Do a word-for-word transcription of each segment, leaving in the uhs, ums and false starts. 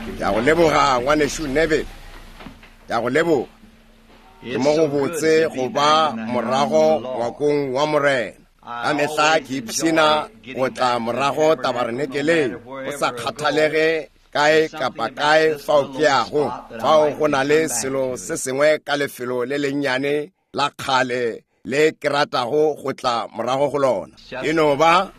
ya go leboga ngwanešu Neville, ya go leboga ke mo go botse go ba morago ngwakong wa morena ka mehla ke ipsina go tla morago tabarenekeleng go sa kgathalege kae kapa kae fao ke yago fao go na le selo se sengwe ka lefelo le lennyane la kgale le ke ratago go tla morago go lona e no ba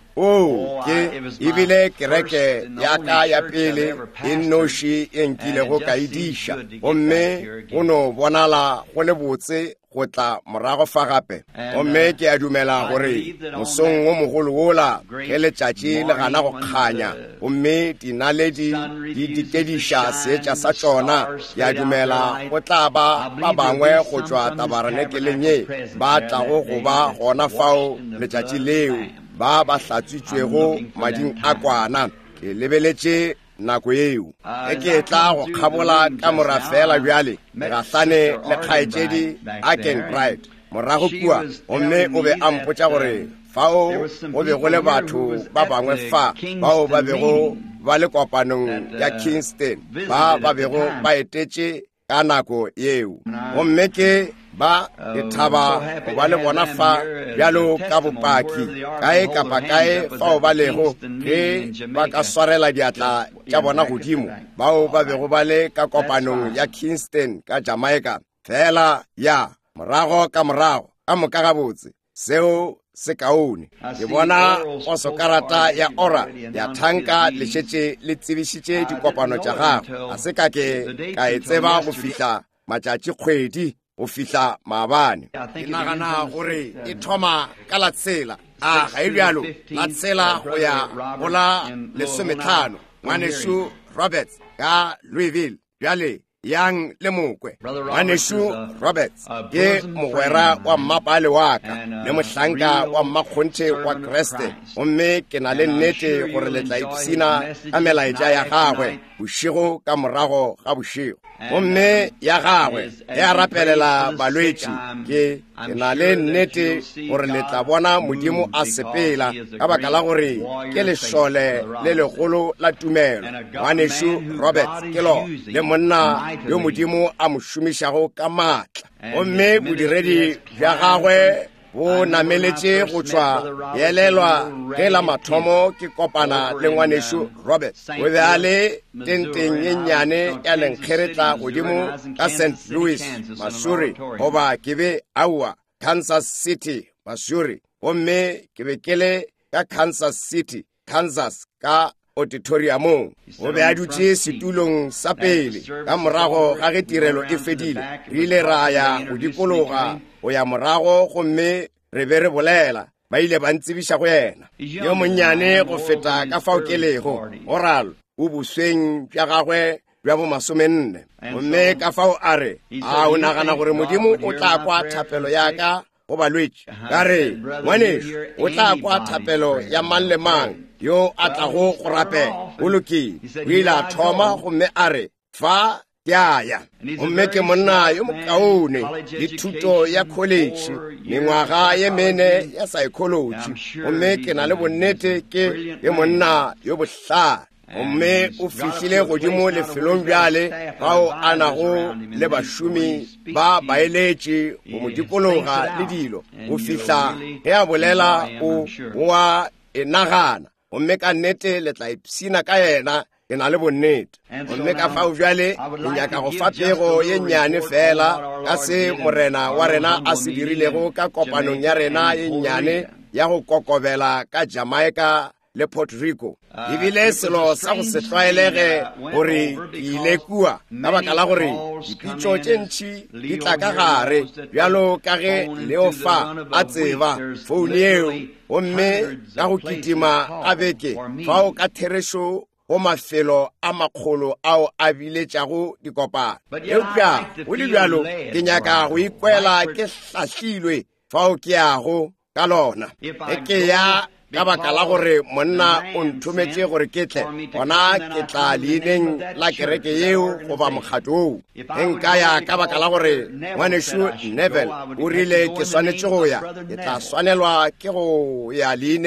o ke ebile kereke ya ka ya pele e nnoši e nkile go ka ediša gomme go no bonala go le botse go tla morago fa gape gomme ke a dumela gore mosong wo mogolo wola ke letšatši le gana go kganya gomme dinaledi di dikediša seetša sa tšona ke a dumela go tla ba ba bangwe go tšwa tabarenekeleng ye ba tlago go ba gona fao letšatši leo ba ba hlatswitšwego mading a kwana ke lebeletše nako yeo e ke tla go kgabola ka mora fela bjale gahlane le kgaetšedi Akenbright morago kua gomme o be a mpotša gore fao go be go le batho ba bangwe fa bao ba bego ba le kopanong ya Kingston ba ba bego ba etetše ka nako yeo gomme ke ba e thaba go ba le bona fa bjalo ka bopaki kae kapa kae fao ba lego ge ba ka swarela diatla tša bona godimo bao ba bego ba le ka kopanong ya Kingston ka Jamaica fela ya morago ka morago ka moka gabotse seo se kaone ke bona osokarata ya ora ya thanka le šetše le tsebišitše dikopano tša gago a se ka ke ka e tseba go fihla matšatši kgwedi go fihla maabane ke nagana gore e thoma ka la tshela a ga e bjalo la tshela go ya go la lesomehlano ngwanešu Roberts ka Louisville bjale yang le mokwe ngwanešu Roberts ke mogwera wa mmapale wa ka le mohlanka wa mmakgonthe wa Kreste gomme ke na le nnete gore le tla ipsina ka melaetša ya gagwe bošego ka morago ga bošego gomme ya gagwe e a rapelela balwetši ke ke na le nnete gore le tla bona modimo a sepela ka baka la gore ke lešole le legolo la tumelo ngwanešu Roberts ke lo le monna yo modimo a mo šomišago ka maatla gomme bodiredi bja gagwe bo nameletše go tšwa yelelwa ge la mathomo ke kopana le ngwanešu Roberts o be a le tenteng ye nnyane ya lenkgeretla godimo ka Saint Louis Missouri goba ke be aua Kansas City Missouri gomme ke be ke le ka Kansas City Kansas ka auditoriumong o be a dutše setulong sa pele ka morago ga ge tirelo e fedile re ile ra ya go dikologa go ya morago gomme re be re bolela ba ile ba ntsebiša go yena yo monnyane go feta ka fao kelego oral o bosweng bja gagwe bja bo masomenne gomme ka fao a re a o nagana gore modimo o tla kwa thapelo yaka go balwetši ka re ngwanešo o tla kwa thapelo ya mang le mang yo a tlago go rapela o lokile o ile a thoma gomme a re fa ke aya gomme ke monna yo mokaone le thuto ya college mengwaga ye mene ya psychology gomme ke na le bonnete ke ye monna yo bohlale gomme o fihlile godimo lefelong bjale gao a nago le bašomi ba baeletše go mo dikologa le dilo o fihla ge a bolela o wa e nagana gomme ka nnete le tla ipsina ka yena ke na le bonnete gomme ka fao bjale ke nyaka go fa pego ye nnyane fela ka se morena wa rena a se dirilego ka kopanong ya rena ye nnyane ya go kokobela ka Jamaica le Puerto Rico ebile selo sa go se tlwaelege gore ke ile kua ka baka la gore dipitšo tše ntšhi di tla ka gare bjalo ka ge Leofa a tseba founi eo gomme ka go kitima ga beke fao ka therešo go mafelo a makgolo ao a biletšago dikopano eupša go le bjalo ke nyaka go ikwela ke hlahlilwe fao ke yago ka lona e ke ya ka baka la gore monna o nthometše gore ke tle gona ke tla leineng la kereke yeo goba mokgatlo oo e nka ya ka baka la gore ngwanešu Neville o rile ke swanetše go ya ke tla swanelwa ke go ya leineng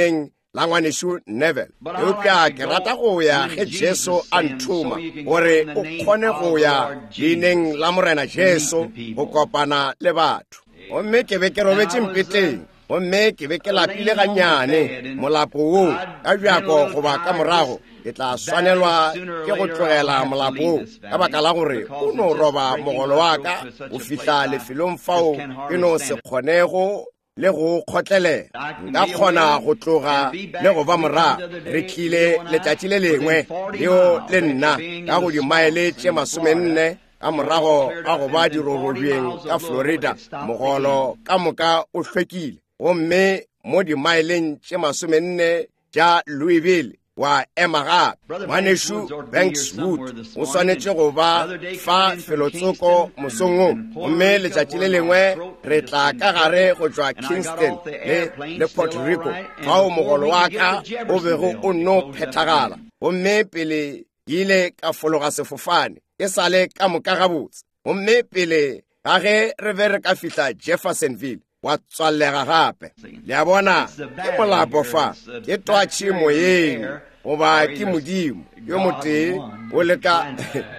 la ngwaneso Neville. Eupša ke rata go ya ge Jesu a nthuma gore o kgone go ya leineng la morena Jesu go kopana le batho. Gomme ke be ke robetse mpeteng, gomme ke be ke lapile gannyane molapo woo ka bjako goba ka morago ke tla swanelwa ke go tlogela molapo ka baka la gore o no roba mogolo wa ka o fihla lefelong fao ke no se kgonego le go kgotlelela. Nka kgona go tloga le go ba morago. Re tlile letšatši le lengwe leo le nna ka go dimaele tše masomenne ka morago a go ba dirorobjeng ka Florida. Mogolo ka moka o hlwekile, gomme mo dimaeleng tše masomenne tša Louisville wa ema gape. Ngwaneso Bankswood o swanetše go ba fa felotsoko mosong, gomme letšatši le lengwe re tla ka gare go tšwa Kingston le, le Puerto Rico fao mogolo wa ka o bego o no phethagala. Gomme pele ke ile ka fologa sefofane e sale ka moka gabotse, gomme pele ga ge re be re ka fihla Jeffersonville wa tswalega gape. Le a bona ke molapo fa ke twatše moyeng goba ke modimo yo motee o leka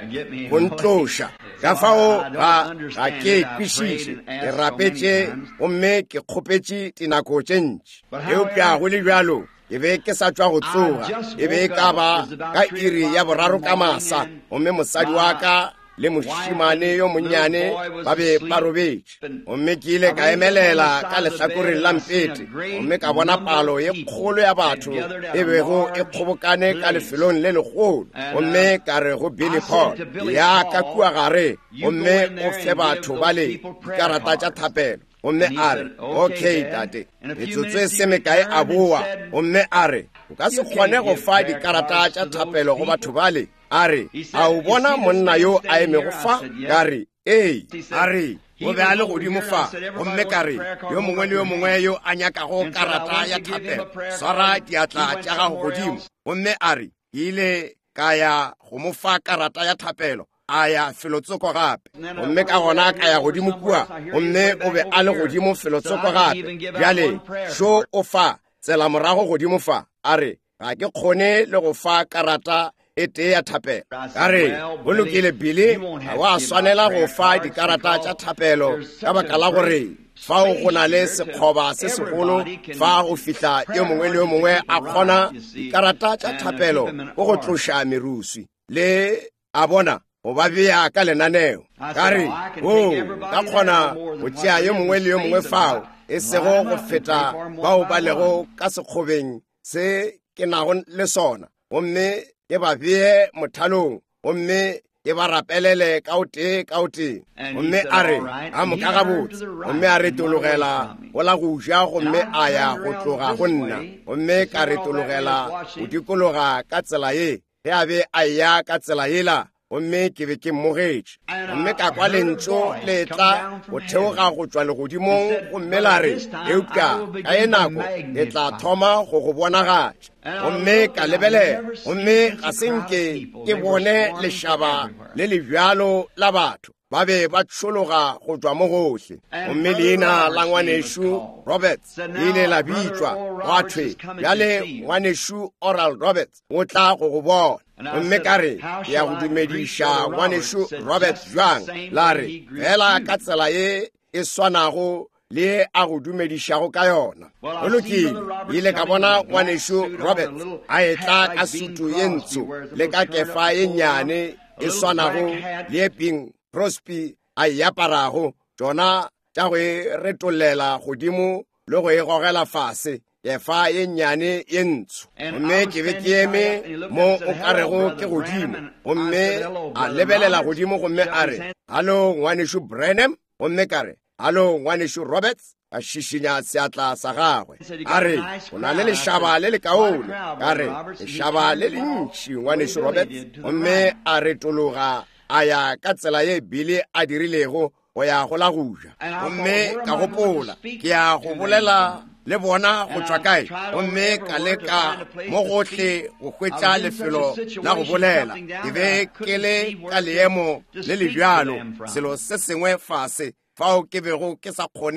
go ntloša ka fao ga ga ke kwešiše ke rapetše gomme ke kgopetše dinako tše ntši. Eupša go le bjalo ke be ke sa tšwa go tsoga, e be ka ba ka iri ya boraro ka masa, gomme mosadi wa ka le mošimane yo monnyane ba be ba robetše. Gomme ke ile ka emelela ka lehlakoreng la mpete, gomme ka bona palo ye kgolo ya batho e bego e kgobokane ka lefelong le legolo. Gomme ka re go Billy Paul, ya ka kua gare, gomme o fe batho ba le dikarata tša thapelo. Gomme a re, okay tate, metsotso e se mekae a boa. Gomme a re, o ka se kgone go fa dikarata tša thapelo go batho ba le. A re, a o bona monna yo a eme go fa? Ka re, ee. A re, o be a le godimo fa. Gomme ka re, yo mongwe le yo mongwe yo a nyakago karata ya thapelo, swara diatla tša gago godimo. Gomme a re, ke ile ka ya go mo fa karata ya thapelo, a ya felotsoko gape. Gomme ka gona ka ya godimo kua, gomme o be a le godimo felotsoko gape. Bjale šo o fa tsela morago godimo fa. A re, ga ke kgone le go fa karata e tee ya thapelo. Ka re, go lokile Billy, ga wa swanela go fa dikarata tša thapelo ka baka la gore fao go na le sekgoba se segolo fa go fihla yo mongwe le yo mongwe a kgona dikarata tša thapelo go go tloša meruswi le a bona go ba bea ka lenaneo. Ka re, o ka kgona go tšea yo mongwe le yo mongwe fao e sego go feta bao ba lego ka sekgobeng se ke nago le sona, gomme ke ba bee mothalong, gomme ke ba rapelele ka o tee ka o tee. Gomme a re, a moka gabotse, gomme a retologela go la go ja, gomme a ya go tloga go nna. Gomme ka retologela go dikologa ka tsela ye, ge a be a ya ka tsela yela, gomme ke be ke mmogetše. Gomme ka kwa lentso le tla go theoga go tšwa legodimong, gomme la re, eupša ka e nako e tla thoma go go bonagatša. Gomme ka lebelela, gomme ga senke ke bone lešaba le lebjalo la batho ba be ba tšhologa go tšwa mo gohle. Gomme leina la ngwaneso Roberts le ile la bitšwa gwa thwe, bjale ngwaneso Oral Roberts o tla go go bona. Gomme ka re, ke ya go dumediša ngwaneso Roberts jwang. La re, fela ka tsela ye e swanago le a go dumedišago ka yona. Go lokile, ile ka bona ngwaneso Roberts a etla ka sutu ye ntsho le ka kefa ye nnyane e swanago le e Bing Crosby a e aparago, tšona tša go e retolela godimo le go e gogela fase, kefa ye nnyane ye ntsho. Gomme ke be ke eme mo o ka rego ke godimo, gomme a lebelela godimo, gomme a re, hallo ngwaneso Branham. Gomme ka re, hallo ngwaneso Roberts. A šišinya seatla sa gagwe. A re, o na le lešaba le le kaone. Ka re, lešaba le le ntši ngwaneso Roberts. Gomme a retologa a ya ka tsela ye Billy a dirilego go ya go la go ja. Gomme ka gopola ke ya go bolela le bona go tšwa kae, gomme ka leka mo gohle go hwetša lefelo la go bolela. Ke be ke le ka leemo le lebjalo, selo se sengwe fase fao ke bego ke sa kgone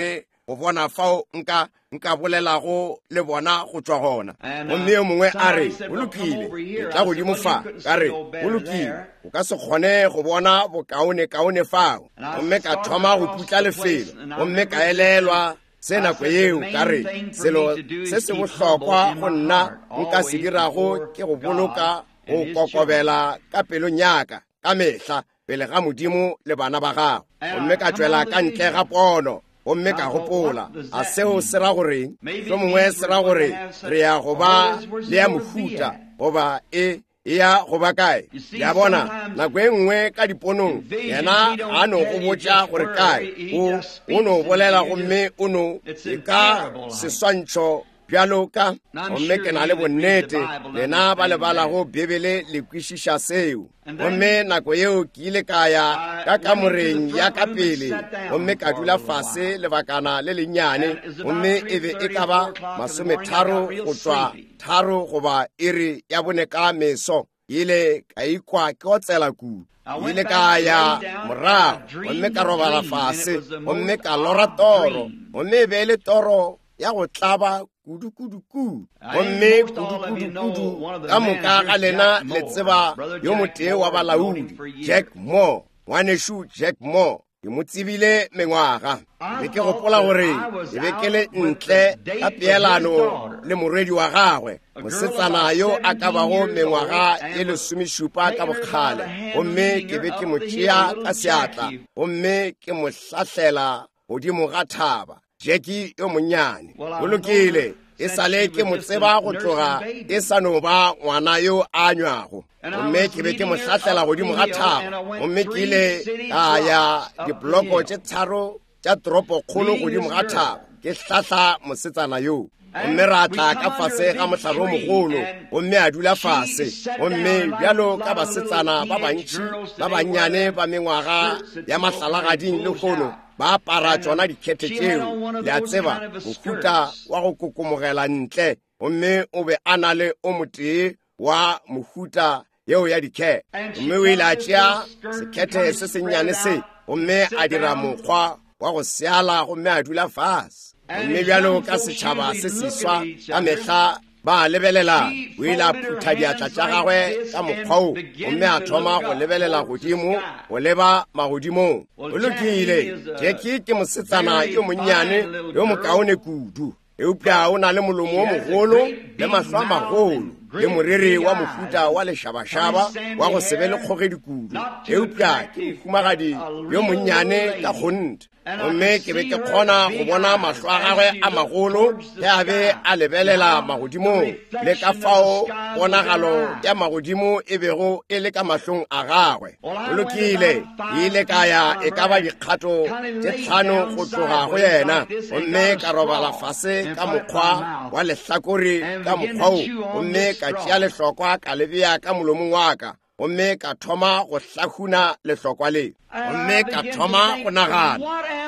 go bona fao nka nka bolelago le bona go tswa gona. Gomme yo mongwe a re go lokile ke tla godimo fa, ka re go lokile o ka se kgone go bona bokaone kaone fao. Gomme ka thoma go putla lefelo, gomme ka elelwa se nako eo ka re selo se se bohlokwa go nna nka se dirago ke go boloka go kokobela ka pelong yaka ka mehla pele ga Modimo le bana ba gago. Gomme ka tswela ka ntle ga pono, gomme ka gopola a seo se ra gore so mongwe se ra gore re ya go ba le ya mofuta goba e ya go ba kae. Ya bona nako e nngwe ka diponong yena a no go botša gore kae o no bolela, gomme o no e ka seswantšho bjalo ka. Gomme ke na le bonnete lena ba lebalago Bibele le kwešiša seo. Gomme nako yeo ke ile ka ya ka kamoreng ya ka pele, gomme ka dula fase lebakana le lennyane, gomme e be e ka ba masome tharo go tswa tharo goba iri ya bone ka meso. Ile ka ikwa ke otsela kudu, ile ka ya morago, gomme ka robala fase, gomme ka lora toro, gomme e be e le toro ya go tlaba kudu-kudu-kudu. Gomme kudu-kudu-kudu ka moka ga lena le tseba yo motee wa balaodi Jack Moore, ngwaneshu Jack Moore. Ke mo tsebile mengwaga, be ke gopola gore e be ke le ntle ka peelano le morwedi wa gagwe, mosetsana yo a ka bago mengwaga e lesomešupa ka bokgale. Gomme ke be ke mo tšea ka seatla, gomme ke mo hlahlela godimo ga thaba. Jackie yo monnyane go lokile, e sale ke mo tseba go tloga e sa no ba ngwana yo a nywago. Gomme ke be ke mo hlahlela godimo ga thaba, gomme ke ile ka ya dibloko tše tharo tša toropo kgolo godimo ga thaba ke hlahla mosetsana yo. Gomme ra tla ka fase ga mohlare o mogolo, gomme a dula fase. Gomme bjalo ka basetsana ba bantši ba bannyane ba mengwaga ya mahlalagading le kgono ba apara tsona dikhete tšeo, le a tseba mohuta wa go kokomogela ntle. Gomme o be a na le o motee wa mohuta yeo ya dikhete. Gomme o ile a tšea sekhete se sennyane se, gomme a dira mokgwa wa go seala, gomme a dula fase. Gomme bjalo ka setšhaba se seswa ka mehla ba lebelela, o ile a phutha diatla tša gagwe ka mokgwao, gomme a thoma go lebelela godimo, go leba magodimong. O lokile, Jackie ke mosetsana yo monnyane yo mokaone kudu. Eupša o na le molomo o mogolo le mahlo a magolo le moriri wa mohuta wa lešabašaba wa go se be le kgogedi kudu. Eupša ke mohumagadi yo monnyane ka kgonte, gomme ke be ke kgona go bona mahlo a gagwe a magolo ge a be a lebelela magodimong, le ka fao ponagalo ya magodimo e bego e le ka mahlong a gagwe. O lokile, e ile ka ya e ka ba dikgato tše tlhano go tloga go yena, gomme ka robala fase ka mokgwa wa lehlakore ka mokgwao, gomme ka tšea lehlokwa ka lebea ka molomong wa ka, gomme ka thoma go hlahuna lehlokwa le, gomme ka thoma go nagana,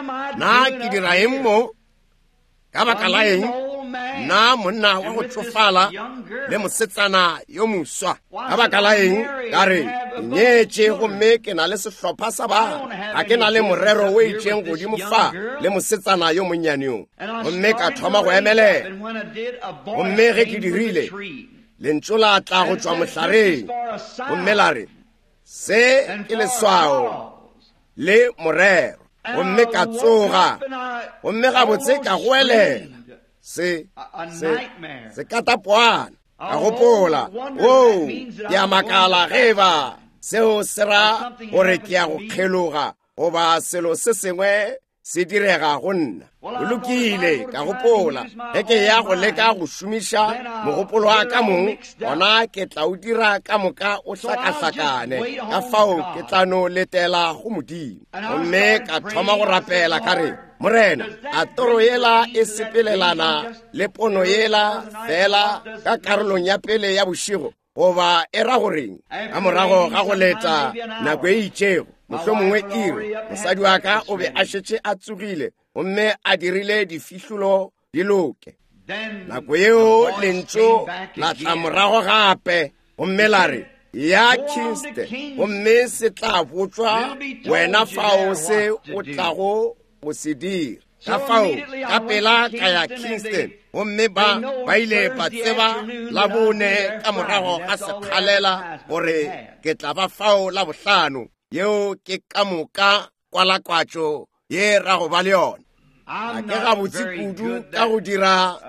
na ke dira eng mo? Ka baka la eng na monna wa go tsofala le mosetsana yo moswa? Ka baka la eng ka re nyetše, gomme ke na le sehlopha sa bana, ga ke na le morero o itšeng godimo fa le mosetsana yo monnyaneo. Gomme ka thoma go emelela, gomme ge ke dirile lentso la tla go tšwa mohlareng, gomme la re se ke leswao le morero. Gomme ka tsoga, gomme gabotse ka goelela se se se katapoana. Ka gopola, o ke a makala ge ba seo se ra gore ke ya go kgeloga goba selo se sengwe se direga go nna. O lokile, ka gopola ge ke ya go leka go šomiša mogopolo wa ka mong, gona ke tla o dira ka moka o hlakahlakane, ka fao ke tla no letela go Modimo. Gomme ka thoma go rapela ka re, Morena, a toro yela e sepelelana le pono yela fela ka karolong ya pele ya bošego, goba e ra goreng? Ka morago ga go leta nako e itšego, mohlomongwe ire, mosadi wa ka o be a šetše a tsogile, gomme a dirile difihlolo di loke. Nako yeo lentso la tla morago gape, gomme la re, ya Khiste, gomme se tla botswa wena fao se o tlago go se dira. ka fao ka pela ka ya Kingston gomme ba ba ile ba tseba la bone ka morago ga sekgalela gore ke tla ba fao la bohlano yeo ke ka moka kwalakwatšo ye ra go ba le yona a ke ga botse kudu ka go dira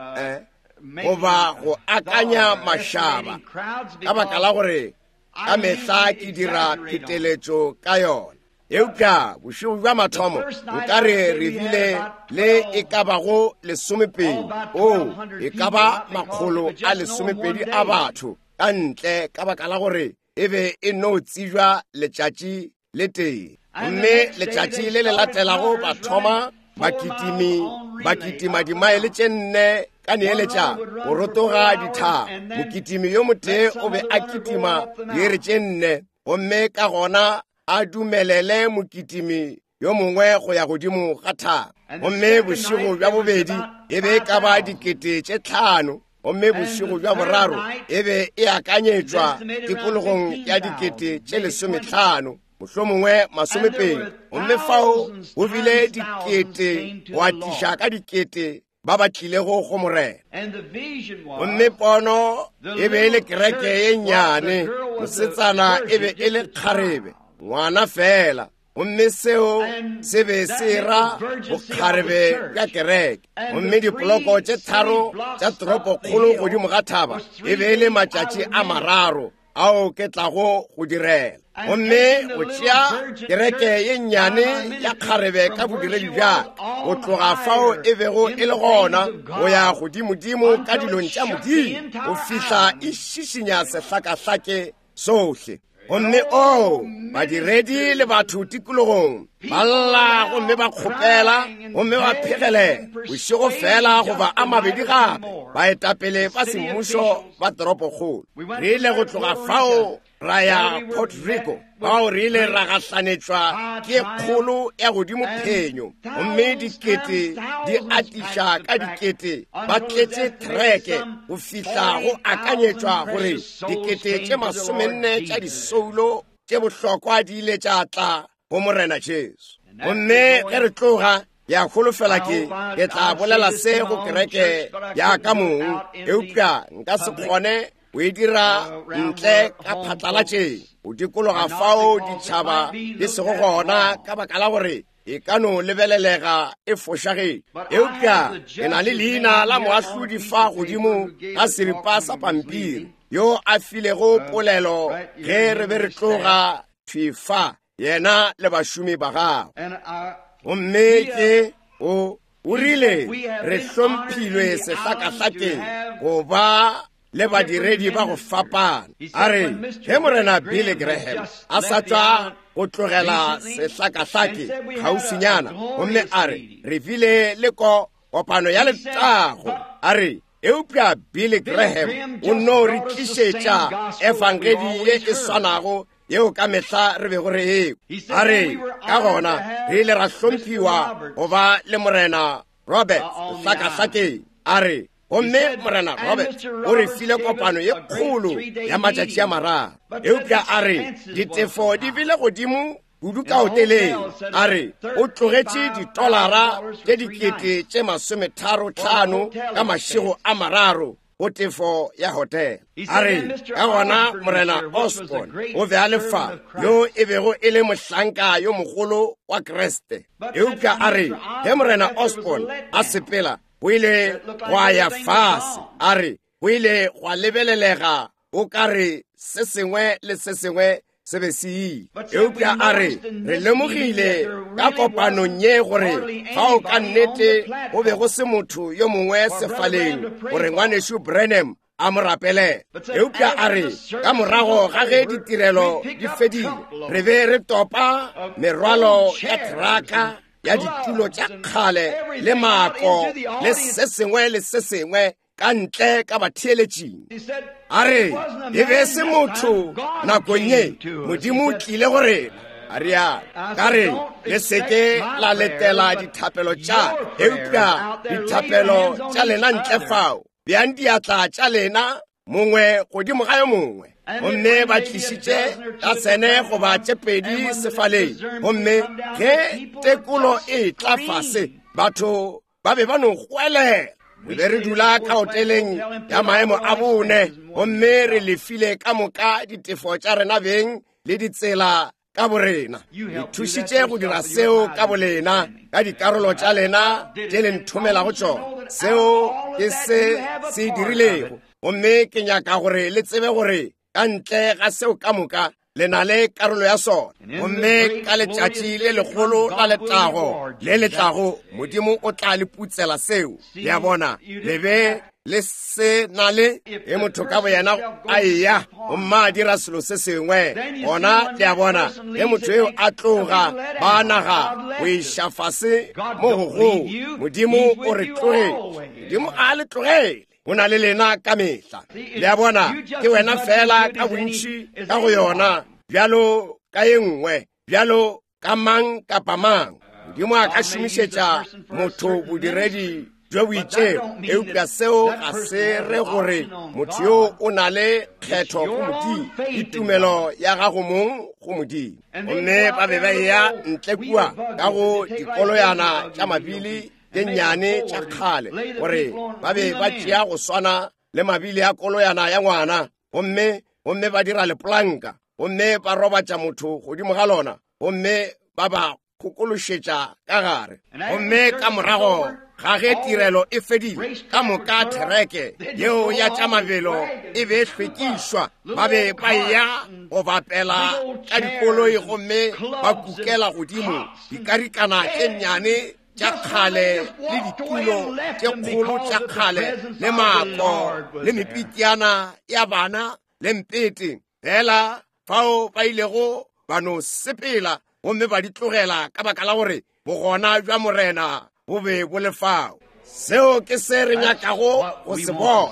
goba go akanya mašaba ka baka la gore ka mehla ke dira pheteletšo ka yona eupša bošego bja mathomo nka re re bile le e ka bago lesomepedi o e ka ba makgolo a lesomepedi a batho ka ntle ka baka la gore e be e no tsijwa letšatši le tee mme letšatši le le latelago ba thoma bakitimi bakitima dimaele tše nne ka neeletša go rotoga dithaba mokitimi yo motee o be a kitima diere tše nne gomme ka gona a dumelele mokitimi yo mongwe go ya godimo ga thaba gomme bošego bja bobedi e be e ka ba dikete tše tlhano gomme bošego bja boraro e be e akanyetšwa tikologong ya dikete tše lesomehlano mohlomongwe masomepedi gomme fao go bile dikete go atiša ka dikete ba ba tlilego go morena gomme pono e be e le kereke ye nnyane mosetsana e be e le kgarebe ngwana fela gomme seo se be se ra bokgarebe bja kereke gomme dipoloko tše tharo tša toropo kgolo godimo ga thaba e be e le matšatši a mararo ao ke tlago go direla gomme go tšea kereke ye nnyane ya kgarebe ka bodiredi bjaka go tloga fao e bego e le gona go ya godimodimo ka dilong tša modimo go fihla e šišinya sehlakahlake sohle gomme o badiredi le batho tikologong ba lla gomme ba kgopela gomme ba phegele bošego fela goba a mabedi gape baetapele ba semmušo ba toropokgolo re ile go tloga fao ra ya Port Rico bao re ile ra gahlanetšwa ke kgolo ya godimo phenyo gomme dikete di atiša ka dikete ba tletše treke go fihla go akanyetšwa gore dikete tše masomenne tša disoulo tše bohlokwa di ile tša tla go morena Jesu gomme ge re tloga ya holofela ke ke tla bolela se go kereke ya ka mong eupša nka se kgone o e dira ntle ka phatlalatšeng o dikologa fao ditšhaba di sego gona ka baka la gore e ka no lebelelega e fošagile eupša ke na le leina la moahlodi fa godimo ga seripa sa pampiri yo a filego polelo ge re be re tloga fifa yena le bašomi ba gago gomme ke o o rile re hlomphilwe sehlakahlakeng go ba le badiredi ba go fapana a re ge morena Billy Graham a sa tšwa go tlogela sehlakahlake kgauswinyana gomme a re re bile le ko kopano ya letago a re eupša Billy Graham o no re tlišetša evangeli ye e swanago yeo ka mehla re bego re eo a re ka gona re ile ra hlomphiwa go ba le morena Robert sehlakahlakeng a re gomme morena Robert o re file kopano ye kgolo ya matšatši a mararo eupša a re ditefo di bile godimo kudu ka hoteleng a re o tlogetše ditolara tše dikete tše masometharo hlano ka mašego a mararo go tefo ya hotel a re ka gona morena Osborn o be a lefa yo e bego e le mohlanka yo mogolo wa Kreste eupša a re ge morena Osborn a sepela go ile gwa ya fase a re go ile gwa lebelelega o ka re se sengwe le se sengwe se be se ile eupša a re re lemogile ka kopanong ye gore ga o ka nnete go be go se motho yo mongwe sefaleng gore ngwanešo Branham a mo rapele eupša a re ka morago ga ge ditirelo di fedile re be re topa merwalo ya traka ya ditulo tša kgale le maako le se sengwe le se sengwe ka ntle ka batheeletšing a re e be se motho nakong ye modimo o tlile gore a rea ka re le seke la letela dithapelo tša eupša dithapelo tša lena ntle fao bjang diatla tša lena mongwe godimo ga yo mongwe gomme ba tlišitše ka tsene goba tše pedi sefaleng gomme ge tekolo e tla fase batho ba be ba no gwelela. Re be re dula ka hoteleng ya maemo a bone, gomme re lefile ka moka ditefo tša rena beng le ditsela ka borena. Re thušitše go dira seo ka bolena ka dikarolo tša lena tše le nthomela go tšona. Seo ke se se dirilego, gomme ke nyaka gore le tsebe gore ka ntle ga seo ka moka le na le karolo ya sona. Gomme ka letšatši le legolo la letlago le letlago Modimo o tla le putsela seo. Le a bona le be le se na le e motho ka bo yena a eya o mma dira selo se sengwe gona. Le a bona e motho eo a tloga ba naga o iša fase mo gogong. Modimo o re tlogele, Modimo a le tlogele, o na le lena ka mehla. Le a bona ke wena fela ka bontši ka go yona, bjalo ka ye nngwe, bjalo ka mang kapa mang. Modimo a ka šomišetša motho bodiredi jo boitšeo. Eupša seo ga se re gore motho yo o na le kgetho go Modimo, ditumelo ya gago mong go Modimo. Gomme ba be ba eya ntle kua ka go dikoloyana tša mabili tše nnyane tša kgale, gore ba be ba tšea go swana le mabili a koloyana ya ngwana. Gomme gomme ba dira leplanka, gomme ba robatša motho godimo ga lona, gomme ba ba kgokološetša ka gare. Gomme ka morago ga ge tirelo e fedile, ka moka thereke yeo ya tša mabelo e be hlwekišwa. Ba be ba ya go bapela ka dikoloi, gomme ba kukela godimo dikarikana tše nnyane tša kgale le ditulo tše kgolo tša kgale le mako le mepitiana ya bana le mpete. Fela fao ba ilego ba no sepela, gomme ba di tlogela ka baka la gore bogona jwa morena bo be bo le fao. Seo ke se re nyakago go se bona.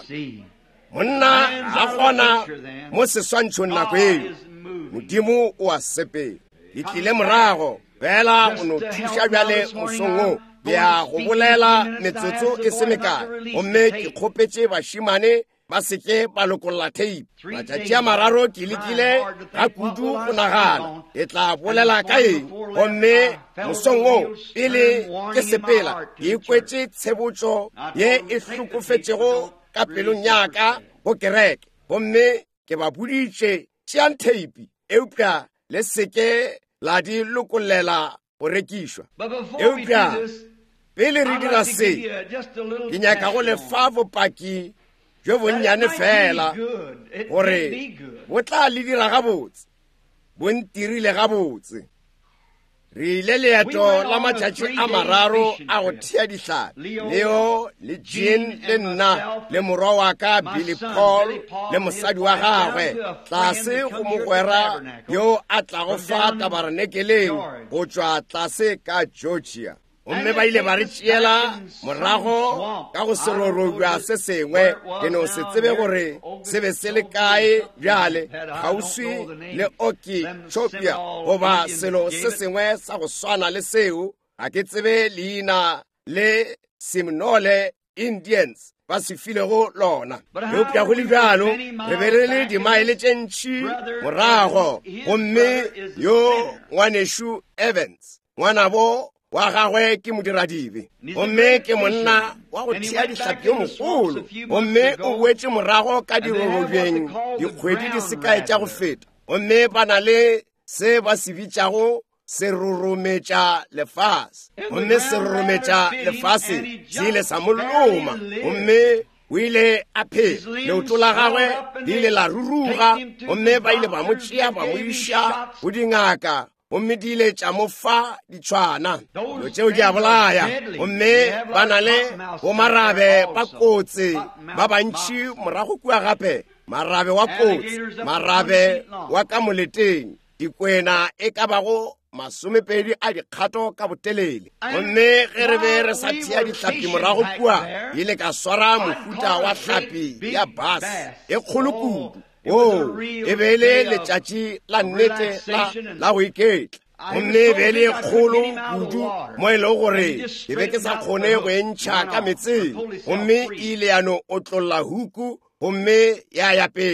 Monna a gona mo seswantšhong nako eo, Modimo o a sepela. E tlile morago fela o no thuša bjale mosong o. Ke a go bolela metsotso e se mekae, gomme ke kgopetše bašimane ba seke ba lokolola theipi. Matšatši a mararo ke lekile ga kudu go nagana e tla bolela ka eng. Gomme mosong o pele ke sepela ke ikwetše tshebotšo ye e hlokofetšego ka pelong yaka go kereke. Gomme ke ba boditše tšeang theipi eupša le seke la di lokolela go rekišwa. Eupša pele re dira se, ke nyaka go lefa bopaki jo bonnyane fela gore bo tla le dira gabotse, bo ntirile gabotse. Re ile leeto la matšatši a mararo a go thea dihlapi, leo le Jean le nna le morwa wa ka Billy Paul le mosadi wa gagwe tlase go mogwera yo a tlago fa tabernakeleng go tšwa tlase ka Georgia. Gomme ba ile ba re tšeela morago ka go serorobja se sengwe, ke no se tsebe gore se be se le kae bjale kgauswi le Okeechobee goba selo se sengwe sa go swana le seo. Ga ke tsebe leina le Seminole Indians ba se filego lona. Eupša go le bjalo re be re le dimaele tše ntši morago, gomme yo ngwanešo Evans ngwanabo wa gagwe ke modiradibe, gomme ke monna wa go thea dihlapi yo mogolo. Gomme o boetše morago ka dirorobjeng dikgwedi di sekae tša go feta. Gomme ba na le se ba se bitšago serorometša lefase. Gomme serorometša lefase se ile sa moloma, gomme o ile a phela. Leoto la gagwe le ile la ruruga, gomme ba ile ba mo tšea ba mo iša go dingaka, gomme di ile tša mo fa ditšhwana dilo tšeo di a bolaya. Gomme ba na le bomarabe ba kotse ba bantši morago kua gape, marabe wa kotse, marabe wa ka moleteng, dikwena e ka bago masomepedi a dikgato ka botelele. Gomme ge re be re sa thea dihlapi morago kua, ile ka swara mohuta wa hlapi ya bas e kgolo kudu. O e be le letšatši la nnete la go iketla. Gomme e be le kgolo kudu mo e le gore e be ke sa kgone go entšha ka metseng. Gomme ile ya no otlolola huku, gomme ya ya pele,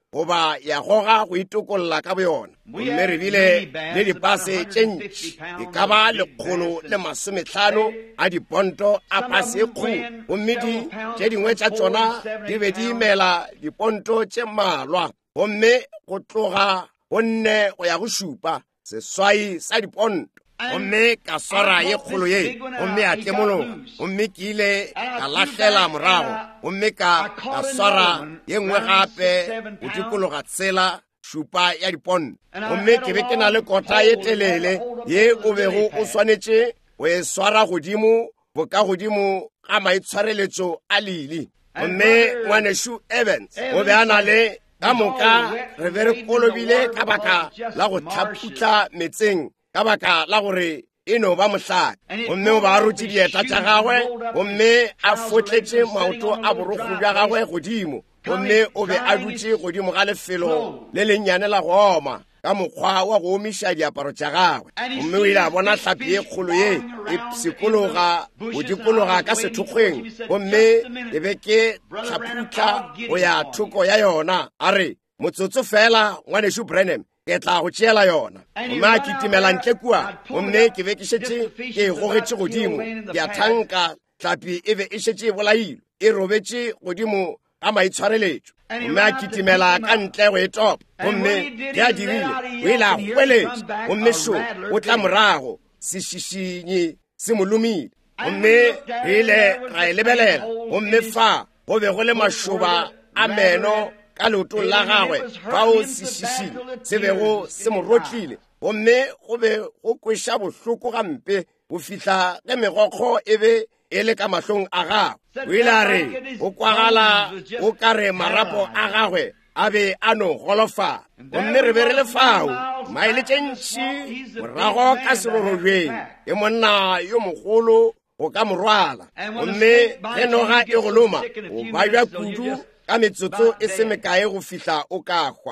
goba ya goga go itokolla ka boyona mme re bile le dipase tše ntši e ka ba lekgolo le masomehlano a diponto a pase e kgolo gomme di tše dingwe tša tšona di be di imela diponto tše mmalwa gomme go tloga go nne go ya go šupa seswai sa diponto gomme ka swara ye kgolo ye gomme a tlemologa gomme ke ile ka lahlela morago gomme ka ka swara ye nngwe gape go dikologa tsela šupa ya diponto gomme ke be ke na le kota ye telele ye o bego o swanetše o e swara godimo boka godimo ga maitshwareletšo a lili gomme ngwanešu Evans o be a na le ka moka re be re kolobile ka baka la go tlhaphutla metseng ka baka la gore e no ba mohlaki gomme o ba a rutse dieta tša gagwe gomme a fotletše maoto a borokgo bja gagwe godimo gomme o be a dutše godimo ga lefelo le lennyane la go oma ka mokgwa wa go omiša diaparo tša gagwe gomme o ile a bona hlapi ye kgolo ye e pshikologa go dikologa ka sethokgweng gomme e be ke tlhaphutla go ya thoko ya yona a re motsotso fela ngwanešu Branham ke tla go tšeela yona gomme a kitimela ntle kua gomme ke be ke šetše ke e gogetše godimo ke a thanka hlapi e be e šetše e bolailwe e robetše godimo ka maitshwareletšo gomme a kitimela ka ntle go e topa gomme ke a dirile o ile a hweletše gomme šo o tla morago sešišinyi se mo lomile gomme re ile ra e lebelela gomme fa go be go le mašoba a meno ka leotong la gagwe fao sešišing se bego se mo rotlile gomme go be go kweša bohloko gampe go fihla ge megokgo e be e le ka mahlong a gagwe o ile a re o kwagala o ka re marapo a gagwe a be a no golofala gomme re be re le fao maele tše ntši morago ka serorojeng e monna yo mogolo go ka morwala gomme ge noga e go loma o ba bja kudu ka metsotso e se mekae go fihla o ka hwa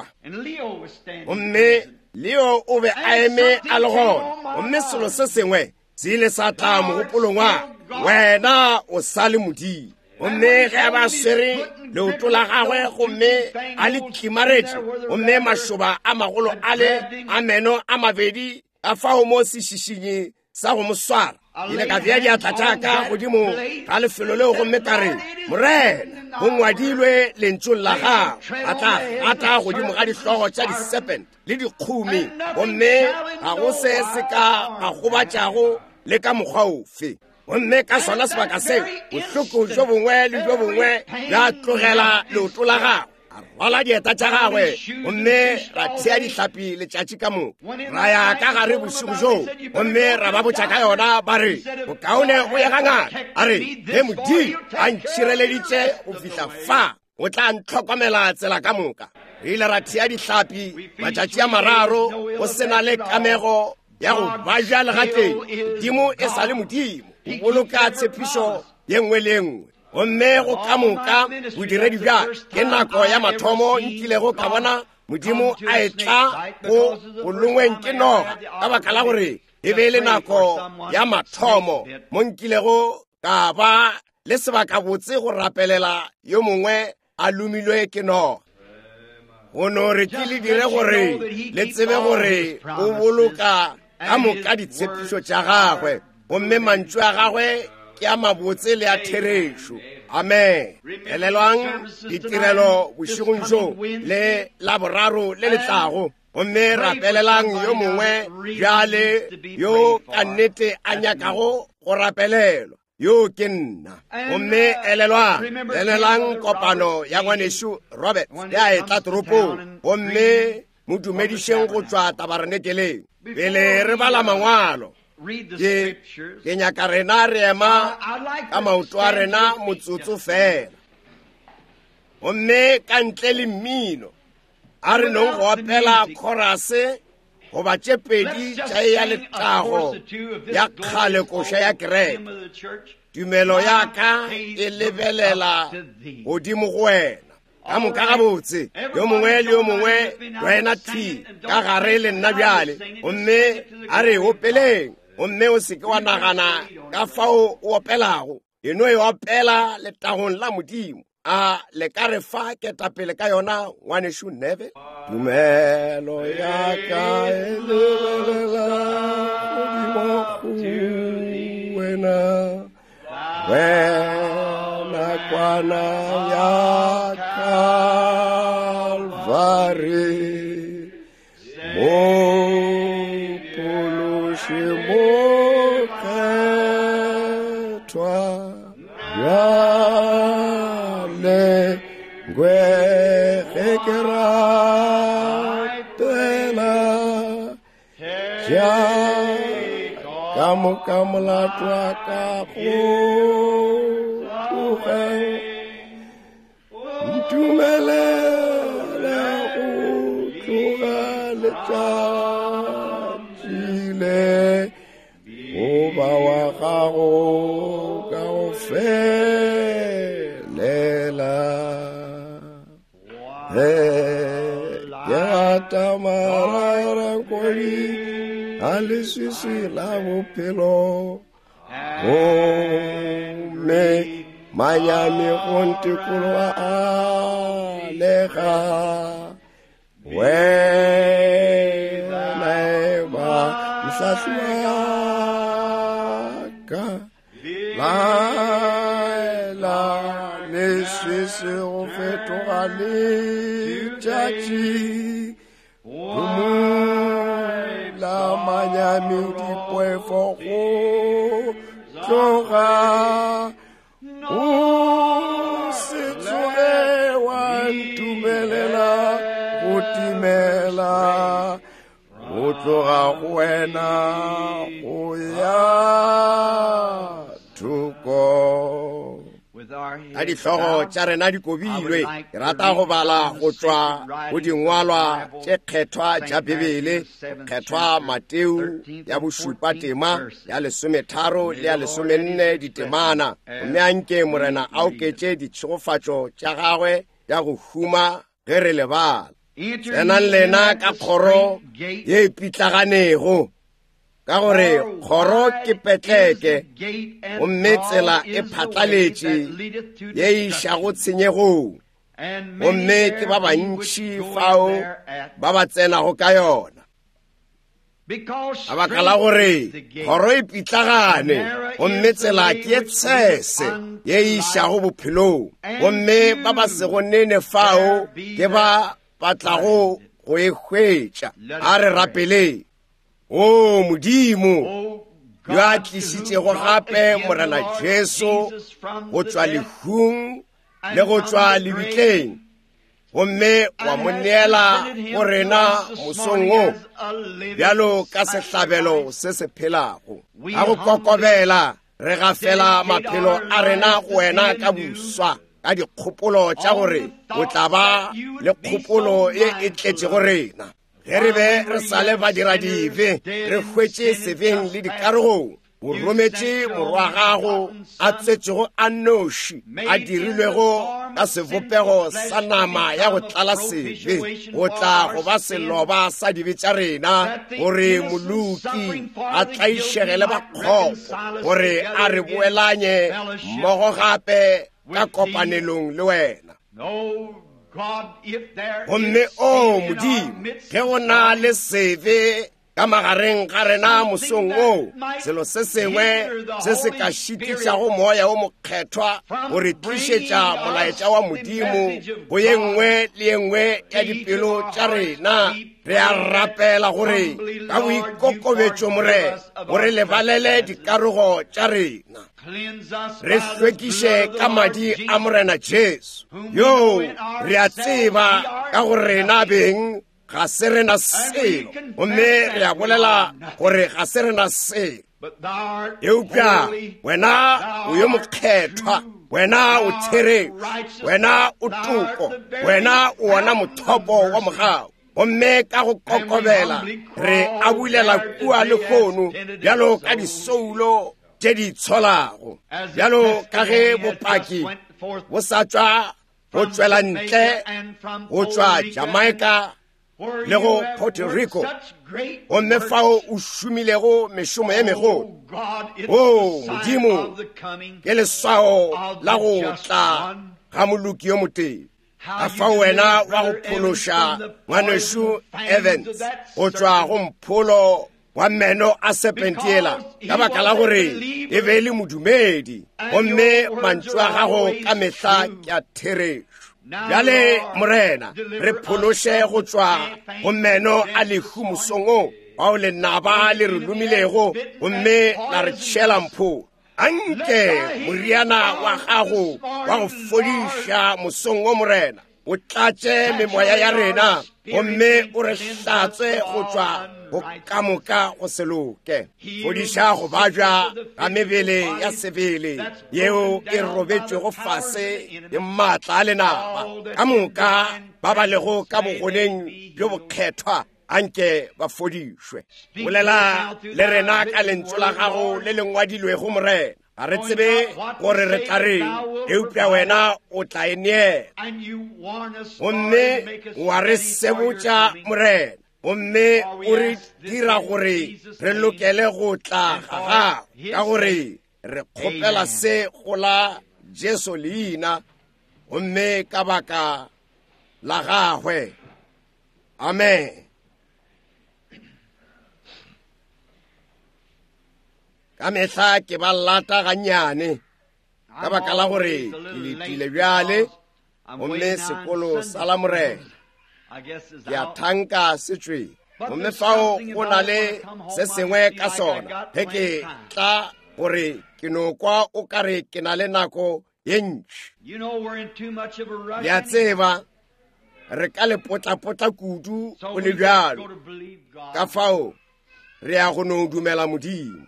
gomme leo o be a eme a le gona gomme selo se sengwe se ile sa tla mogopolong wa wena o sa le modimo gomme ge a ba swere leoto la gagwe gomme a le tlimaretše gomme mašoba a magolo a le a meno a mabedi a fao mo sešišinyi sa go mo swara ile ka bea diatla tšaka godimo ga lefelo leo gomme ka re morena go ngwadilwe lentšong la gago a tla gata godimo ga dihlogo tša disepent le dikgumi gomme ga go se se ka ga gobatšago le ka mokgwa ofe gomme ka sona sebaka seo bohloko jo bongwe le jo bongwe bja tlogela leoto la gago a rwala dieta tša gagwe gomme ra thea dihlapi letšatši ka moka ra ya ka gare bošego joo gomme ra ba botša ka yona ba re bokaone go ye gangata a re ge modimo a ntšhireleditše go fihla fa o tla ntlhokomela tsela ka moka re ile ra thea dihlapi matšatši a mararo go sena le kamego ya go ba ja legatleng dimo e sa le modimo o boloka tshepišo ye nngwe le nngwe gomme go ka moka bodiredi bja ke nako ya mathomo nkilego ka bona modimo a e tla go bolongweng ke noga ka baka la gore e be le nako ya mathomo mo nkilego ka ba le sebaka botse go rapelela yo mongwe a lomilwe ke noga go no re ke le dire gore le tsebe gore o boloka ka moka ditshepišo tša gagwe gomme mantšu a gagwe ke a mabotse le a therešo amen elelwang ditirelo bošegong jo le la boraro le letlago gomme rapelelang yo mongwe bjale yo ka nnete a nyakago go rapelelwa yo ke nna gomme elelwang elelang kopano ya ngwanešu Robert ya e tla toropong gomme modumedišeng go tšwa tabarenekeleng pele re bala mangwalo ke ke nyaka rena re ema ka maoto a rena motsotso fela gomme ka ntle le mmino a re nong go opela khorase goba tše pedi tša ya letago ya kgale koša ya kereke tumelo ya ka e lebelela godimo go wena ka moka gabotse yo mongwe le yo mongwe wena thi ka gare le nna bjale gomme a re opeleng gomme o seke wa nagana ka fao o opelago eno e opela letagong la modimo a le ka re fa ketapele ka yona ngwaneso Neville. Tumelo ya ka e lebelela godimo go wena, wena kwana ya Calvary, mo pološe mo kethwa bjale ngwe ge ke ratela ja ka moka molato wa ka go tloga ntumelele go tloga letšatši le goba wa gago ka go felela. Ke rata marara kodi a leswiswi la bophelo gomme manyami go ntikologa a lega, wena eba mhlahli waka laela leswiswi go fetoga letšatši, la manyami dipoefo go tloga, o se tsoge wa ntumelela go timela, go tloga go wena go ya thoko. A dihlogo tša rena di kobilwe, ke rata go bala go tšwa go dingwalwa tše kgethwa tša Bibele, kgethwa Mateu ya bošupa tema ya lesometharo le ya lesomenne ditemana, mme a nke morena a oketše ditšhegofatšo tša gagwe ya go huma ge re lebala. Tsenang lena ka kgoro ye e pitlaganego, ka gore kgoro ke petleke, gomme tsela e phatlaletše ye e išago tshenyegong, gomme ke ba bantši fao ba ba tsenago ka yona. Ka baka la gore kgoro e pitlagane, gomme tsela ke ye tshese ye e išago bophelong, gomme ba ba sego nene fao ke ba batlago go e hwetša. A re rapeleng, o Modimo yo a tlišitšego gape morena Jesu go tšwa lehung le go tšwa lebitleng, gomme wa mo neela go rena mosong o bjalo ka sehlabelo se se phelago. A go kokobela re gafela maphelo a rena go wena ka buswa, ka dikgopolo tša gore o tla ba le kgopolo ye e tletšego rena. Ge re be re sa le badira dife, re hwetše sefeng le dikarogong, o rometše morwa gago a tsetšego a noši, a dirilwego ka sebopego sa nama ya go tlala sebe, go tla go ba seloba sa dibe tša rena, gore moluki a tlaišegele bakgopo, gore a re boelanye mmogo gape ka kopanelong le wena. Gomme o Modimo, ge go na le sebe ka magareng ga rena mosong o, selo se sengwe se se ka šitišago moya o mokgethwa go re tlišetša molaetša wa Modimo go ye nngwe le ye nngwe ya dipelo tša rena, re a rapela gore ka boikokobetšo more gore lebalele dikarogo tša rena, re hlwekiše ka madi a morena Jesu, yo re a tseba ka gore rena beng ga se rena selo, gomme re a bolela gore ga se rena selo. Eupša wena o yo mokgethwa, wena o tšhere, wena o toko, wena o wona mothopo wa mogao, gomme ka go kokobela re a bulela kua le kgono bjalo ka disoulo tše di tsholago, bjalo ka ge bopaki bo sa tšwa go tšwela ntle go tšwa Jamaica le go Puerto Rico, gomme fao o šomilego mešomo ye megolo. O Modimo, ke leswao la go tla ga moloki yo moteng a fa wena wa go phološa ngwaneso Evans go tswa go mpholo wa meno a serpentiela ka baka la gore e be le modumedi gomme mantšu a gago ka mehla ke a theretšo. Bjale morena re phološe go tswa go meno a lehu mosongo wao lenaba le re lumilego gomme la re tšhela mpholo. Anke moriana wa gago wa go fodiša mosongo morena o tlatše memoya ya rena gomme o re hlatswe go tswa go ka moka go se loke. Fodiša go bajwa ka mebele ya sebele yeo e robetšwego fase le maatla a lenaba ka moka ba ba lego ka bogoneng bjo bokgethwa anke ba fodišwe. Bolela le rena ka lentswe la gago le lengwadilwego morena ga re tsebe gore re tla reng eupša wena o tla e neela gomme wa re sebotša morena gomme o re dira gore re lokele go tla ga gago ka gore re kgopela se go la Jesu leina gomme ka baka la gagwe. Amen. Ka mehla ke ba lata gannyane ka baka la gore ke letile bjale gomme sekolo sa la morena ke a thanka setswe gomme fao go na le se sengwe ka sona ge ke tla gore ke no kwa o kare ke na le nako ye ntši. Ke a tseba re ka le potlapotla kudu o le bjalo ka fao re ya go no dumela Modimo.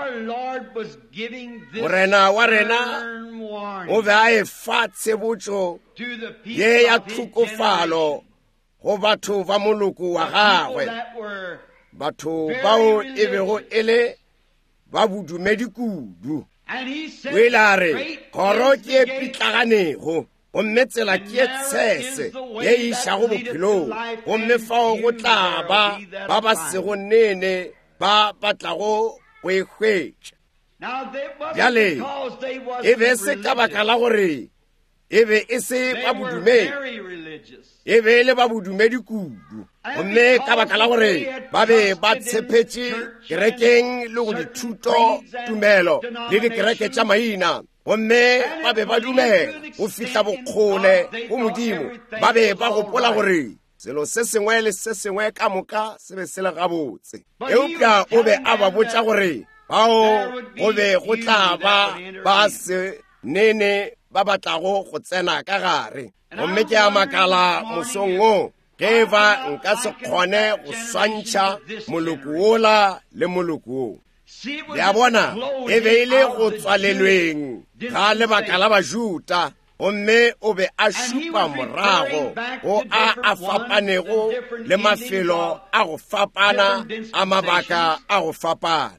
Morena wa rena o be a e fa tsebotšo ye ya tlhokofalo go batho ba moloko wa gagwe, batho bao e bego e le ba bodumedi kudu. O ile a re kgoro ke e pitlaganego gomme tsela ke e tshese ye e išago bophelong gomme fao go tla ba ba ba sego nene ba batlago go e hwetša. Bjale e be se ka baka la gore e be e se ba bodumedi, e be le ba bodumedi kudu gomme ka baka la gore ba be ba tshepetše kerekeng le go dithuto tumelo le dikereke tša maina gomme ba be ba dumela go fihla bokgole go Modimo. Ba be ba gopola gore selo se sengwe le se sengwe ka moka se be se le gabotse. Eupša o be a ba botša gore bao go be go tla ba ba se nene ba batlago go tsena ka gare gomme ke a makala mosong o ge ba nka se kgone go swantšha moloko wola le moloko wo. Ya bona e be e le go tswalelweng ga lebaka la Bajuda gomme o be a šupa morago go a a fapanego le mafelo a go fapana a mabaka a go fapana.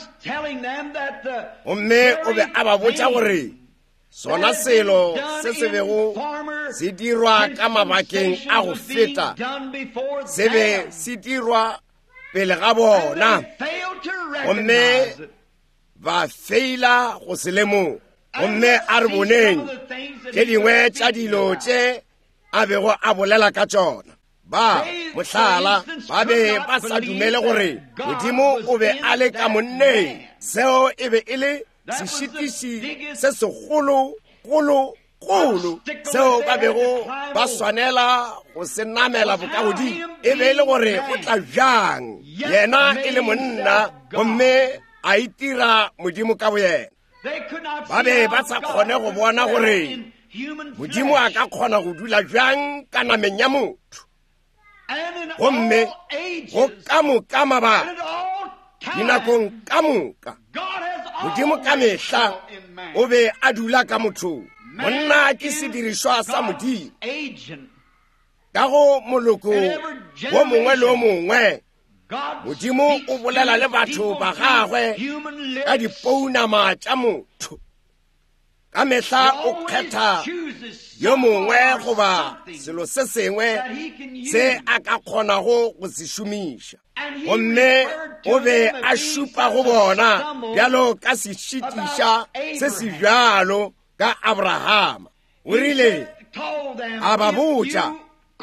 Gomme o be a ba botša gore sona selo se se bego se dirwa ka mabakeng a go feta se be se dirwa pele ga bona gomme ba feila go se lemoga. Gomme a re boneng ke dingwe tša dilo tše a bego a bolela ka tšona. Ba mohlala ba be ba sa dumele gore Modimo o be a le ka monneng, seo e be e le sešitiši se segolo golo golo seo ba bego ba swanela go se namela bokagodimo. E be e le gore o tla bjang yena e le monna gomme a itira Modimo ka boyena. Ba be ba sa kgone go bona gore Modimo a ka kgona go dula bjang ka nameng ya motho. Gomme go ka moka mabaka dinakong ka moka Modimo ka mehla o be a dula ka motho. Monna ke sedirišwa sa Modimo ka go moloko wo mongwe le wo mongwe. Modimo o bolela le batho ba gagwe ka dipounama tša motho. Ka mehla o kgetha yo mongwe goba selo se sengwe se a ka kgonago go se šomiša. Gomme o be a šupa go bona bjalo ka sešitiša se se bjalo ka Abrahama. o rile a ba botša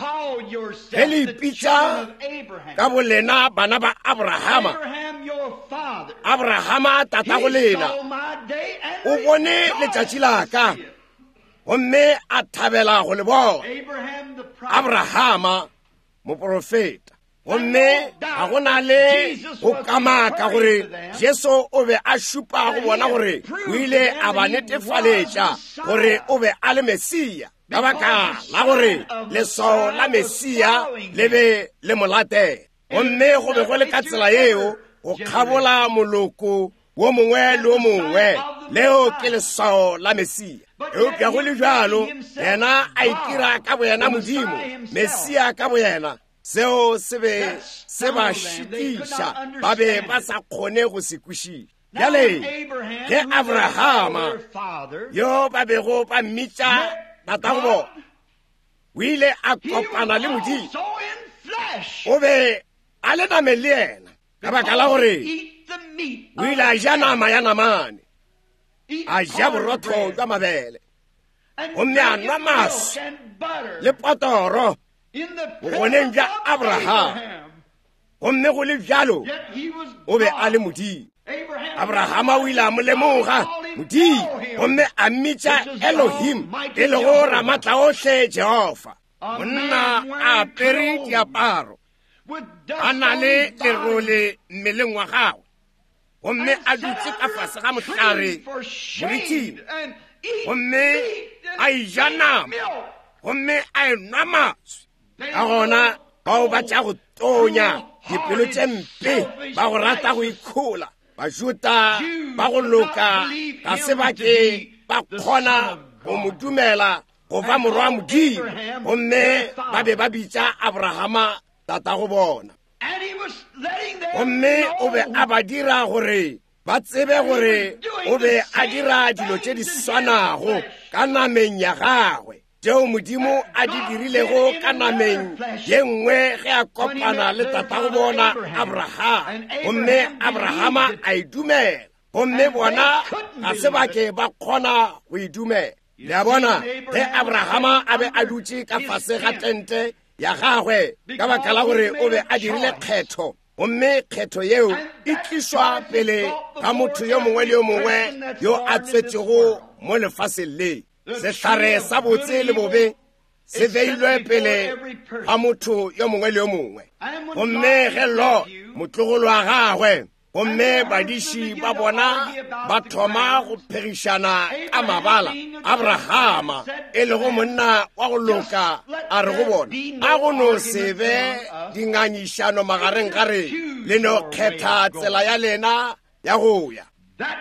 ge le ipitša ka bolena bana ba Abrahama, Abrahama tatago lena o bone letšatši la ka gomme a thabela go le bona. Abrahama moprofeta gomme ga go na le go kamaka gore Jesu o be a šupa go bona gore o ile a ba netefaletša gore o be a le Mesia ka baka la gore leswao la Mesia le be le molate. Gomme go be go le ka tsela yeo go kgabola moloko wo mongwe le wo mongwe leo ke leswao la Mesia. Eupša go le bjalo yena a itira ka boyena Modimo, Mesia ka boyena, seo se be se ba šitiša ba be ba sa kgone go se kwešiša. Bjale ge Abrahama yo ba bego ba mmitša tatago bona o ile a kopana le Modimo, o be a le nameng le yena ka baka la gore o ile a ja nama ya namane, a ja borotho jwa mabele, gomme a nwa maswi le potoro bogoneng bja Abrahama. Gomme go le bjalo o be a le Modimo. Abrahama o ile a mo lemoga Modimo, gomme a mmitša Elohim e le go Ramatla ohle Jehova. Monna a apere diaparo, a na le lerole mmeleng wa gagwe, gomme a dutse ka fase ga mohlare moriting, gomme a ija nama, gomme a enwa maswi. Ka gona bao ba tša go tonya dipelo tše mpe ba go rata go ikgola, Bajuda ba go loka ka sebake ba kgona go mo dumela go ba morwa wa Modimo, gomme ba be ba bitša Abrahama tatago bona. Gomme o be a ba dira gore ba tsebe gore o be a dira dilo tše di swanago ka nameng ya gagwe, tšeo Modimo a di dirilego ka nameng ye nngwe ge a kopana le tatago bona Abrahama. Gomme Abrahama a idumela, gomme bona ga sebake ba kgona go idumela. Le a bona ge Abrahama a be a dutse ka fase ga tente ya gagwe ka baka la gore o be a dirile kgetho, gomme kgetho yeo e tliswa pele ka motho yo mongwe le yo mongwe yo a tswetšego mo lefaseng le. Sehlare sa botse le bobe se beilwe pele ga motho yo mongwe le yo mongwe. Gomme ge Lot motlogolo wa gagwe, gomme badiši ba bona ba thoma go phegišana ka mabala, Abrahama e lego monna wa go loka a re go bona a go no se be dinganyišano magareng gare le no kgetha tsela ya lena ya go ya.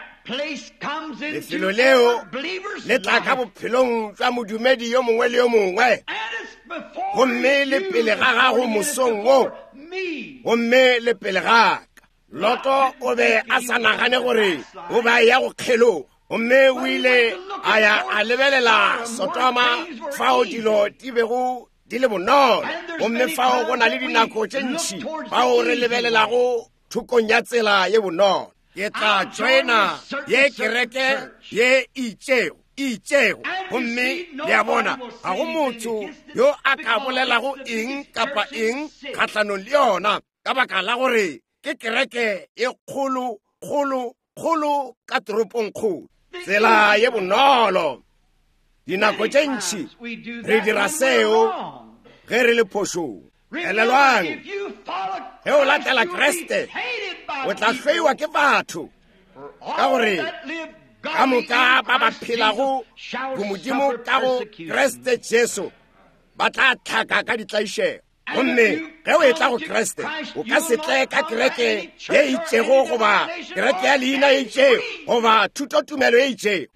Lefelo leo le tla ka bophelong jwa modumedi yo mongwe le yo mongwe, gomme le pele ga gago mosong wo, gomme le pele ga Loto o be a sa nagane gore o ba ya go kgelo, gomme o ile a ya a lebelela Sodoma fao dilo di bego di le bonolo, gomme fao go na le dinako tše ntši bao re lebelelago thokong ya tsela ye bonolo. Ke tla joina ye kereke ye itšego itšego, gomme le a bona ga go motho yo a ka bolelago eng kapa eng kgatlhanong le yona ka baka la gore ke kereke ye kgolo kgolo kgolo ka toropong kgolo. Tsela ye bonolo, dinako tše ntši re dira seo ge re le phošong. Elelwang ge o latela Kreste o tla hlweiwa ke batho ka gore ka moka ba ba phelago go Modimo ka go Kreste Jesu ba tla tlhaka ka ditlaišego. Gomme ge o etla go Kreste o ka se tle ka kereke ye itšego goba kereke ya leina ye itšego goba thutotumelo ye itšego.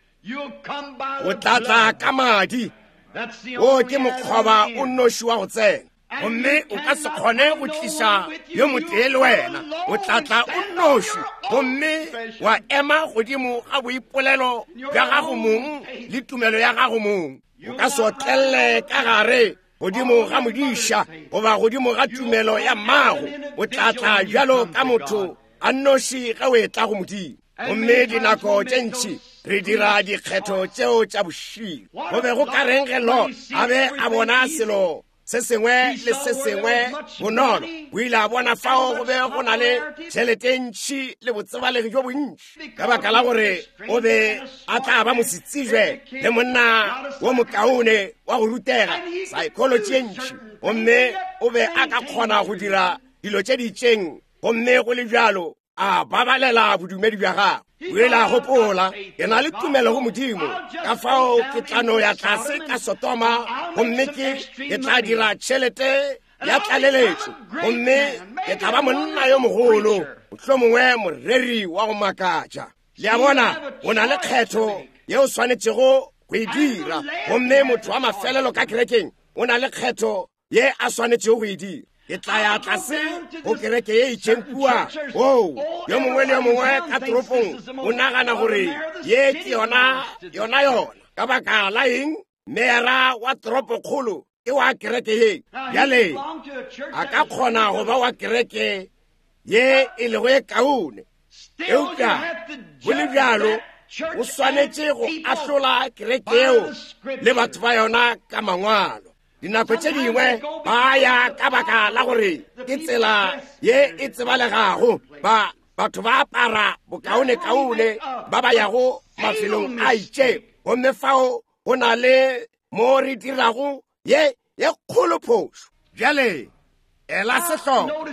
O tla tla ka madi, o ke mokgwaba o nnoši wa go tsena, gomme o ka se kgone go tliša yo motee le wena. O tla tla o nnoši, gomme wa ema godimo ga boipolelo bja gago mong le tumelo ya gago mong. O ka se otlelele ka gare godimo ga modiša goba godimo ga tumelo ya mmago. O tla tla bjalo ka motho a nnoši ge o etla go Modimo. Gomme dinako tše ntši re dira dikgetho tšeo tša bošilo go be go ka reng ge Lot a be a bona selo se sengwe le se sengwe bonolo o ile a bona fao go be go na le tšhelete ntšhi le botsebalegi jo bontši ka baka la gore o be a tla ba mositsijwe le monna wo mokaone wa go rutega psychology e ntšhi gomme o be a ka kgona go dira dilo tše ditšeng gomme go le bjalo a babalela bodumedi bja gagwe o ile a gopola ke na le tumelo go modimo ka fao ke tlano ya tlase ka Sotoma gomme ke ke tla dira tšhelete ya tlaleletšo gomme ke tla ba monna yo mogolo mohlomongwe moreri wa go makatša le a bona o na le kgetho ye o swanetšego go e dira gomme motho wa mafelelo ka kerekeng o na le kgetho ye a swanetšego go e dira ke tla ya tlase go kereke ye itšeng kua o yo mongwe le yo mongwe ka toropong o nagana gore ye ke yona yona yona ka baka la eng meera wa toropo kgolo ke wa kereke ye bjale a ka kgona go ba wa kereke ye e lego e kaone eupša go le bjalo o swanetše go ahlola kereke eo le batho ba yona ka mangwalo dinako tše dingwe ba ya ka baka la gore ke tsela ye e tsebalegago ba batho ba apara bokaone-kaone ba ba yago mafelong a itše gomme fao go na le mo re dirago ye ye kgolo phošo bjale ela sehlogo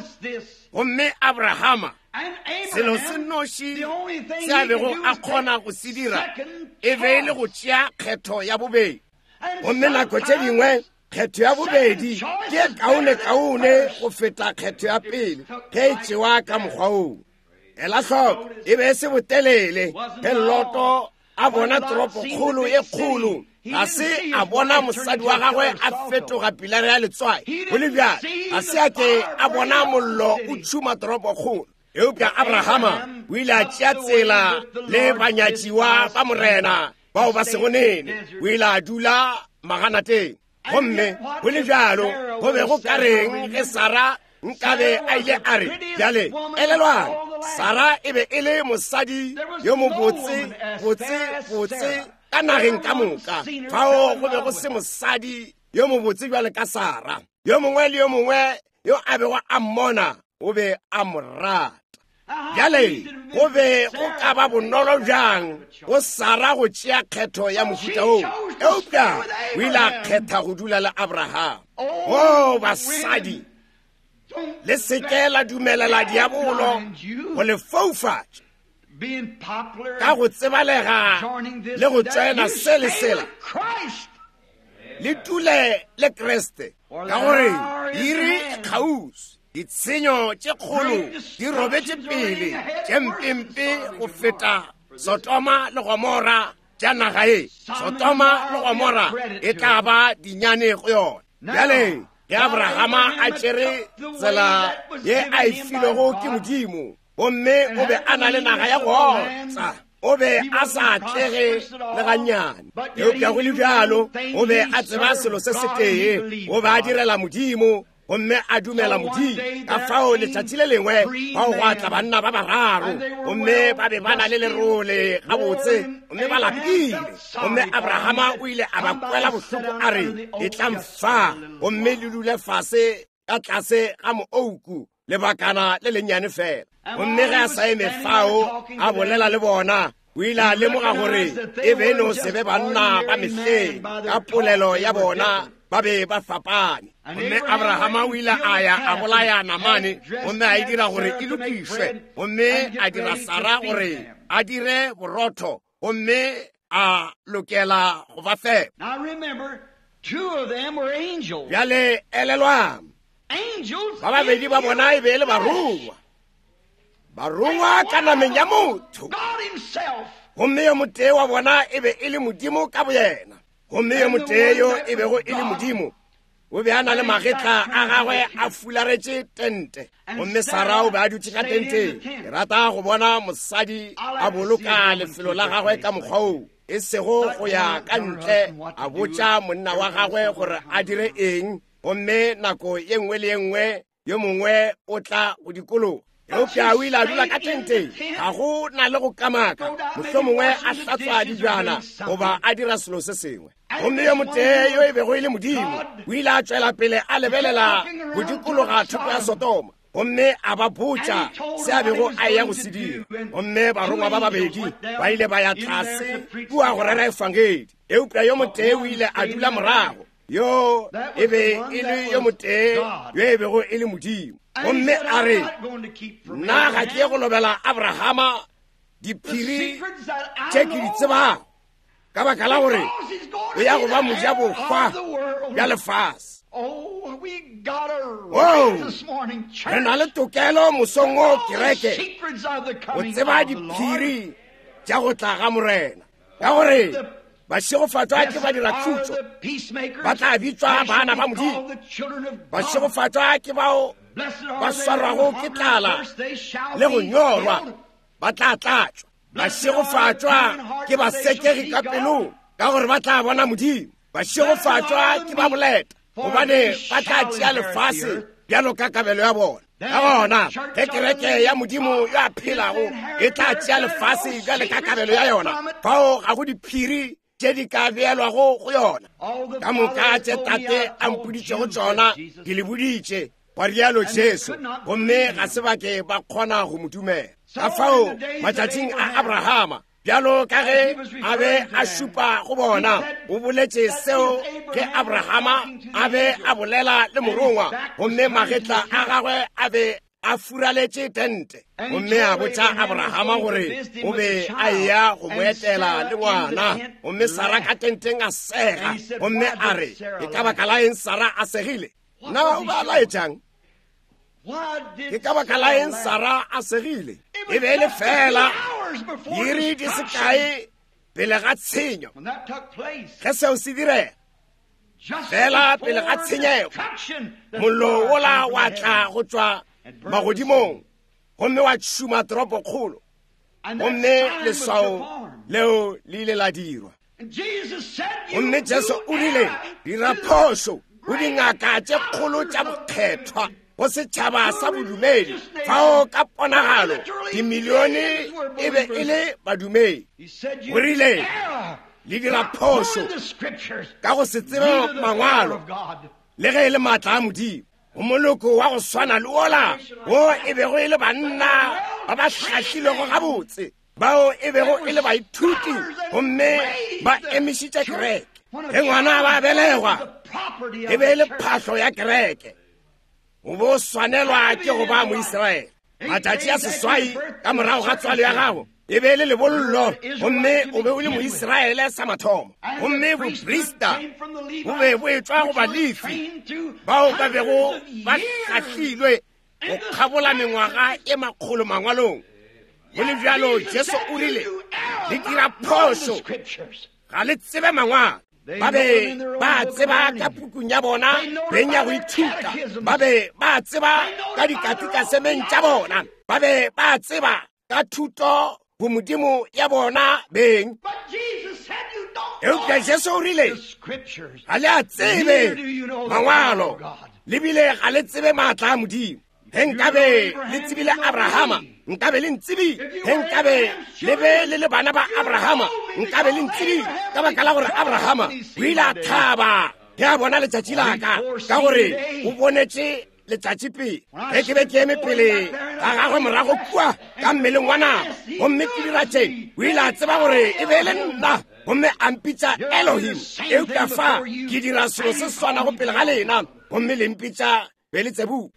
gomme Abrahama selo se noši se a bego a kgona go se dira e be e le go tšea kgetho ya bobedi gomme nako tše dingwe kgetho ya bobedi ke kaone-kaone go feta kgetho ya pele ge e tšewa ka mokgwa oo ela hloko e be se botelele ge Loto a bona toropo kgolo e kgolo ga se a bona mosadi wa gagwe a fetoga pilare ya letswai go le bjale ga se a ke a bona mollo o tšhuma toropo kgolo eupša Abrahama o ile a tšea tsela le banyatšiwa ba morena bao ba segonene o ile a dula maganateng gomme go le bjalo go be go ka reng ge Sara nkabe a ile a re bjale elelwang Sara e be e le mosadi yo mo botse botse botse ka nageng ka moka fao go be go se mosadi yo mo botse bjale ka Sara yo mongwe le yo mongwe yo a bego a mmona o be a morata bjale go be go ka ba bonolo bjang go Sara go tšea kgetho ya mofuta oo eupša o ile a kgetha go dula le Abraham o basadi le seke la dumelela diabolo go le foufatša ka go tsebalega le go tšaena se le sela le dule le Kreste ka gore iri kgauswi ditshenyo tše kgolo di robetše pele tše mpempe go feta Sotoma le Gomora tša naga ye Sotoma le Gomora e tla ba dinyane go yona bjale ge Abrahama a tšere tsela ye a e filego ke modimo gomme o be a na le naga ya go otsa o be a sa tlege le gannyane eupša go le bjalo o be a tseba selo se se tee o be a direla modimo gomme a dumela modimo ka fao letšatši le lengwe bao go atla banna ba bararo gomme ba be ba na le lerole gabotse gomme ba lapile gomme Abrahama o ile a ba kwela bohloko a re e tla mfa gomme le dule fase ka tlase ga moouku lebakana le lennyane fela gomme ge a sa eme fao a bolela le bona o ile a lemoga gore e beno se be banna ba mehleng ka polelo ya bona ba be ba fapane gomme Abrahama o ile a ya a bolaya Namane gomme a e dira gore e lokišwe gomme a dira Sara gore a dire borotho gomme a lokela go ba fepa bjale elelwang ba babedi ba bona e be le barungwa barungwa ka nameng ya motho gomme yo motee wa bona e be e le modimo ka boyena gomme yo moteyo e bego e le modimo o be a na le magetla a gagwe a fularetše tente gomme Sara o be a dutše ka tenteng ke rata go bona mosadi a boloka lefelo la gagwe ka mokgwa oo e sego go ya ka ntle a botša monna wa gagwe gore a dire eng gomme nako ye nngwe le ye nngwe yo mongwe o tla go dikologa eupša o ile a dula ka tenteng ga go na le go kamaka mohlomongwe a hlatswa dijana goba a dira selo se sengwe gomme yo motee yo e bego e le modimo o ile a tswela pele a lebelela go dikologa thoko ya Sodoma gomme a ba botša se a bego a ya go se dira gomme barongwa ba babedi ba ile ba ya tlase kua go rera efangedi eupša yo motee o ile a dula morago yo e be e le yo motee yo e bego e le modimo gomme a re nna ga ke go lobela Abrahama diphiri tše ke di tsebago ka baka la gore o ya go ba moja bokgwa bja lefase Oh, we got a oh right this morning, church. re na le tokelo mosong o All the kereke secrets of the go coming tseba of the Lord. diphiri tša go tla ga morena ka gore bašegofatwa ke ba dira khutšo ba tla bitswa bana ba modimo bašegofatwa ke bao ba swarwago ke tlala le go nyorwa ba tla tlatswa bašegofatwa ke basekegi ka pelong ka gore ba tla bona modimo bašegofatwa ke ba boleta gobane ba tla tšea lefase bjalo ka kabelo ya bona ka gona ge kereke ya modimo yo a phelago e tla tšea lefase bjale ka kabelo ya yona fao ga go diphiri tše di ka beelwago go yona ka moka tše tate a mpoditšego tšona ke le boditše wa rialo Jesu gomme ga se bake ba kgona go mo dumela ka fao matšatšing a Abrahama bjalo ka ge a be a šupa go bona o boletše seo ge Abrahama a be a bolela le morongwa gomme magetla a gagwe a be a furaletše tente gomme a botša Abrahama gore o be a ya go mo etela le ngwana gomme Sara ka tenteng a sega gomme a re e ka baka la eng Sara a segile na o ba laetšang ke ka baka la eng Sara a segile e be e le fela iri di se kae pele ga tshenyo ge seo se direga fela pele ga tshenyego mollo ola wa tla go tswa magodimong gomme wa tšhuma toropo kgolo gomme leswao leo le ile la dirwa gomme Jesu o rile dira phošo o dingaka tše kgolo tša bokgethwa go setšhaba sa bodumedi fao ka ponagalo dimilione e be e le badumedi o rile le dira phošo ka go se tsebe mangwalo le ge e le maatla a modimo go moloko wa go swana le ola o e bego e le banna ba ba hlahlilego gabotse bao e bego e le baithuti gomme ba emišitše kereke ge ngwana ba belegwa e be e le phahlo ya kereke o bo swanelwa ke go ba moiseraele matšatši a seswai ka morago ga tswalo ya gago e be e le lebollo gomme o be o le moiseraele sa mathomo gomme boprista bo be bo etswa go balefi bao ba bego ba hlahlilwe go kgabola mengwaga e makgolo mangwalong go le bjalo Jesu o rile le dira phošo ga le tsebe mangwalo ba be ba tseba ka pukung ya bona beng ya go ithuta ba be ba tseba ka dikatika semeng tša bona ba be ba tseba ka thuto go modimo ya bona beng eupša Jesu o rile ga le a tsebe mangwalo le bile ga le tsebe maatla a modimo ge nkabe le tsebile Abrahama nkabe le ntsebi ge nkabe le be le le bana ba Abrahama nkabe le ntsebi ka baka la gore Abrahama o ile a thaba ge a bona letšatši laka ka gore o bonetše letšatši pele ge ke be ke eme pele ga gagwe morago kua ka mmeleng wa nama gomme ke dira tše o ile a tseba gore e be le nna gomme a mpitša Elohim eupša fa ke dira selo se swana go pele ga lena gomme le mpitša Beelzebub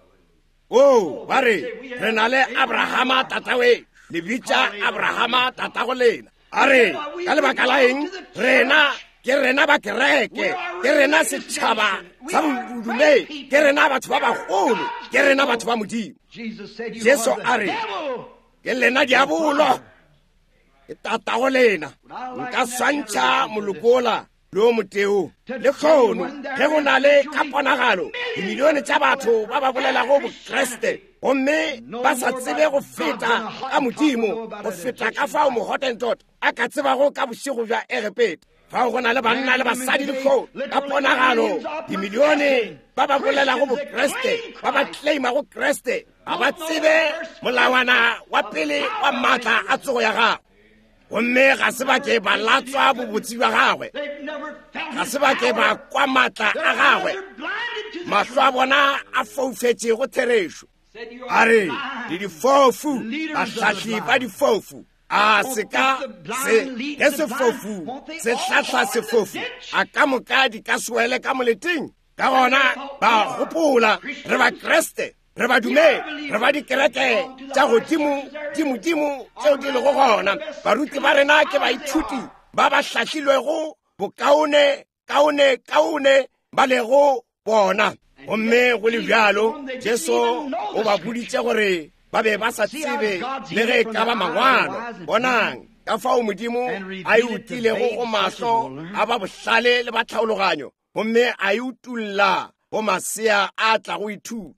o ba re re na le Abrahama tatawe le bitša Abrahama tatago lena a re ka lebaka la eng rena ke rena ba kereke ke rena setšhaba sa bodumedi ke rena batho ba bagolo ke rena batho ba modimo Jesu a re ke lena diabolo ke tatago lena nka swantšha molokola le o moteo le kgono ge go na le ka ponagalo dimilione tša batho ba ba bolelago bokreste gomme ba sa tsebe go feta ka modimo go feta ka fao mogotentot a ka tsebago ka bošego bja Egepeta fa go na le banna le basadi le fo ka ponagalo dimilione ba ba bolela go bokreste ba ba claima go kreste ba ba tsebe molawana wa pele wa matla a tsogo ya gago gomme ga se ba ke ba latswa bobotsi ba gagwe ga se ba ke ba kwa matla a gagwe mahlo a bona a foufetse go theresho a re le difofu batlhatlhi ba difofu a se ka se ke sefofu se tlhatlha sefofu a ka moka di ka swele ka moleting ka gona ba gopola re ba kreste re ba dume re ba dikereke tša godimo dimodimo tseo di lego gona baruti ba rena ke baithuti ba ba hlahlilwego bokaone kaone kaone ba lego bona gomme go le bjalo jesu o ba boditše gore ba be ba sa tsebe le ge ka ba mangwalo bonang ka fao modimo a e utilego go mahlo a ba bohlale le ba tlhaologanyo gomme a e utulla go masea a tla go ithuta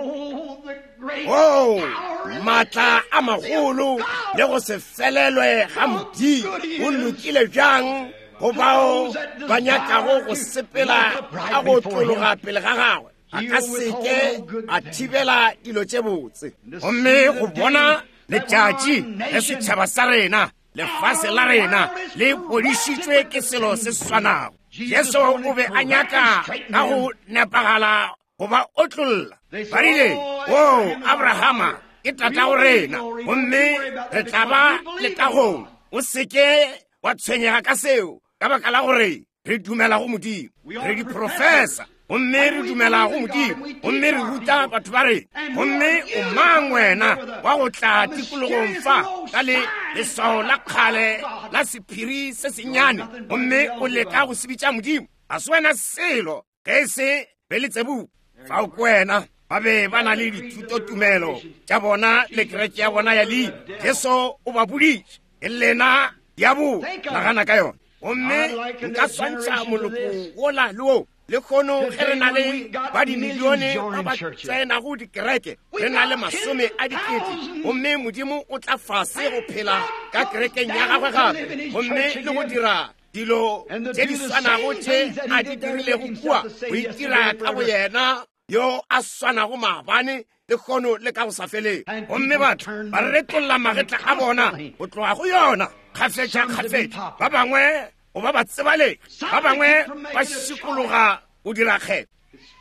oh matla a magolo le go se felelwe ga modi o lokile bjang go bao ba nyakago go sepela ka go tlologa pele ga gagwe a ka seke a thibela dilo tše botse gomme go bona letšatši le setšhaba sa rena lefase la rena le podišitšwe ke selo se seswanago jesu o be a nyaka ka go nepagala goba o tlolla ba rile o abrahama ke tata go rena gomme re tla ba le kagong o seke wa tshwenyega ka seo ka baka la gore re dumela go modimo re diprofesa gomme re dumela go modimo gomme re ruta batho ba rena gomme o mang wena wa go tla tikologong fa ka le leswao la kgale la sephiri se senyane gomme o leka go sebitša modimo a se wena selo ge se be le tsebuka fa o kwena ba be ba na le dithutotumelo tša bona le kereke ya bona ya leina jesu o ba boditše e lena ya bo nagana ka yona gomme nka swantšha moloko wola le wo le kgono ge re na le ba dimilione ba ba tsenago dikereke re na le masome a dikete gomme modimo o tla fase go phela ka kerekeng ya gagwe gape gomme le go dira dilo tše di swanago tše a di dirilego kua go itira ka bo yena yo a swanago maabane le kgono le ka go sa feleng gomme batho ba retolola magetla a bona go tloga go yona kgafetša kgafetša ba bangwe go ba ba tsebaleng ba bangwe ba šikologa go dira kgetho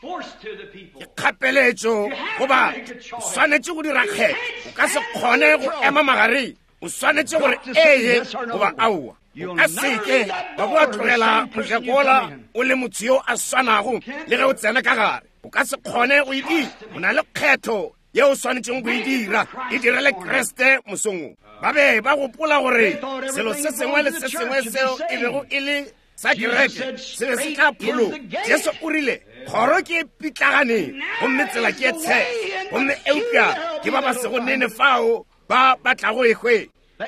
ke kgapeletšo goba o swanetše go dira kgetho o ka se kgone go ema magareng o swanetše gore eye goba aowa o ka seke ba boa tlogela mojakola o le motho yo a swanago le ge o tsena ka gare o ka se kgone go e dira o na le kgetho ye o swanetšeng go e dira e direle kreste mosongong ba be ba gopola gore selo se sengwe le se sengwe seo e bego e le sa kereke se be se tla pholo jesu o rile kgoro ke pitlaganeng gomme tsela ke e tshela gomme eupša ke ba ba sego nene fao ba batlago ekgwe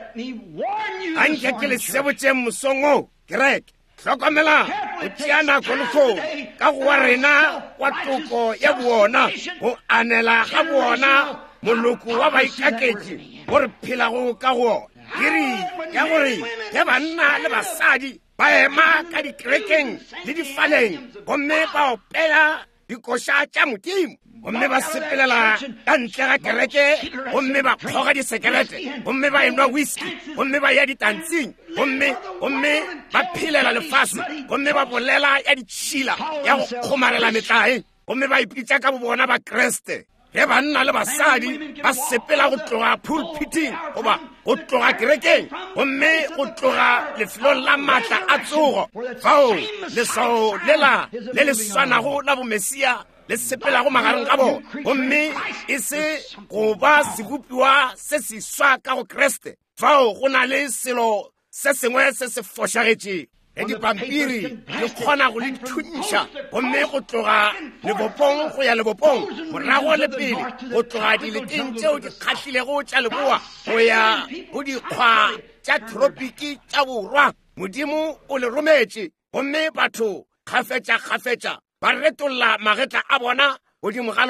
ga nke ke lesebotšeng mosongo kereke hlokomela o tšea nako le kgong ka go wa rena wa toko ya bona go anela ga bona moloko wa baikaketše gore phelago ka go kiri ya gore ge banna le basadi ba ema ka dikerekeng le difaleng gomme ba opela dikoša tša modimo gomme ba sepelela ka ntle ga kereke gomme ba kgoga disekelete gomme ba enwa whisky gomme ba ya ditantsing gomme gomme ba phelela lefase gomme ba bolela ya ditšhila ya go kgomarela metlae gomme ba ipitša ka bobona ba kreste ge banna le basadi ba sepela go tloga pulpiting goba go tloga kerekeng gomme go tloga lefelong la maatla a tsogo fao leswao lela le le swanago la bomesia le sepelago magareng ka bona gomme e se go ba sebopiwa se seswa ka go kreste fao go na le selo se sengwe se se fošagetšeng le dipampiri di kgona go le thuntšha gomme go tloga lebopong go ya lebopong morago le pele go tloga dileteng tšeo di kgahlilego tša leboa go ya go dikgwa tša tropiki tša borwa modimo o le rometše gomme batho kgafetša kgafetša ba retolola magetla a bona godimo ga lona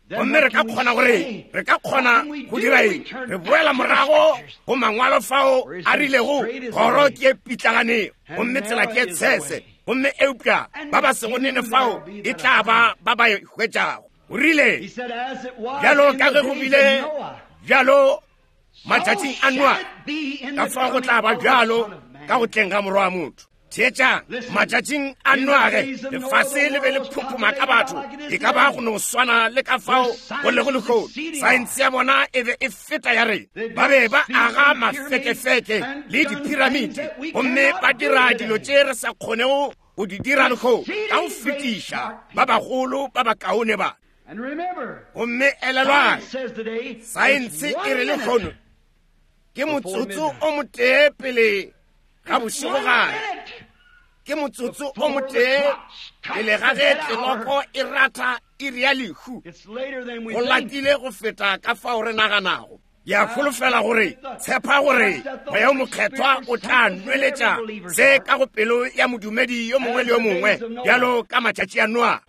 gomme re ka kgona gore re ka kgona go dira eng re boela morago go mangwalo fao a rilego kgoro ke pitlagane gomme tsela ke tshese gomme eupša ba ba segonene fao e tla ba ba ba hwetšago o rile bjalo ka ge go bile bjalo matšatšing a Noa ka fao go tla ba bjalo ka go tleng ga Morwa wa Motho theetša matšatšing a Noa ge lefase le be le phuphuma ka batho e ka ba go no swana le ka fao go lego lekgolo saense ya bona e be e feta ya rena ba be ba aga mafekefeke le diphiramiti gomme ba dira dilo tše re sa kgonego go di dira lekgolo ka go fetiša ba bagolo ba ba kaone ba gomme elelwang saense e re lekgono ke motsotso o motee pele ga bošegogane ke motsotso o motee pele ga ge tleloko e rata e rea lehu go latile go feta ka fao re naganago ya kgolofela gore tshepa gore moya o mokgethwa o tla nweletša se ka go pelo ya modumedi yo mongwe le yo mongwe bjalo ka matšatši a Noa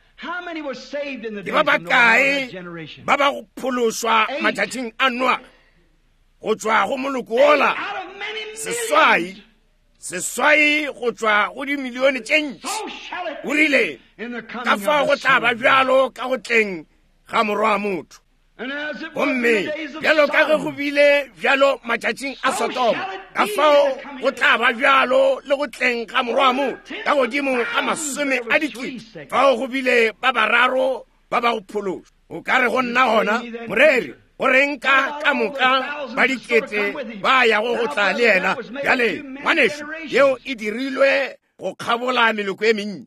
ke ba bakae ba ba go phološwa matšatšing a Noa go tšwa go moloko ola seswai seswai go tšwa go dimilione tše ntši o rile ka fao go tla ba bjalo ka go tleng ga Morwa wa Motho gomme bjalo ka ge go bile bjalo matšatšing a Sodoma ka fao go tla ba bjalo le go tleng ga Morwa wa Motho ka godimo ga masome a dikete fao go bile ba bararo ba ba go phološa o ka re go nna gona moreri o reng ka ka moka ba dikete ba ya go go tla le yena bjale ngwanešo yeo e dirilwe go kgabola meloko e mennye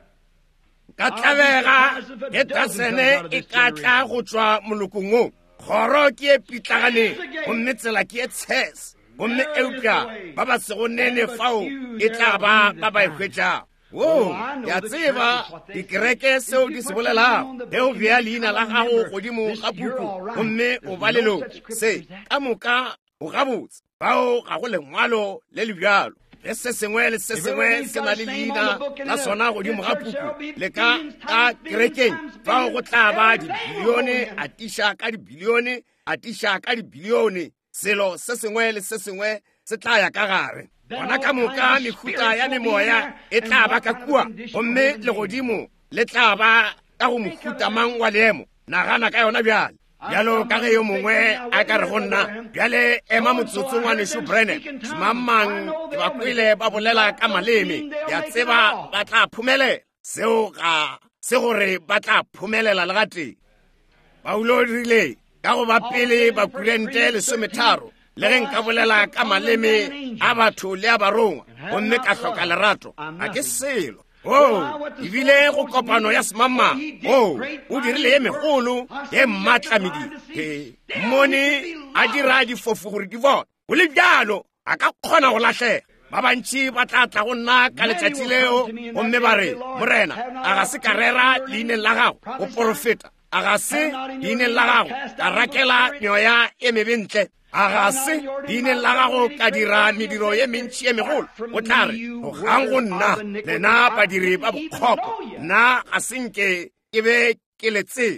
ka tlabega e tasene e ka tla go tšwa molokong o kgoro ke e pitlaganeng gomme tsela ke e tshese gomme eupša ba ba segonene fao e tla ba ba ba e hwetšago o ya tseba dikereke seo di se bolelago ge o bea leina la gago godimo ga buku gomme o ba leloko se ka moka o gabotse bao ga go lengwalo le le bjalo le se sengwe le se sengwe se na le leina la sona godimo ga puku le ka ka kerekeng bao go tla ba dibilione a tiša ka dibilione a tiša ka dibilione selo se sengwe le se sengwe se tla ya ka gare gona ka moka mehuta ya memoya e tla ba ka kua gomme legodimo le tla ba ka go mohuta mang wa leemo nagana ka yona bjale bjalo ka ge yo mongwe a ka re go nna bjale ema motsotso ngwanešo Brennan mamang ke ba kwele ba bolela ka maleme ya tseba ba tla phumelela seo ga se gore ba tla phumelela le gateng ba ulorile ka go ba pele ba kurente lesometharo le ge nka bolela ka maleme a batho le a barongwa gomme ka hloka lerato a ke selo o ebile go kopano ya semama o o dirile ye megolo ye mmatlamedi mmone a dira difofu gore di bona go le bjalo a ka kgona go latlhega ba bantši ba tla tla go nna ka letšatši leo gomme ba re morena a ga se ka rera leineng la gago go porofeta a ga se leineng la gago ka rakela meoya e mebentle a ga se leineng la gago ka dira mediro ye mentši ye megolo o tla re go gang go nna lena badiri ba bokgopo nna ga senke ke be ke letsebe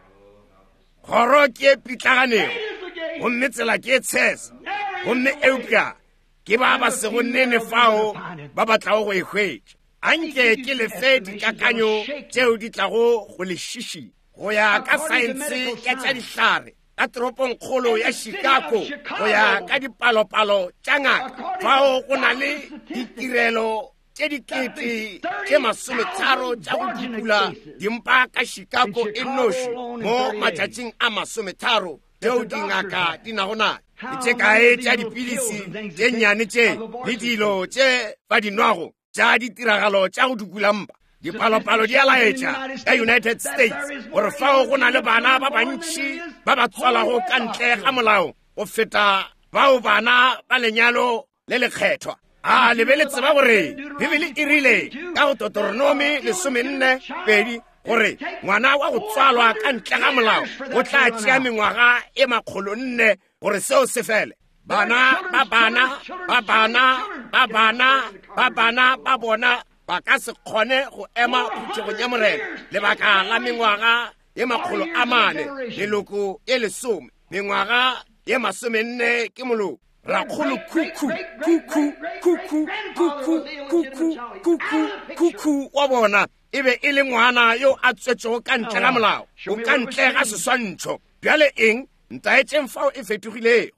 kgoro ke e pitlaganeng gomme tsela ke e tshese gomme eupša ke ba ba segonene fao ba batlago go e hwetša anke ke lefe dikakanyo tšeo di tlago go lešiši go ya ka saense ya tša dihlare ka toroponkgolo ya Chicago go ya ka dipalopalo tša ngaka fao go na le ditirelo tše dikete tše masometharo tša go dikula dimpa ka Chicago e noši mo matšatšing a masometharo tšeo dingaka di nago nago ke tše kae tša dipilisi tše nnyane tše le dilo tše ba di nwago tša ditiragalo tša go dikula mpa dipalopalo di a laetša ka United States gore fao go na le bana ba bantši ba ba tswalago ka ntle ga molao go feta bao bana ba lenyalo le lekgethwa a lebe le tseba gore bibele e rile ka go Deuteronomy lesomenne pedi gore ngwana wa go tswalwa ka ntle ga molao o tla tšea mengwaga e makgolo nne gore seo se fele bana ba bana ba bana ba bana ba bana ba bona ba ka se kgone go ema phuthegong ya morena lebaka la mengwaga ye makgolo a mane leloko e lesome mengwaga ye masomenne ke moloko rakgolo kuku kuku kuku kuku kuku kuku kuku wa bona e be e le ngwana yo a tswetšego ka ntle ga molao o ka ntle ga seswantšho bjale eng ntaetšeng fao e fetogilego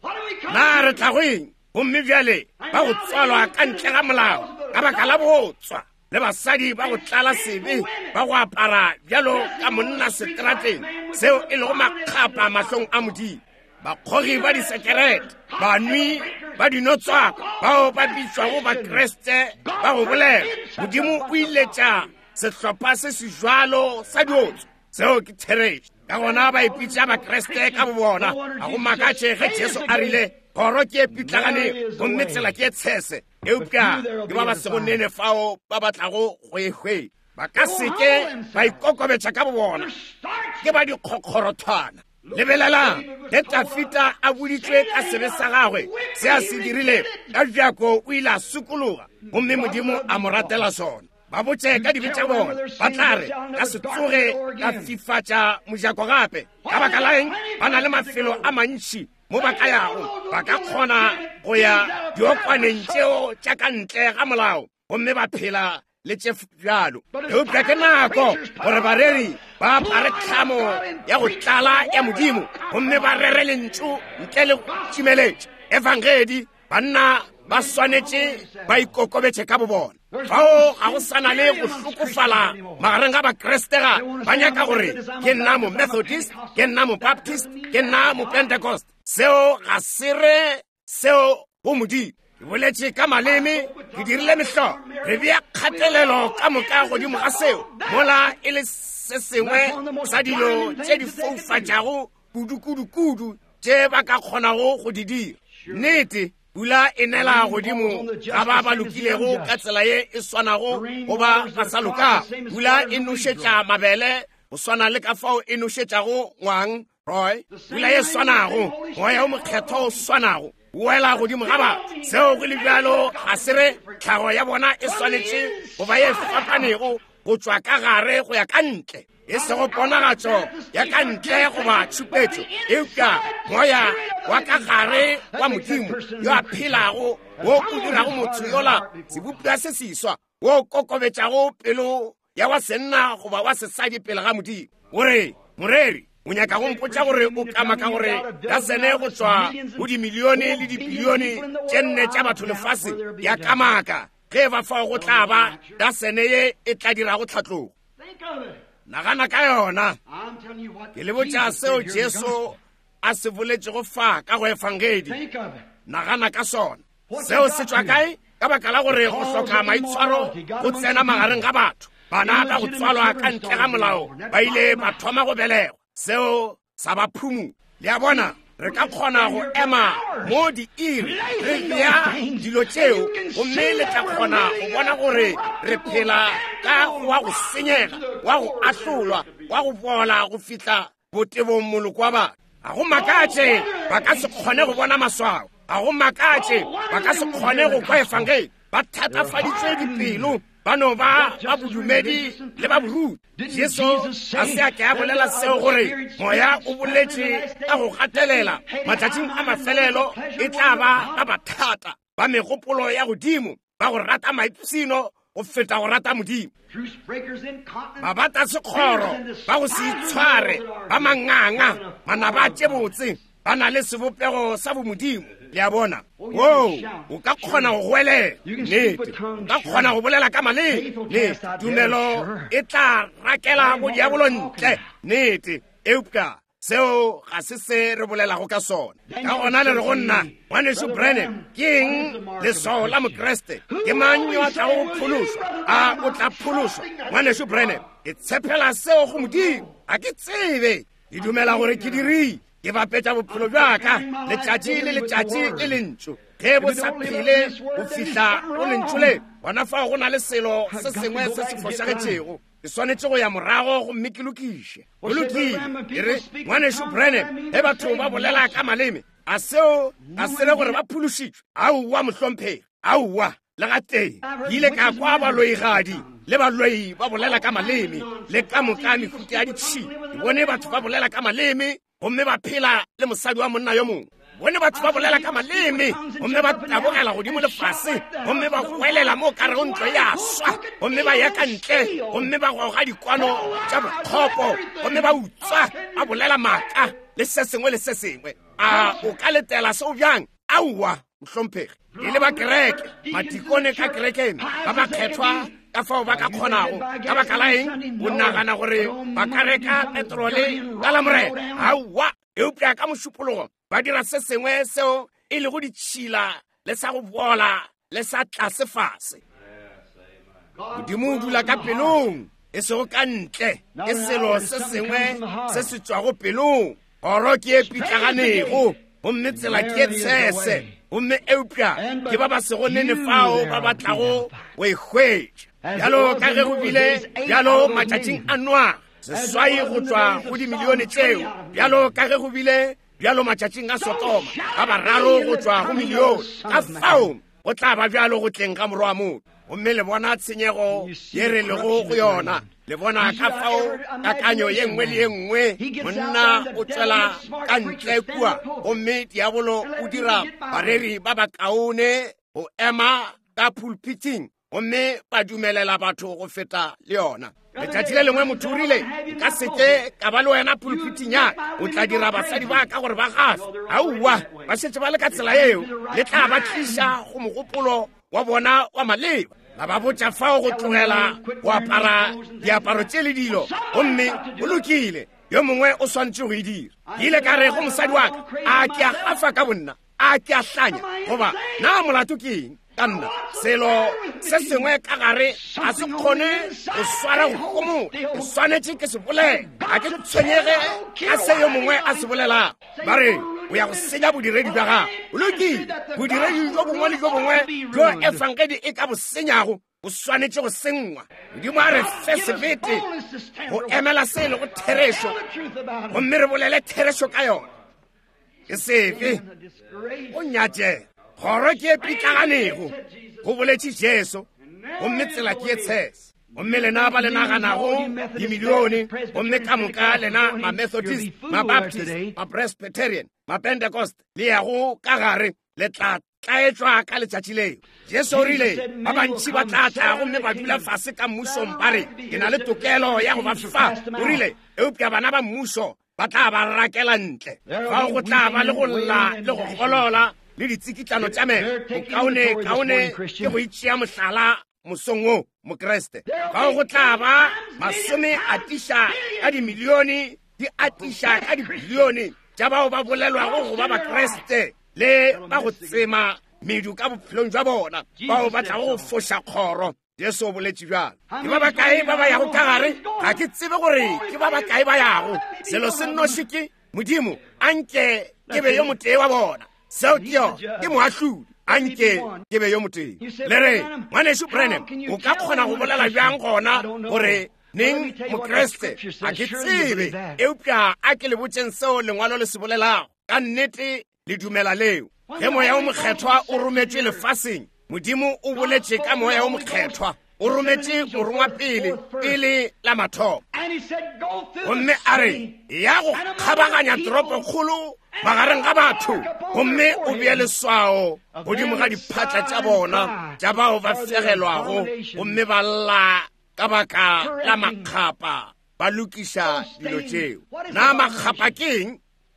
na re tla go eng gomme bjale ba go tswalwa ka ntle ga molao ka baka la botswa le basadi ba go tlala sebe ba go apara bjalo ka monna seterateng seo e lego makgapa mahlong a modimo bakgogi ba disekerete banwi ba dinotswako bao ba bitšwago bakreste ba go bolela modimo o iletša sehlopha se sejwalo sa diotso seo ke theretše ka gona ba ipitša bakreste ka bobona ga go makatše ge jesu a rile kgoro ke e pitlaganeng gomme tsela ke e tshese eupša ke ba ba sego nene fao ba batlago hwehwe ba ka seke ba ikokobetša ka bobona ke ba dikgokgorothwana lebelelang ge Dafita a boditšwe ka sebe sa gagwe se a se dirile ka bjako o ile a sukologa gomme modimo a mo ratela sona ba botše ka dibe tša bona ba tla re ka se tsoge ka fifatša mojako gape ka baka la eng ba na le mafelo a mantši mo ba ka yago ba ka kgona go ya diokwaneng tšeo tša ka ntle ga molao gomme ba phela le tše bjalo eupša ke nako gore bareri ba apare tlhamo ya go tlala ya modimo gomme ba rere lentšu ntle le timeletše evangeli banna ba swanetše ba ikokobetše ka bobona fao ga go sana le go hlokofala magareng ga bakrestega ba nyaka gore ke nna mo methodist ke nna mo baptist ke nna mo pentecost seo ga se re seo go modimo ke boletše ka maleme ke dirile mehlo re bea kgatelelo ka moka godimo ga seo mola e le se sengwe sa dilo tše di foufatšago kudu-kudu-kudu tše ba ka kgonago go di dira nnete pula e nela godimo ga ba ba lokilego ka tsela ye e swanago goba ba sa lokago pula e nošetša mabele go swana le ka fao e nošetšago ngwang roy pula ye swanago moya o mokgetho o swanago wela godimo ga batho seo go le bjalo ga se re tlhago ya bona e swanetše goba ye fapanego go tswa ka gare go ya ka ntle e sego ponagatšo ya ka ntle goba tšhupetšo eupša moya wa ka gare wa modimo yo a phelago wo o dirago motho yola sebopša se seswa wo o kokobetšago pelo ya wa senna goba wa sesadi pele ga modimo gore moreri o nyaka go mpotša gore o kama ka gore ka sene go tswa go dimilione le dibilione tše nne tša batho lefase ya kamaka ge ba fao go tla ba ka sene ye e tla dirago tlhatlogo nagana ka yona ke le botša seo jesu a se boletšego fa ka go efangedi nagana ka sona seo se tšwa kae ka baka la gore go hloka maitshwaro go tsena magareng ga batho bana ba go tswalwa ka ntle ga molao ba ile ba thoma go belegwa seo sa ba phumu le a bona re ka kgona go ema mo diiri re bea dilo tšeo gomme le tla kgona go bona gore re phela ka wa go senyega wa go ahlolwa wa go bola go fihla botebong moloko wa batho ga go makatše ba ka se kgone go bona maswao ga go makatše ba ka se kgone go kwa efangeli ba thatafaditšwe dipelo ba no ba ba bodumedi le ba boruti jesu a se a ke a bolela seo gore moya o boletše ka go gatelela matšatšing a mafelelo e tla ba ka bathata ba megopolo ya godimo ba go rata maipsino go feta go rata modimo ba bata sekgoro ba go se itshware ba manganga manaba a tše botse ba na le sebopego sa bomodimo le a bona wo o ka kgona go goelela nnete o ka kgona go bolela ka maleme nnete tumelo e tla rakela go diabolo ntle nnete eupša seo ga se se re bolelago ka sona ka gona le re go nna ngwaneso Branham ke eng leswao la mokreste ke mang yo a tla go phološwa a o tla phološwa ngwaneso Branham ke tshepela seo go modimo a ke tsebe ke dumela gore ke dirii ke bapetša bophelo bjaka letšatši le letšatši e lentšu ge bo sa phele go fihla go lentšu le gona fao go na le selo se sengwe se se fošagetšego ke swanetše go ya morago gomme ke lokiše go lokile ke re ngwaneso Branham ge batho ba bolela ka maleme a seo a se le gore ba phološitšwe aowa mohlomphegi aowa le ga teng ke ile ka kwa baloigadi le balwei ba bolela ka maleme le ka moka mehuta ya ditšhi bone batho ba bolela ka maleme gomme ba phela le mosadi wa monna yo mongwe bone batho ba bolela ka maleme gomme ba tabogela godimo lefase gomme ba hwelela mo kare go ntlo ya swa gomme ba ya ka ntle gomme ba goga dikwano tša bokgopo gomme ba utswa ba bolela maaka le se sengwe le se sengwe a o ka letela seo bjang aowa mohlomphegi e le ba kereke matikone ka kerekeng ba ba kgethwa ka fao ba ka kgonago ka baka la eng o nagana gore ba ka reka petrole ka la morena aowa eupša ka mošupologo ba dira se sengwe seo e le go ditšhila le sa go bola le sa tlasefase modimo o dula ka pelong e sego ka ntle ke selo se sengwe se se tswago pelong goro ke e pitlaganego gomme tsela ke e tshese gomme eupša ke ba ba segonene fao ba batlago o e hwetša bjalo ka ge go bile bjalo matšatšing a noa seswai go tswa go dimilione tšeo bjalo ka ge go bile bjalo matšatšing a sotoma ka bararo go tswa go milione ka fao go tla ba bjalo go tleng ka morwa motho gomme le bona tshenyego ye re lego go yona le bona ka fao kakanyo ye nngwe le ye nngwe monna o tswela ka ntle kua gomme diabolo o dira bareri ba ba kaone go ema ka pulpiting gomme ba dumelela batho go feta le yona letšatši le lengwe motho o rile ka seke ka ba le wena pulpiting ya o tla dira basadi ba ka gore ba gafe aowa ba šetse ba le ka tsela eo le tla ba tliša go mogopolo wa bona wa maleba ba ba botša fao go tlogela go apara diaparo tše le dilo gomme o lokile yo mongwe o swantše go e dira ke ile ka re go mosadi wa ka a ke a gafa ka bonna a ke a hlanya goba na molato ke eng ka nna selo se sengwe ka gare a se kgone go swara gomo ke swanetše ke se bolela a ke tshwenyege ka se yo mongwe a se bolelang ba re o ya go senya bodiredi bja gago o lokile bodiredi jo bongwe le jo bongwe jo efangedi e ka bo senyago o swanetše go sengwa modimo a re fe sebete go emela se le go therešo gomme re bolele therešo ka yona ke sefe o nyatše goro ke e pitlaganego go boletše jesu gomme tsela ke e tshese gomme lena ba le naganago dimilione gomme ka moka lena ma-methodist ma-baptist ma-presbyterian ma-pentecost le yago ka gare le tla tlaetswa ka letšatši leo jesu o rile ba bantši ba tla tla gomme ba dula fase ka mmusong ba re ke na le tokelo ya go ba fa o rile eupša bana ba mmuso ba tla ba rakela ntle fao go tla ba le go lla le go golola le ditsikitlano tša meno bokaone kaone ke go itšea mohlala mosong o mokreste fao go tla ba masome a tiša ka dimilione di atiša ka dibilione tša bao ba bolelwago go ba bakreste le ba go tsema medu ka bophelong jwa bona bao ba tlago go foša kgoro jesu o boletše bjalo ke ba bakae ba ba yago ka gare ga ke tsebe gore ke ba bakae ba yago selo se nnoši ke modimo anke ke be yo motee wa bona seo ke yo ke moahlodi anke ke be yo motee le re ngwanešo Branham o ka kgona go bolela bjang gona gore neng mokreste a ke tsebe eupša a ke le botšeng seo lengwalo le se bolelago ka nnete le dumela leo ge moya o mokgethwa o rometšwe lefaseng modimo o boletše ka moya o mokgethwa o rometše morongwa pele pele la mathomo gomme a re ya go kgabaganya toropo kgolo magareng ga batho gomme o bea leswao godimo ga diphatla tša bona tša bao ba fegelwago gomme ba lla ka baka la makgapa ba lokiša dilo tšeo na makgapa keng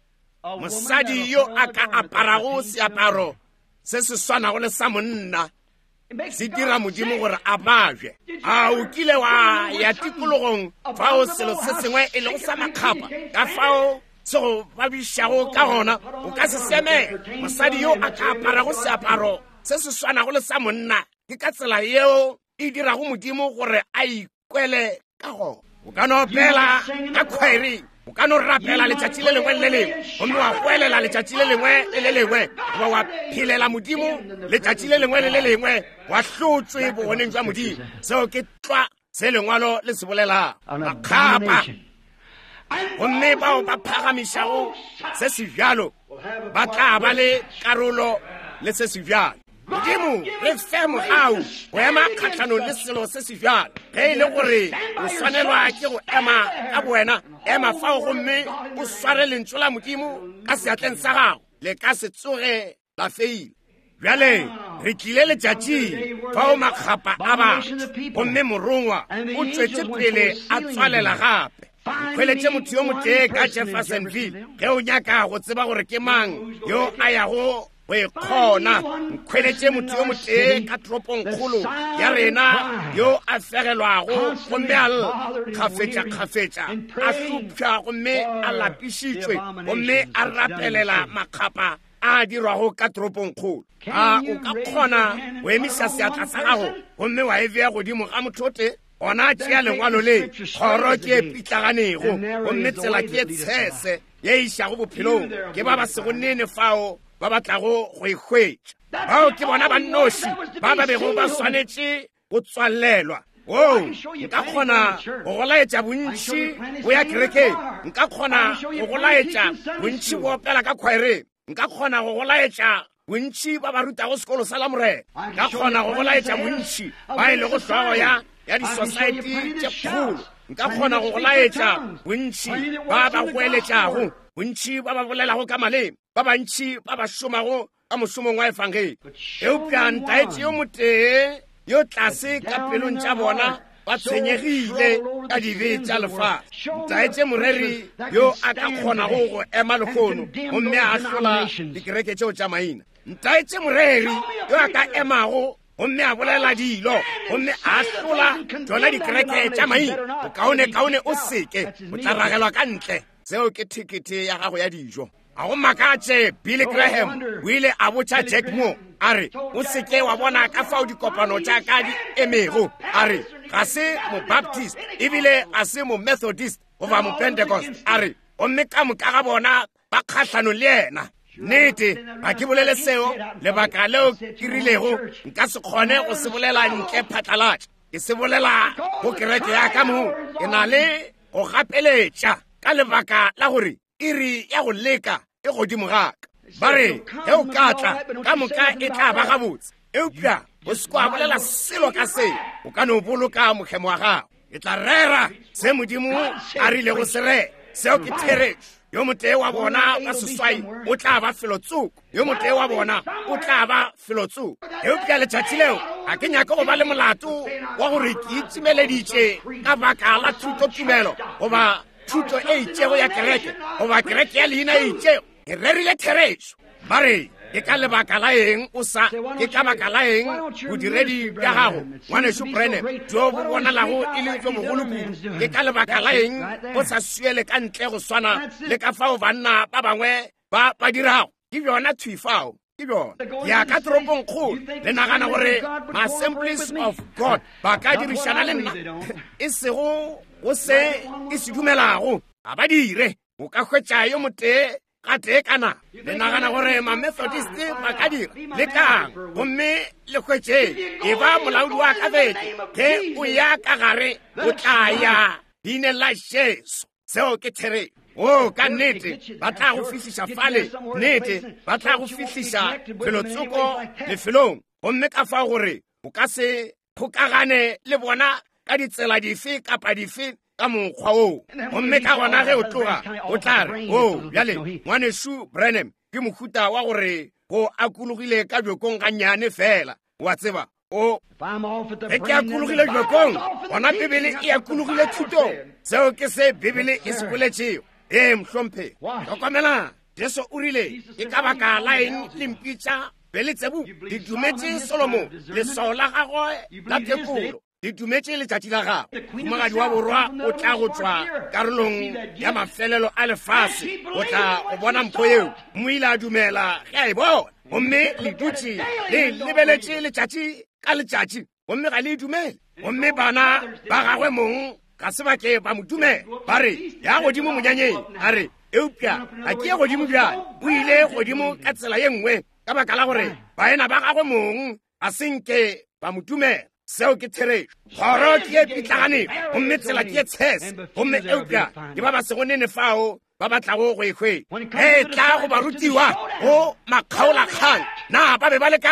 mosadi yo a ka aparago seaparo se se swanago le sa monna se dira modimo gore a bajwe a o kile wa ya tikologong fao selo se sengwe e lego sa makgapa ka fao se go babišago ka gona o ka se seme mosadi yo a ka aparago seaparo se se swanago le sa monna ke ka tsela yeo e dirago modimo gore a ikwele ka gona o ka no pela ka khwairi o ka no rapela letšatši le lengwe le lengwe gomme wa hwelela letšatši le lengwe le le lengwe goba wa phelela modimo letšatši le lengwe le le lengwe wa hlotswe bogoneng jwa modimo seo ke tlwa se lengwalo le se bolelang makgapa gomme bao ba phagamišago se se bjalo ba tla ba le karolo le se se bjalo modimo re fe mogau go ema kgatlhanong le selo se se jalo ge e le gore o swanelwa ke go ema ka bowena ema fao gomme o sware lentso la modimo ka seatleng sa gago le ka se tsoge la feile bjale re tlile letšatšing fao makgapa a batho gomme morongwa o tswetse pele a tswalela gape kgweletše motho yo motee ka jeffersonville ge o nyaka go tseba gore ke mang yo a yago go ikgona nkgweletše motho yo motee ka toroponkgolo ya rena yo a fegelwago gomme a kgafetša-kgafetša a hlopša gomme a lapišitšwe gomme a rapelela makgapa a dirwago ka toroponkgolo a o ka kgona go emisa seatla sa gago gomme wa e bea godimo ga mothote ona tšea lengwalo le kgoro ke e pitlaganego gomme tsela ke e tshese ye e išago bophelong ke ba ba sego nene fao ba batlago go ikgwetša bao ke bona bannoši ba ba bego ba swanetše go tswalelwa o nka kgona go go laetša bontši go ya kerekeng nka kgona go go laetša bontši go opela ka khwaereng nka kgona go go laetša bontši ba ba rutago sekolo sa lamorena nka kgona go go laetša bontši ba e lego hlwago ya ya di-society tše kgolo nka kgona go go laetša bontši ba ba goeletšago bontši ba ba bolelago ka maleme ba bantši ba ba šomago ka mošomong wa efangeli eupša ntaetše yo motee yo tlase ka pelong tša bona ba tshwenyegile ka dibe tša lefatshe ntaetše moreri yo a ka kgonago go ema lekgono gomme a hlola dikereke tšeo tša maina ntaetše moreri yo a ka emago gomme a bolela dilo gomme a hlola tšona dikereke tša maina bokaone-kaone o seke o tla ragelwa ka ntle seo ke thekete ya gago ya dijo a go makatše Billy Graham o ile a botša Jack Moore a re o seke wa bona ka fao dikopano tša ka di emego a re ga se mo-baptist ebile ga se mo-methodist goba mo-pentecost a re gomme ka moka ga bona ba kgahlano le yena nnete ga ke bolele seo lebaka leo ke rilego nka se kgone go se bolela ntle phatlalatša ke se bolela go kereke ya ka moo ke na le go gapeletša ka lebaka la gore iri ya go leka e godimo gaka ba re ge o ka tla ka moka e tla ba gabotse eupša o seko a bolela selo ka se o ka no boloka mokgemo wa gago e tla rera se modimo a rile go se re seo ke theretšo yo motee wa bona ka seswai o tla ba felotsoko yo motee wa bona o tla ba felotsoko eupša letšatši leo a ke nyaka go ba le molato wa gore ke itimeleditše ka baka la thuto-tumelo goba thuto e itšego ya kereke goba kereke ya leina e itšego e rerile theretšo ba re ke ka lebaka la eng o sa ke ka baka la eng bodiredi bja gago ngwanešo Branham jo bo bonalago e le jo bogolo kudu ke ka lebaka la eng o sa suele ka ntle go swana le ka fao banna ba bangwe ba ba dirago ke bjona thwifao ke bjona ya ka toroponkgolo le nagana gore ma-Assemblies of God ba ka dirišana le nna e sego go se ke se dumelago ga ba dire o ka hwetša yo motee ka tee kana le nagana gore ma-Methodist ba ka dira le kang gomme le hwetše e ba molaodi wa ka fete ge o ya ka gare o tla ya leine la Jesu seo ke theretšo o ka nnete ba tla go fihliša fale nnete ba tla go fihliša felotsoko lefelong gomme ka fao gore o ka se kgokagane le bona ka ditsela dife kapa dife ka mokgwa oo gomme ka gona ge o tloga o tla re o bjale ngwanešo Branham ke mohuta wa gore go akologile ka bjokong ga nnyane fela wa tseba o ge ke akologile bjokong gona bebele e akologile thuto seo ke se bebele e sekoletšeo ee mhlomphe tlhokomela Jesu o rile ke ka baka la eng le mpitša Beelzebub di dumetše Solomo leswao la gagwe la tekolo di dumetše letšatši la gago mogadi wa borwa o tla go tšwa karolong ya mafelelo a lefase o tla go bona mpho yeo mo ile a dumela ge a e bona gomme le dutše le lebeletše letšatši ka letšatši gomme ga le e dumele gomme bana ba gagwe mong ka sebake ba mo dumela ba re ya godimo monyanyeng a re eupša ga ke ye godimo bjale o ile godimo ka tsela ye nngwe ka baka la gore baena ba gagwe mong a senke ba mo dumela seo ke theretšo kgoro ke e pitlaganeng gomme tsela ke e tshese gomme eupša ke ba ba segonene fao ba batlago go ekgwe e tla go barutiwa go makgaolakgang na ba be ba le kae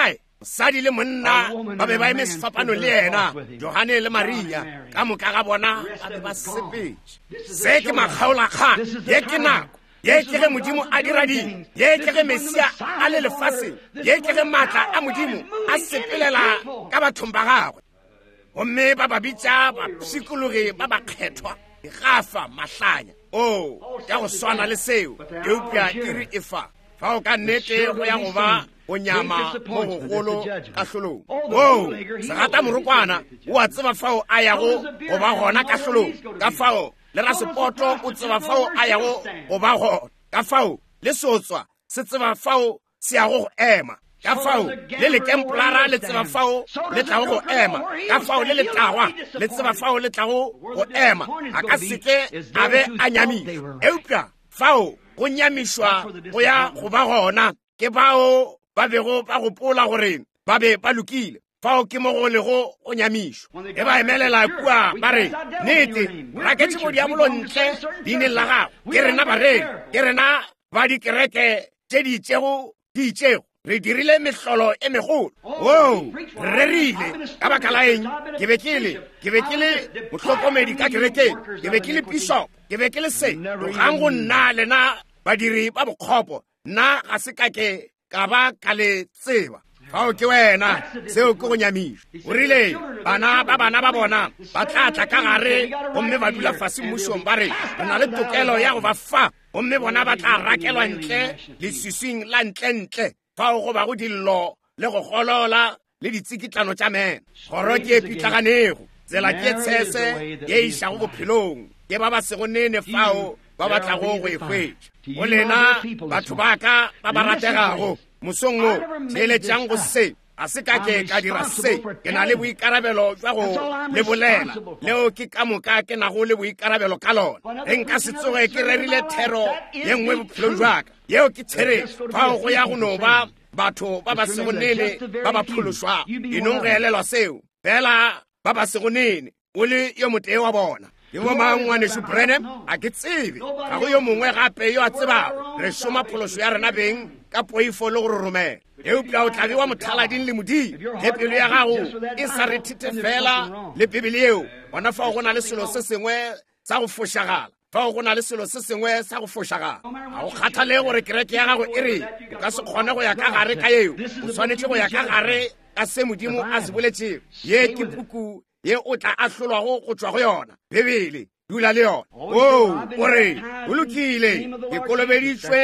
mosadi le monna ba be ba eme sefapano le yena Johane le Maria ka moka ga bona ba be ba sepetse se ke makgaolakgang ye ke nako ye ke ge modimo a dira ding ye ke ge Mesia a le lefatsheng ye ke ge maatla a modimo a sepelela ka bathong ba gagwe gomme ba ba bitsa bapsikologi ba ba kgethwa gafa mahlanya o ya go swana le seo eupša iri e fa fa o ka nnete go ya go ba o nyama mo bogolo ka hlolong o segata morokwana o a tseba fao a yago go ba gona ka hlolong ka fao le rasepoto o tseba fao a yago go ba gona ka fao le sotswa se tseba fao se yago go ema ka fao le le kemplara le tseba fao le tlago go ema ka fao le le tagwa le tseba fao le tlago go ema a ka seke a be a nyamile eupša fao go nyamišwa go ya go ba gona ke bao ba bego ba gopola gore ba be ba lokile fao ke mo go lego go nyamišwa e ba emelela kua ba re nnete raketse mo diabolo ntle dineng la gago ke rena bareng ke rena ba dikereke tše di itšego di itšego re dirile mehlolo e megolo o re rile ka baka la eng ke be ke le ke be ke le motlhokomedi ka kerekeng ke be ke le bishop ke be ke le se gang go nna lena badiri ba bokgopo nna ga se ka ke ka ba ka le tseba fao ke wena seo ke go nyamiša o rile bana ba bana ba bona ba tlatla ka gare gomme ba dula fase mmušong ba re re na le tokelo ya go ba fa gomme bona ba tla rakelwa ntle leswiswing la ntlentle fao go ba go dillo le go golola le ditsikitlano tša mena kgoro ke e pitlaganego tsela ke tshese ye išago bophelong ke ba ba sego nene fao ba batlago go e hwetša go lena batho ba ka ba ba rategago mosong o theeletšang go se a se ka ke ka dira se ke na le boikarabelo jwa go le bolela leo ke ka moka ke nago le boikarabelo ka lona ge nka se tsoge ke rerile thero ye nngwe bophelong jwaka yeo ke tshere fao go ya go no ba batho ba ba segonene ba ba phološwa enong go elelwa seo fela ba ba segonene o le yo motee wa bona yo mo mangwaneso Branham a ke tsebe ga go yo mongwe gape yo a tsebago re šoma phološo ya rena beng ka poifo le go re romela eupša o tlabe wa mothalading le modimo ge pelo ya gago e sa re thete fela le bibele eo gona fao go na le selo se sengwe sa go fošagala fao go na le selo se sengwe sa go fošagala ga go kgathale gore kereke ya gago e re o ka se kgone go ya ka gare ka eo o tshwanetse go ya ka gare ka se modimo a se boletšego ye ke puku ye o tla ahlolwago go tšwa go yona bebele dula le yona o o re o lokile ke kolobeditšwe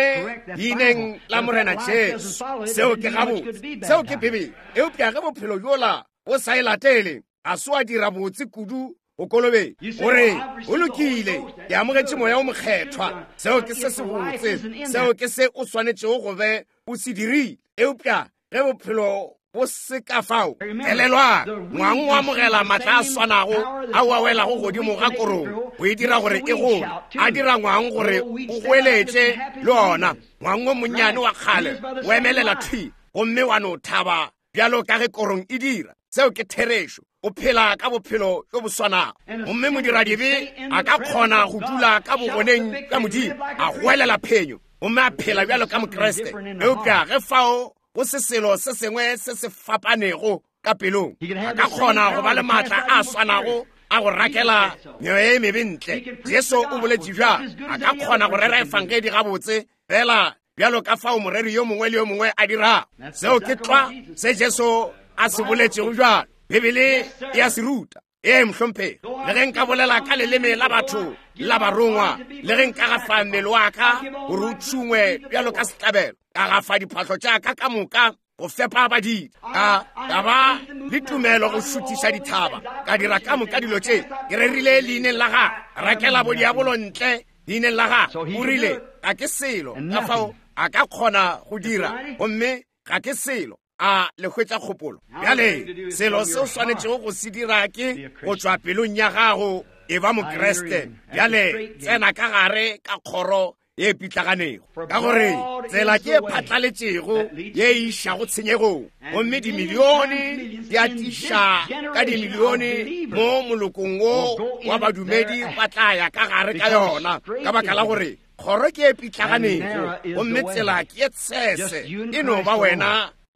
dineng la morena Jesu seo ke gabotse seo ke bebele eupša ge bophelo jola o sa e latele a se wa dira botse kudu o kolobedi o re o lokile ke amogetše moya o mokgethwa seo ke se se botse seo ke se o swanetšego go be o se dirile eupša ge bophelo bo se ka fao elelwa ngwang wa mogela matla a swanago a wa welago godimo ga korong o e dira gore e gole a dira ngwang gore o goeletše le ona ngwang o monnyane wa kgale o emelela thwi gomme wa no thaba bjalo ka ge korong e dira seo ke therešo o phela ka bophelo jo bo swanago gomme modiradibe a ka kgona go dula ka bogoneng ka modimo a goelela phenyo gomme a phela bjalo ka mokreste eupša ge fao go se selo se sengwe se se fapanego ka pelong a ka kgona go ba le maatla a swanago a go rakela meoya e mebentle Jesu o boletše bja a ka kgona go rera efangedi gabotse fela bjalo ka fao moreri yo mongwe le yo mongwe a dirago seo ke tla se Jesu a se boletšego bjalo bibele e a se ruta e mohlomphego le ge nka bolela ka leleme la batho la barongwa le ge nka gafa mmele wa ka gore o tšhungwe bjalo ka setlabelo ka gafa diphatlho tša ka ka moka go fepa badidi ka ka ba le tumelo go šutiša dithaba ka dira ka moka dilo tše ke rerile leineng la ga rakela bodiabolo ntle leineng la ga o rile ga ke selo ka fao a ka kgona go dira gomme ga ke selo a le hwetša kgopolo bjale selo se o swanetšego go se dira ke go tšwa pelong ya gago e ba mokreste bjale tsena ka gare ka kgoro ye pitlaganego ka gore tsela ke e phatlaletšego ye e išago tshenyegong gomme dimilione di atiša ka dimilione mo molokong wo wa badumedi ba tla ya ka gare ka yona ka baka la gore kgoro ke e pitlaganego gomme tsela ke e tshese e no ba wena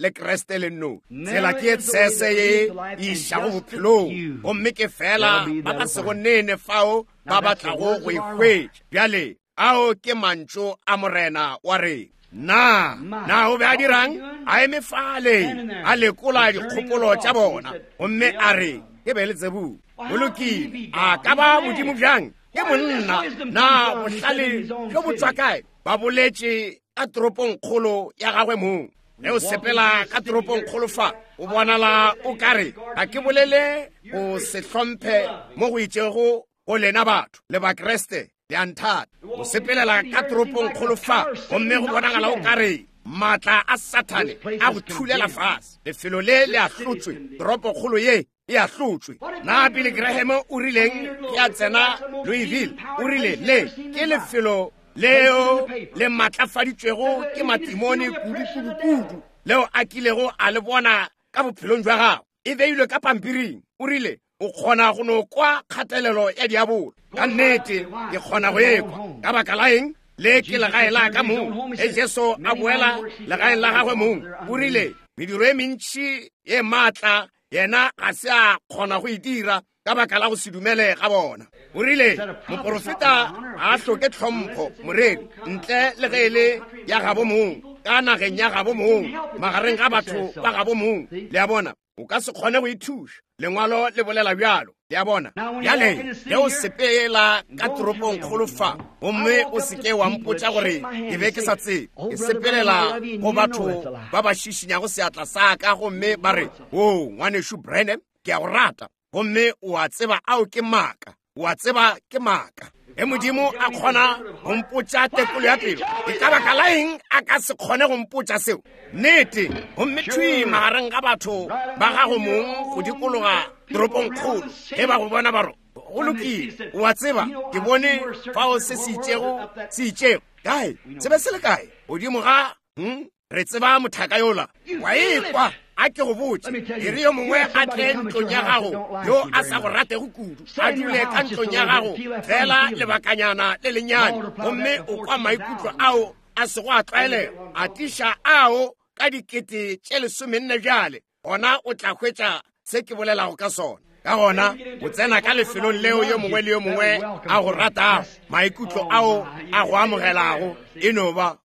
le kreste le no tsela ke tsese ye e shago bophelong gomme ke fela ba ka se go nene fao ba batla go go ikwe bjale ao ke mantšo a morena wa re na na o be a dirang a eme fale a lekola dikgopolo tša bona gomme a re ke be le tsebu bolokile a ka ba modimo bjang ke monna na bohlale jo bo tswa kae ba boletše ka toropong kgolo ya gagwe moo le o sepela ka toropong kgolo fa o bonala o kare ga ke bolele go se hlomphe mo go itšego go lena batho le bakreste le anthata o sepelela ka toropong kgolo fa gomme go bonagala o kare maatla a sathane a go thulela fase lefelo le le a hlotswe toropo kgolo ye e a hlotswe na Billy Graham o rileng ya tsena Louisville o rile le ke lefelo leo le matlafaditšwego ke matimone kudu-kudu-kudu leo a kilego a le bona ka bophelong jwa gago e beilwe ka pampiring o rile o kgona go no kwa kgatelelo ya diabolo ka nnete ke kgona go ekwa ka baka la eng le ke legae la ka moo e Jesu a boela legaeng la gagwe moo o rile mediro e mentši e maatla yena ga se a kgona go e dira ka baka la go se dumele ga bona o rile moprofeta a hloke tlhompho moredi ntle le ge le ya gabo moo ka nageng ya gabo moo magareng ga batho ba gabo moo le a bona o ka se kgone go ithuša lengwalo le bolela bjalo le a bona bjale le o sepela ka toropong kgolo fa gomme o seke wa mpotša gore ke be ke sa tsebe ke sepelela go batho ba ba šišinyago seatla sa ka gomme ba re o ngwanešo Branham ke a go rata gomme o a tseba ao ke maaka o a tseba ke maaka e modimo a kgona go mpotša tekolo ya pelo ke ka baka la eng a ka se kgone go mpotša seo nnete gomme thui magareng ga batho ba gago mong go dikologa toropong kgolo ge ba go bona baro go lokile o a tseba ke bone fao se se itšego se itšego kae sebe se le kae godimo ga re tseba mothaka yola wa ekwa a ke go botse e re yo mongwe a tle ntlong ya gago yo a sa go rate go kudu a dule ka ntlong ya gago fela lebakanyana le lenyane gomme o kwa maikutlo ao a se go a tlwaelega a tiša ao ka dikete tše lesomenne bjale gona o tla hwetša se ke bolelago ka sona ka gona o tsena ka lefelong leo yo mongwe le yo mongwe a go ratago maikutlo ao a go amogelago e no ba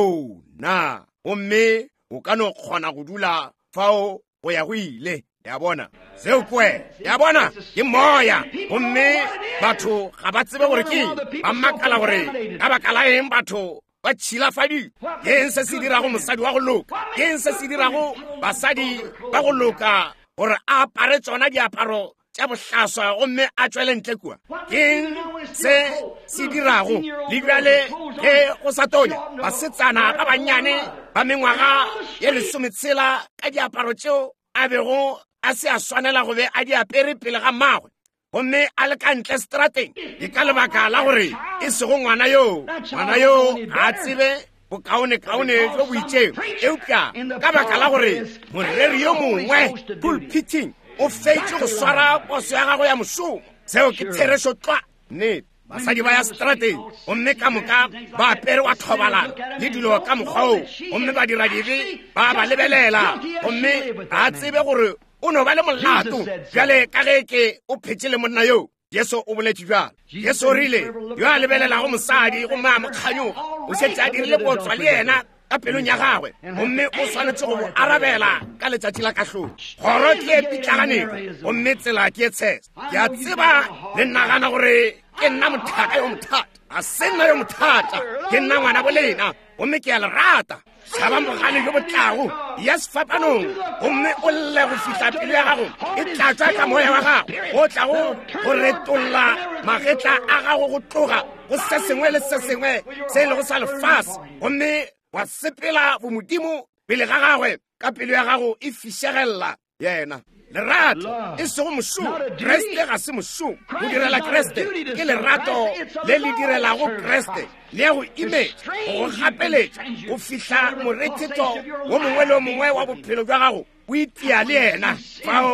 o na gomme o ka no kgona go dula fao go ya go ile ya bona seo kwe ya bona ke moya gomme batho ga ba tsebe gore ke ba makala gore ka baka la eng batho ba tšhilafadi ke eng se se dirago mosadi wa go loka ke eng se se dirago basadi ba go loka gore a apare tsona diaparo tša bohlaswa gomme a tšwele ntle kua ke eng se se dirago le bjale ge go sa tonya basetsana ba bannyane ba mengwaga ye lesometshela ka diaparo tšeo a bego a se a swanela go be a di apere pele ga mmagwe gomme a le ka ntle strateng ke ka lebaka la gore e sego ngwana yo ngwana yo ga a tsebe bokaone-kaone jo boitšeng eupša ka baka la gore moreri yo mongwe pulpiting o feitše go swara poso ya gago ya mošomo seo ke therešo tlwa nnete basadi ba ya strateng gomme ka moka ba apere wa thobalana le dilo ka mokgwao gomme ba dira dibe ba ba lebelela gomme a tsebe gore o no ba le molato bjale ka ge ke o phetše le monna yo Yesu o boletše bjalo Yesu o rile yo a lebelelago mosadi gomme a mokganyoga o šetše a dirile botswa le yena ka pelong ya gagwe gomme o swanetše go bo arabela ka letšatši la kahlong kgoro ke e pitlaganego gomme tsela ke e tshesa ke a tseba le nnagana gore ke nna mothaka yo mothata a se nna yo mothata ke nna ngwana bolena gomme ke a le rata tšhaba mogale jo botlago ya sefapanong gomme o lle go fihla pelo ya gago e tlatswa ka moya wa gago go tla go retolola magetla a gago go tloga go se sengwe le se sengwe se e le go sa lefase gomme wa sepela bomodimo pele ga gagwe ka pelo ya gago e fišegelela yena lerato e sego mošomo kreste ga se mošomo go direla kreste ke lerato le le direlago kreste le ya go imetša go gapeletša go fihla morethetho wo mongwe le o mongwe wa bophelo jwa gago o itia le yena fao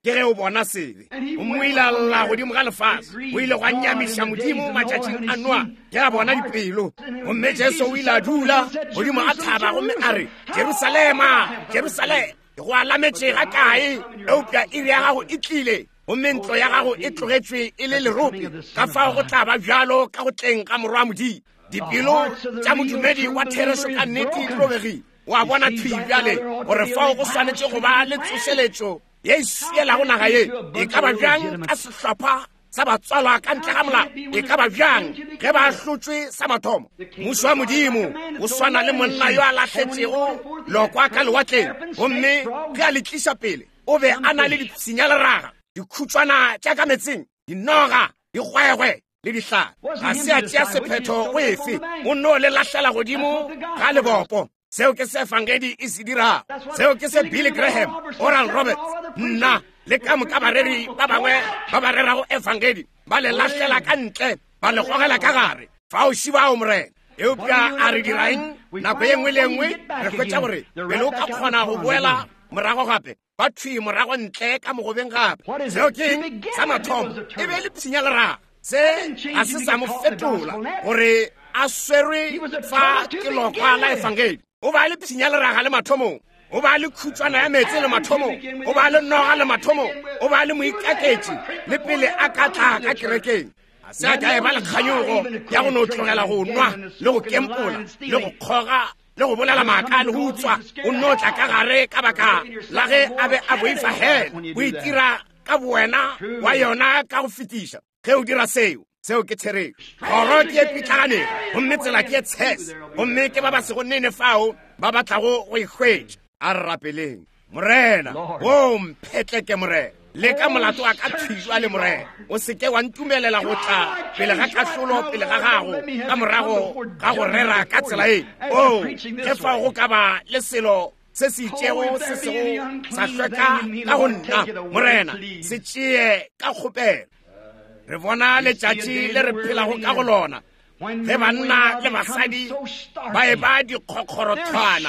ke ge o bona sebe o mo ile alla godimo ga lefase o ile go nyamisha modimo matšatšing a noa ke a bona dipelo gomme jesu o ile a dula godimo a thaba gomme a re jerusalema jerusalema go alametše ga kae eupša iri ya gago e tlile gomme ntlo ya gago e tlogetšwe e le lerope ka fao go tla ba bjalo ka go tleng ka morwa modimo dipelo tša modumedi wa thereso ka nnete di robegile wa bona thwi bjale gore fao go swanetše go ba le tsošeletšo ye e sielago naga ye e ka ba bjang ka sehlopha sa batswalwa ka ntle ga molao e ka ba bjang ge ba hlotšwe sa mathomo mmušo wa modimo o swana le monna yo a lahletšego lokwa ka lewatleng gomme ge a le tliša pele o be a na le dipshinyaleraga dikhutšwana tša ka metseng dinoga digwegwe le dihlaa ga se a tšea sephetho go efe o nno le lahlela godimo ga lebopo seo ke se efangedi e se dirago seo ke se Billy Graham Oral Roberts nna le ka moka bareri ba bangwe ba ba rerago efangedi ba le lahlela ka ntle ba le gogela ka gare fa o šibao morena eupša a re diraeng nako ye nngwe le nngwe re hwetša gore pele o ka kgona go boela morago gape ba thwi morago ntle ka mogobeng gape seo ke sa mathomo e be le pshinyaleraga se a se sa mo fetola gore a swerwe fa ke lokwa la efangedi o ba le pshinyaleraga le mathomong o ba le khutšwana ya metse le mathomong o ba le noga le mathomong o ba le moikaketše le pele a ka tla ka kerekeng a se a ka e ba le kganyogo ya go no tlogela go nwa le go kempola le go kgoga le go bolela maaka le go utswa o nno tla ka gare ka baka la ge a be a boifa hela o itira ka boena wa yona ka go fetiša ge o dira seo seo ke therego kgoro ke e pitlaganeng gomme tsela ke e tshese gomme ke ba ba se go nene fao ba batlago go ikgwetša a rapeleng morena o mphetle ke morena le ka molato a ka thijwa le morena o seke wa ntumelela go tla pele ga kahlolo pele ga gago ka morago ga go rera ka tsela e o ke fao go ka ba le selo se se itšego se sego sa hlweka ka go nna morena se tšee ka kgopelo re bona letšatši le re phelago ka go lona ge banna le basadi ba e ba dikgokgorothwana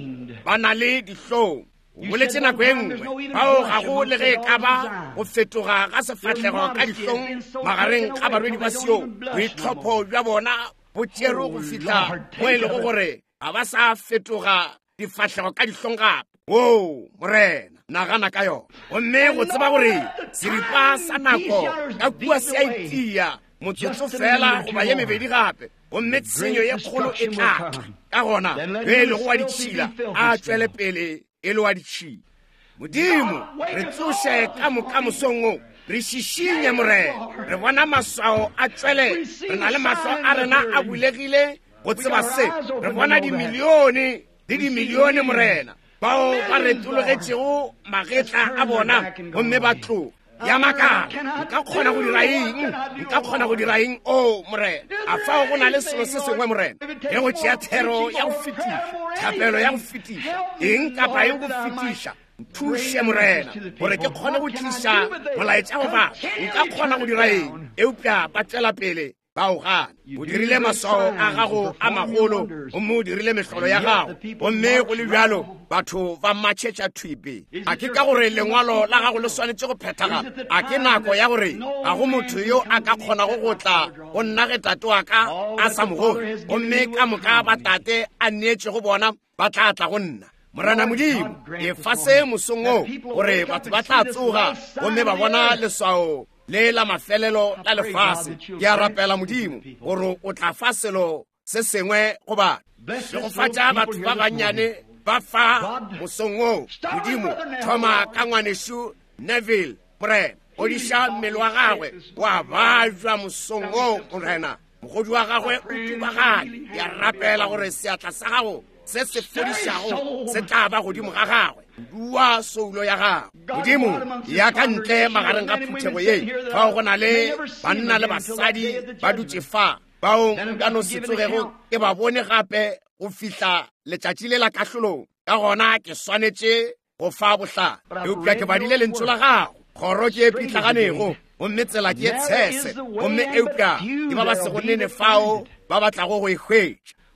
ba na le dihlong o boletše nako e nngwe bao ga go le ge e ka ba go fetoga ga sefatlhego ka dihlong magareng ga barwedi ba seo boitlhopho bja bona bo tšero go fitlha mo e lego gore ga ba sa fetoga difatlhego ka dihlong gape o morena nagana ka yona gomme go tseba gore seripa sa nako ka kua se a itia motsotso fela goba ye mebedi gape gomme tshenyo ye kgolo e tlatla ka gona ge e lego wa ditšhila a tšwele pele e le wa ditšhila modimo re tloše ka mokamosong o re šišinye morena re bona maswao a tšwele re na le mahlo a rena a bulegile go tseba se re bona dimilione le dimilione morena bao ba retologetšego magetla a bona gomme ba tlo ya makala nka kgona go dira eng nka kgona go dira eng o morena a fao go na le selo se sengwe morena ge go tšea thero ya go fetiša thapelo ya go fetiša eng kapa e go fetiša thuše morena gore ke kgone go tliša molaetša go ba nka kgona go dira eng eupša ba tšwela pele bao gane o dirile maswao a gago a magolo gomme o dirile mehlolo ya gago gomme go le bjalo batho ba matšhetša thwipe a ke ka gore lengwalo la gago le swanetše go phethagala a ke nako ya gore ga go motho yo a ka kgonago go tla go nna ge tate wa ka a sa mogore gomme ka moka batate a neetše go bona ba tla tla go nna morana modimo e fa se mosong o gore batho ba tla tsoga gomme ba bona leswao le la mafelelo la lefase ke a rapela modimo gore o tla fa selo se sengwe go bana le go fatša batho ba bannyane ba fa mosong o modimo thoma ka ngwanešu Neville morena o diša mmele wa gagwe wa bajwa mosong o morena mogodi wa gagwe o tubagale ke a rapela gore seatla sa gago se se fodišago se tla ba godimo ga gagwe dua soulo ya gago modimo ya ka ntle magareng ga phuthego ye fao go na le banna le basadi ba dutše fa bao ka no se tsogego ke ba bone gape go fihla letšatši le la kahlolong ka gona ke swanetše go fa bohlala eupša ke badile lentso la gago kgoro ke e pitlaganego gomme tsela ke e tshese gomme eupša ke ba ba se go nene fao ba batlago go e hwetša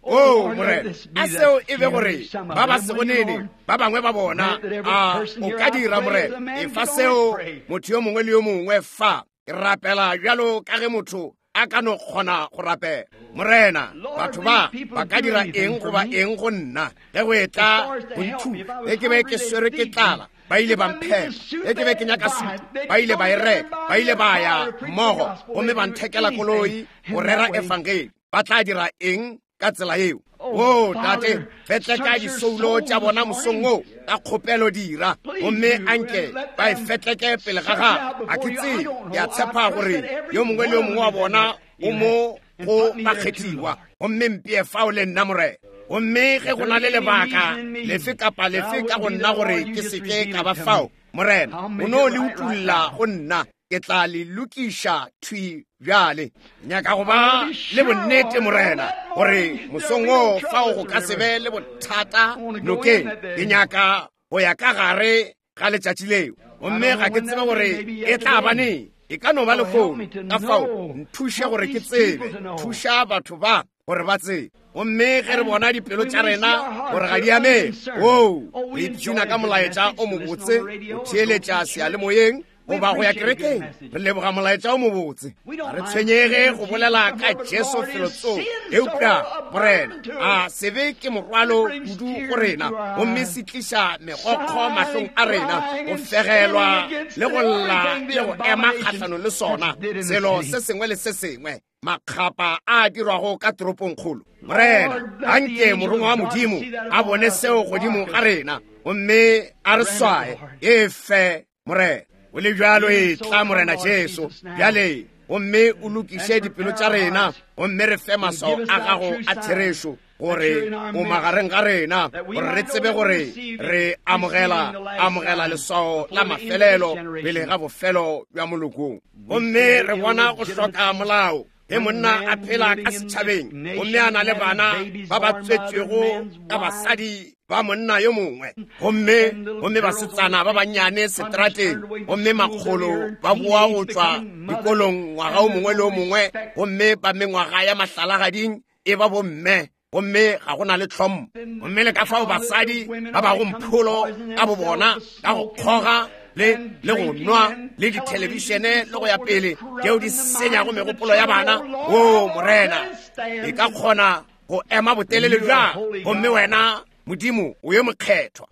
o morena a seo e be gore ba ba segonene ba bangwe ba bona a o ka dira morena e fa seo motho yo mongwe le yo mongwe fa ke rapela bjalo ka ge motho a ka no kgona go rapela morena batho ba ba ka dira eng goba eng go nna ge go etla go nthuta ge ke be ke swere ke tlala ba ile ba mphela ge ke be ke nyaka sutu ba ile ba e reka ba ile ba ya mmogo gomme ba nthekela koloi go rera efangeli ba tla dira eng ka tsela eo o tate fetle ka disoulo tša bona mosong o ka kgopelo dira gomme anke ba e fetleke pele ga ga a ke tsebe ya tshepa gore yo mongwe le yo mongwe wa bona o mo go bakgethiwa gomme mpie fao le nna morena gomme ge go na le lebaka lefe kapa lefe ka go nna gore ke seke ka ba fao morena o no le utulla go nna ke tla le lokiša thwi bjale nyaka go ba le bonnete morena gore mosong o fao go ka se be le bothata nokeng ke nyaka go ya ka gare ga letšatši leo gomme ga ke tsebe gore e tla bane e ka no ba le founu ka fao nthuše gore ke tsebe thuša batho ba gore ba tsebe gomme ge re bona dipelo tša rena gore ga di amege o re ipšhina ka molaetša o mobotse o theeletša seyalemoyeng goba go ya kerekeng re leboga molaetša o mobotse ga re tshwenyege go bolela ka jesu felotso eupša morena a sebe ke morwalo kudu go rena gomme se tliša megokgo mahlong a rena go fegelwa le go lla le go ema kgahlano le sona selo se sengwe le se sengwe makgapa a dirwago ka toropong kgolo morena anke morongwa wa modimo a bone seo godimo ga rena gomme a re swae e fe morena o le bjalo e tla morena jesu bjale gomme o lokiše dipelo tša rena gomme re fe maswao a gago a therešo gore o magareng ga rena gore re tsebe gore re amogela amogela leswao la mafelelo pele ga bofelo bja molokong gomme re bona go hloka molao ge monna a phela ka setšhabeng gomme a na le bana ba ba tswetšego ka basadi ba monna yo mongwe gomme gomme basetsana ba bannyane setrateng gomme makgolo ba boa go tswa dikolong ngwaga o mongwe le o mongwe gomme ba mengwaga ya mahlalagading e ba bomme gomme ga go na le tlhompho gomme le ka fao basadi ba ba go mpholo ka bo bona ka go kgoga le le go nwa le dithelebishene le go ya pele tšeo di senyago megopolo ya bana o morena e ka kgona go ema botelele bja gomme wena modimo o ye mokgethwa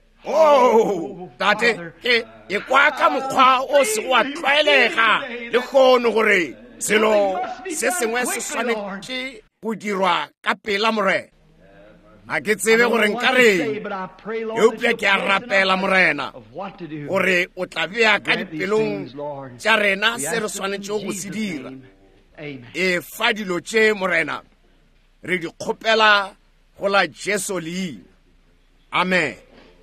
o tate ke e kwa ka mokgwa o se go a tlwaelega le kgono gore selo se sengwe se swanetše go dirwa ka pela morena a ke tsebe gore nka reng eupša ke a rapela morena gore o tla bea ka dipelong tša rena se re swanetšego go se dira e fa dilo tše morena re di kgopela go la jesu leina amen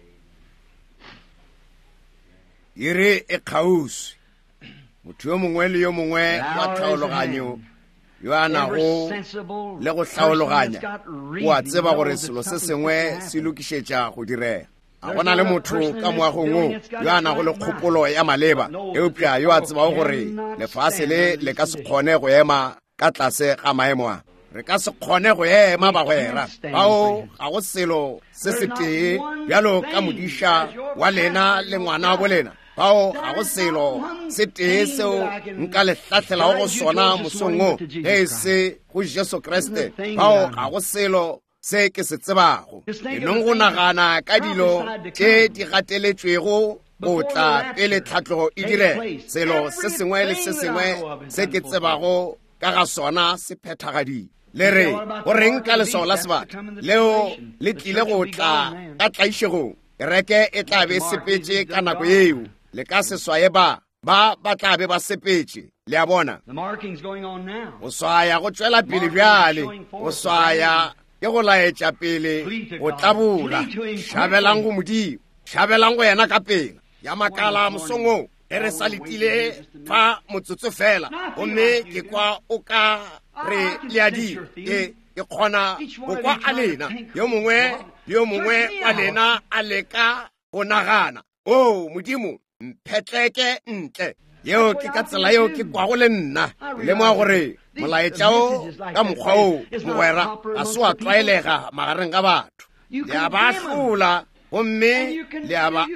e re e kgauswi motho yo mongwe le yo mongwe wa tlhaologanyo yo a nago le go tlhaologanya o a tseba gore selo se sengwe se lokišetša go direga a gona le motho ka moagong o yo a nago le kgopolo ya maleba eupša yo a tsebago gore lefase le le ka se kgone go ema ka tlase ga maemo a re ka se kgone go ema bagwera bao ga go selo se se tee bjalo ka modiša wa lena le ngwana wa bolena bao ga go selo se tee seo nka le hlatlhelago go sona mosong o ge e se go jesu kriste bao ga go selo se ke se tsebago enong go nagana ka dilo tše di gateletšwego go tla pele tlhatlogo e dire selo se sengwe le se sengwe se ke tsebago ka ga sona se phethagadile le re go reng ka leswao la sebata leo le tlile go tla ka tlaišegong kereke e tla be sepetše ka nako yeo le ka seswaye ba ba ba tla be ba sepetše le a bona go swaya go tšwela pele bjale go swaya ke go laetša pele go tlabola šabelang go modimo šabelang go yena ka pela ya makala mosongong e re sa letile fa motsotso fela gomme ke kwa o ka re le a di ke kgona go kwa a lena yo mongwe yo mongwe wa lena a leka go nagana o modimo mphetleke ntle yeo ke ka tsela yeo ke kwago le nna le moa gore molaetša o ka mokgwa o mogwera ga se wa tlwaelega magareng ga batho le a ba hlola gomme le a ba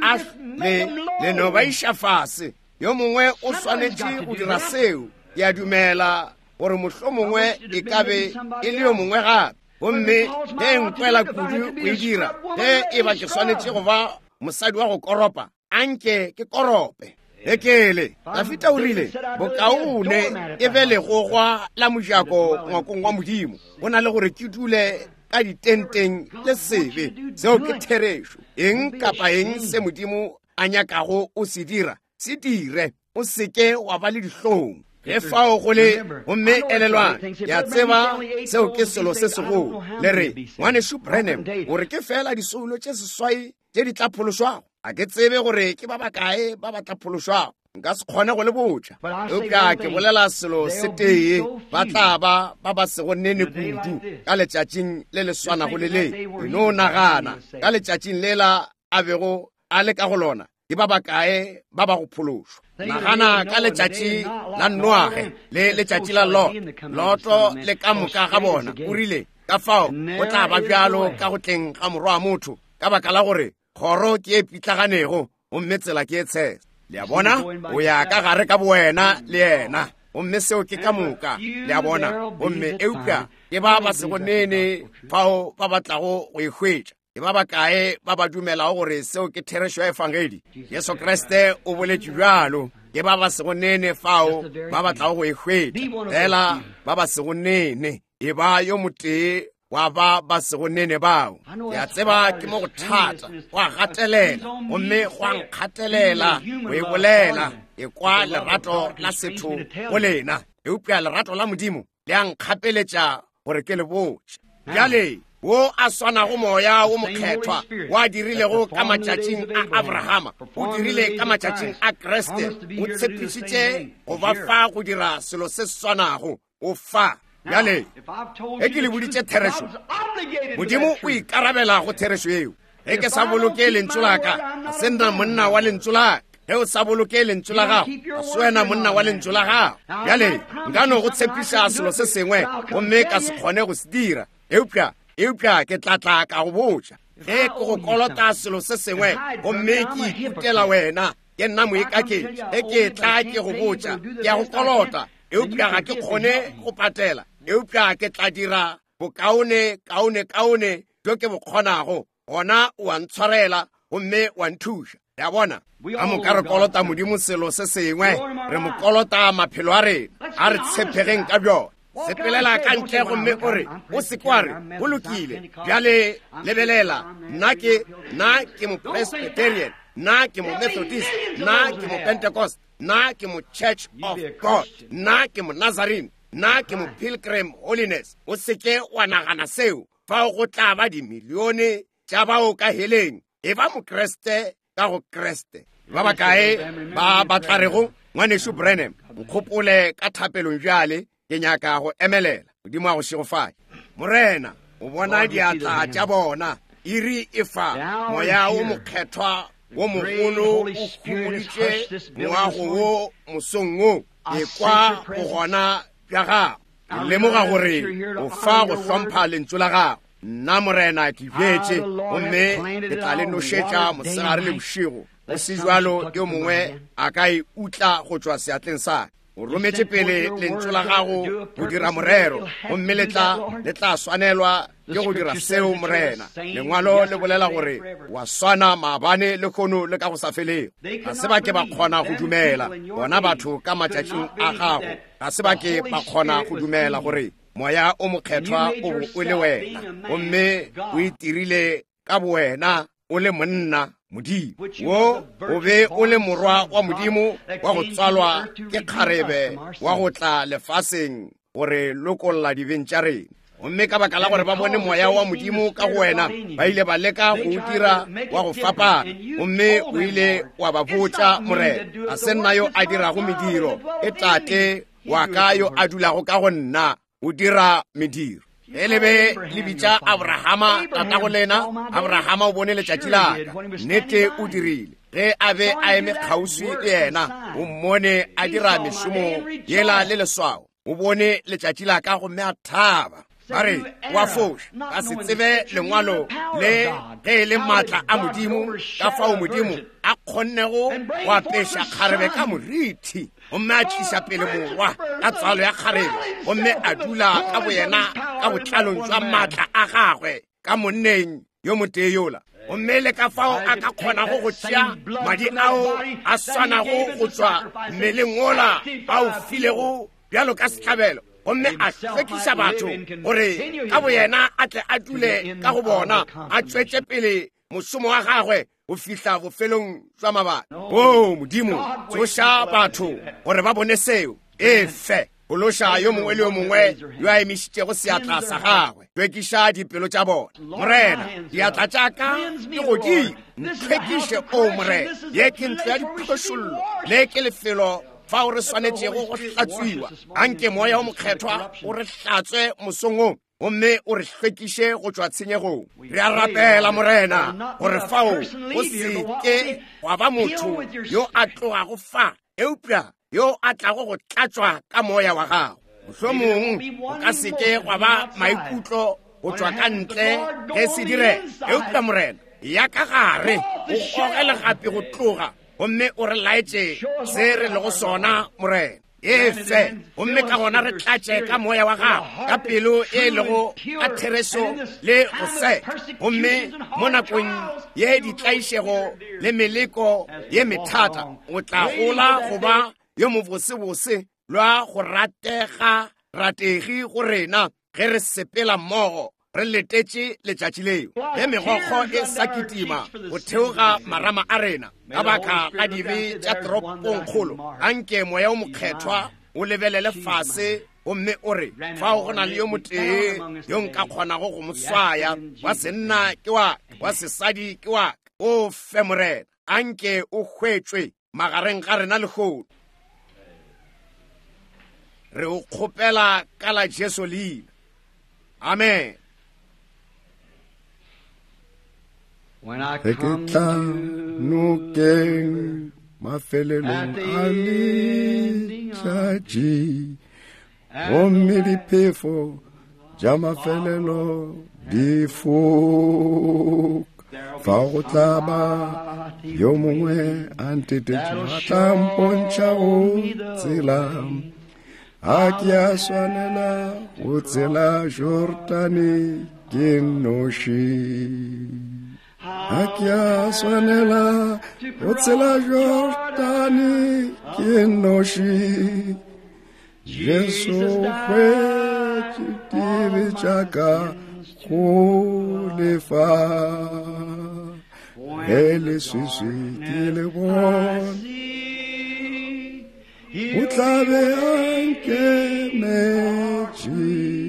le no ba iša fase yo mongwe o swanetše go dira seo ke a dumela gore mohlomongwe e ka be e le yo mongwe gape gomme ge nkwela kudu o e dira ge e ba ke swanetše go ba mosadi wa go koropa anke ke korope ekele Dafita o rile bokaone e be legogwa la mojako ngwakong wa modimo go na le gore ke dule ka ditenteng le sebe seo ke therešo eng kapa eng se modimo a nyakago o se dira se dire o seke wa ba le dihlong ge fao go le gomme elelwane ya tseba seo ke selo se segolo le re ngwaneso Branham gore ke fela disoulo tše seswai tše di tla phološwago a ke tsebe gore ke ba bakae ba ba tla phološwago nka se kgone go le botša eupša ke bolela selo se tee ba tla ba ba ba sego nene kudu ka letšatšing le le swanago le le eno nagana ka letšatšing le la a bego a le ka go lona ke ba bakae ba ba go phološwa nagana ka letšatši la noage le letšatši la lot loto le ka moka ga bona o rile ka fao go tla ba bjalo ka go tleng ga morwa motho ka baka la gore kgoro ke e pitlaganego gomme tsela ke e tshela le a bona o ya ka gare ka bowena le yena gomme seo ke ka moka le a bona gomme eupša ke ba ba sego nene fao ba batlago go e hwetša ke ba bakae ba ba dumelago gore seo ke therešo ya efangeli Yesu Kriste o boletše bjalo ke ba ba sego nene fao ba batlago go e hwetša fela ba ba sego nene e ba yo motee wa ba ba sego nene bao ya tseba ke mo go thata wa gatelela gomme go a nkgatelela go e bolela e kwa lerato la setho go lena eupša lerato la modimo le a nkgapeletša gore ke le botše bjale wo a swanago moya wo mokgethwa wa dirilego ka matšatšing a Abrahama o dirile ka matšatšing a Kriste o tshepišitše go ba fa go dira selo se swanago o fa bjale e ke le boditše therešo modimo o ikarabela go therešo eo ge ke sa boloke lentso laka a se nna monna wa lentso laka ge o sa boloke lentso la gago a se wena monna wa lentso la gago bjale nka no go tshepiša selo se sengwe gomme ka se kgone go se dira eupša eupša ke tlatla ka go botša ge ke go kolota selo se sengwe gomme ke ikutela wena ke nna moekaketše ge ke tla ke go botša ke a go kolota eupša ga ke kgone go patela eupša ke tla dira bokaone kaone kaone jo ke bokgonago gona wa ntshwarela gomme wa nthuša ya bona a moka re kolota modimo selo se sengwe re mo kolota maphelo a rena a re tshepegeng ka bjone sepelela ka ntle gomme o re o se kware go lokile bjale lebelela nna ke nna ke mo Presbyterian nna ke mo Methodist nna ke mo Pentecost nna ke mo Church of God nna ke mo Nazarene nna ke mo Pilgrim Holiness o seke wa nagana seo fa go tla ba dimilione tša bao ka heleng e ba mo Kriste ka go Kriste ba bakae ba batlarego ngwaneso Branham nkgopole ka thapelong bjale ke nyaka go emelela modimo a go šegofanya morena o bona diatla tša bona iri e fa moya o mokgethwa wo mogolo o humoditše moago wo mosong wo e kwa go gona bja gago o lemoga gore o fa go hlompha lentso la gago nna morena ke bjetše gomme ke tla le nošetša mosegare le bošego o se jalo yo mongwe a ka e utla go tšwa seatleng sake o rometše pele lentso la gago go dira morero gomme le tla swanelwa ke go dira seo morena lengwalo le bolela gore wa swana maabane le kgono le ka go sa felego ga se ba ke ba kgona go dumela bona batho ka matšatšing a gago ga se ba ke ba kgona go dumela gore moya o mokgethwa o bo o le wena gomme o itirile ka bowena o le monna modimo wo o be o le morwa wa modimo wa go tswalwa ke kgarebe wa go tla lefaseng gore lokolola dibeng tša rena gomme ka baka la gore ba bone moya wa modimo ka go wena ba ile ba leka go o dira wa go fapana gomme o ile wa ba botša morena ga se nna yo a dirago mediro e tate wa ka yo a dulago ka go nna o dira mediro e lebe le bitša Abrahama tatago lena Abrahama o bone letšatši laka nnete o dirile ge a be a eme kgauswi le yena o mmone a dira mešomo yela le leswao o bone letšatši la ka gomme a thaba ba re wa foša ka se tsebe lengwalo le ge e le maatla a modimo ka fao modimo a kgonnego go apeša kgarebe ka morithi gomme a tliša pele morwa ka tsalo ya kgarebe gomme a dula ka boyena ka botlalong jwa maatla a gagwe ka monneng yo motee yola gomme le ka fao a ka kgonago go tšea madi ao a swaнаgo go tswa mmeleng ola a o filego bjalo ka setlhabelo gomme a hlwekiša batho gore ka boyena a tle a dule ka go bona a tšwetše pele mošomo wa gagwe go fihla bofelong jwa mabaka o modimo tsoša batho gore ba bone seo e fe gološa yo mongwe le yo mongwe yo a emišitšego seatla sa gagwe hlwekiša dipelo tša bona morena diatla tša ka ke godimo ntlhwekiše o morena ye ke ntlo ya diphošollo le ke lefelo fao re swanetšego go hlatswiwa anke moya o mokgethwa o re hlatswe mosongong gomme o re hlwekiše go tšwa tshenyegong re a rapela morena gore fao go se ke wa ba motho yo a tlogago fa eupša yo a tlago go tlatswa ka moya wa gago mohlomong o ka se ke gwa ba maikutlo go tšwa ka ntle ge se dire eupša morena ya ka gare o gogele gape go tloga gomme o re laetše se re lego sona morena efe gomme ka gona re tlatše ka moya wa gago ka pelo e lego ka thereso le go se gomme mo nakong ye ditlaišego le meleko ye methata o tla gola goba yo mobosebose lwa go ratega rategi go rena ge re sepela mmogo re letetše letšatši leo ge megokgo e sa kitima go theoga marama a rena ka baka la dibe tša toropongkgolo anke moya o mokgethwa o lebelele fase gomme o re fao go na le yo motee yo nka kgonago go mo swaya wa senna ke wa wa sesadi ke wa o fe morena anke o hwetšwe magareng ga rena legolo re o kgopela ka la Jesu leina amen. When I Ge ke come tla to nokeng mafelelong a letšatši gomme diphefo tša mafelelo di foka fa go tla ba yo mongwe a ntetetše a tla mpontšha go tsela a ke a swanela go tsela Jordane ke noši a ke a swanela go tsela Jordane ke noši Jesu hwetše dibe tša ka go lefa ge leswiswi ke le bona o tla be a nkemetše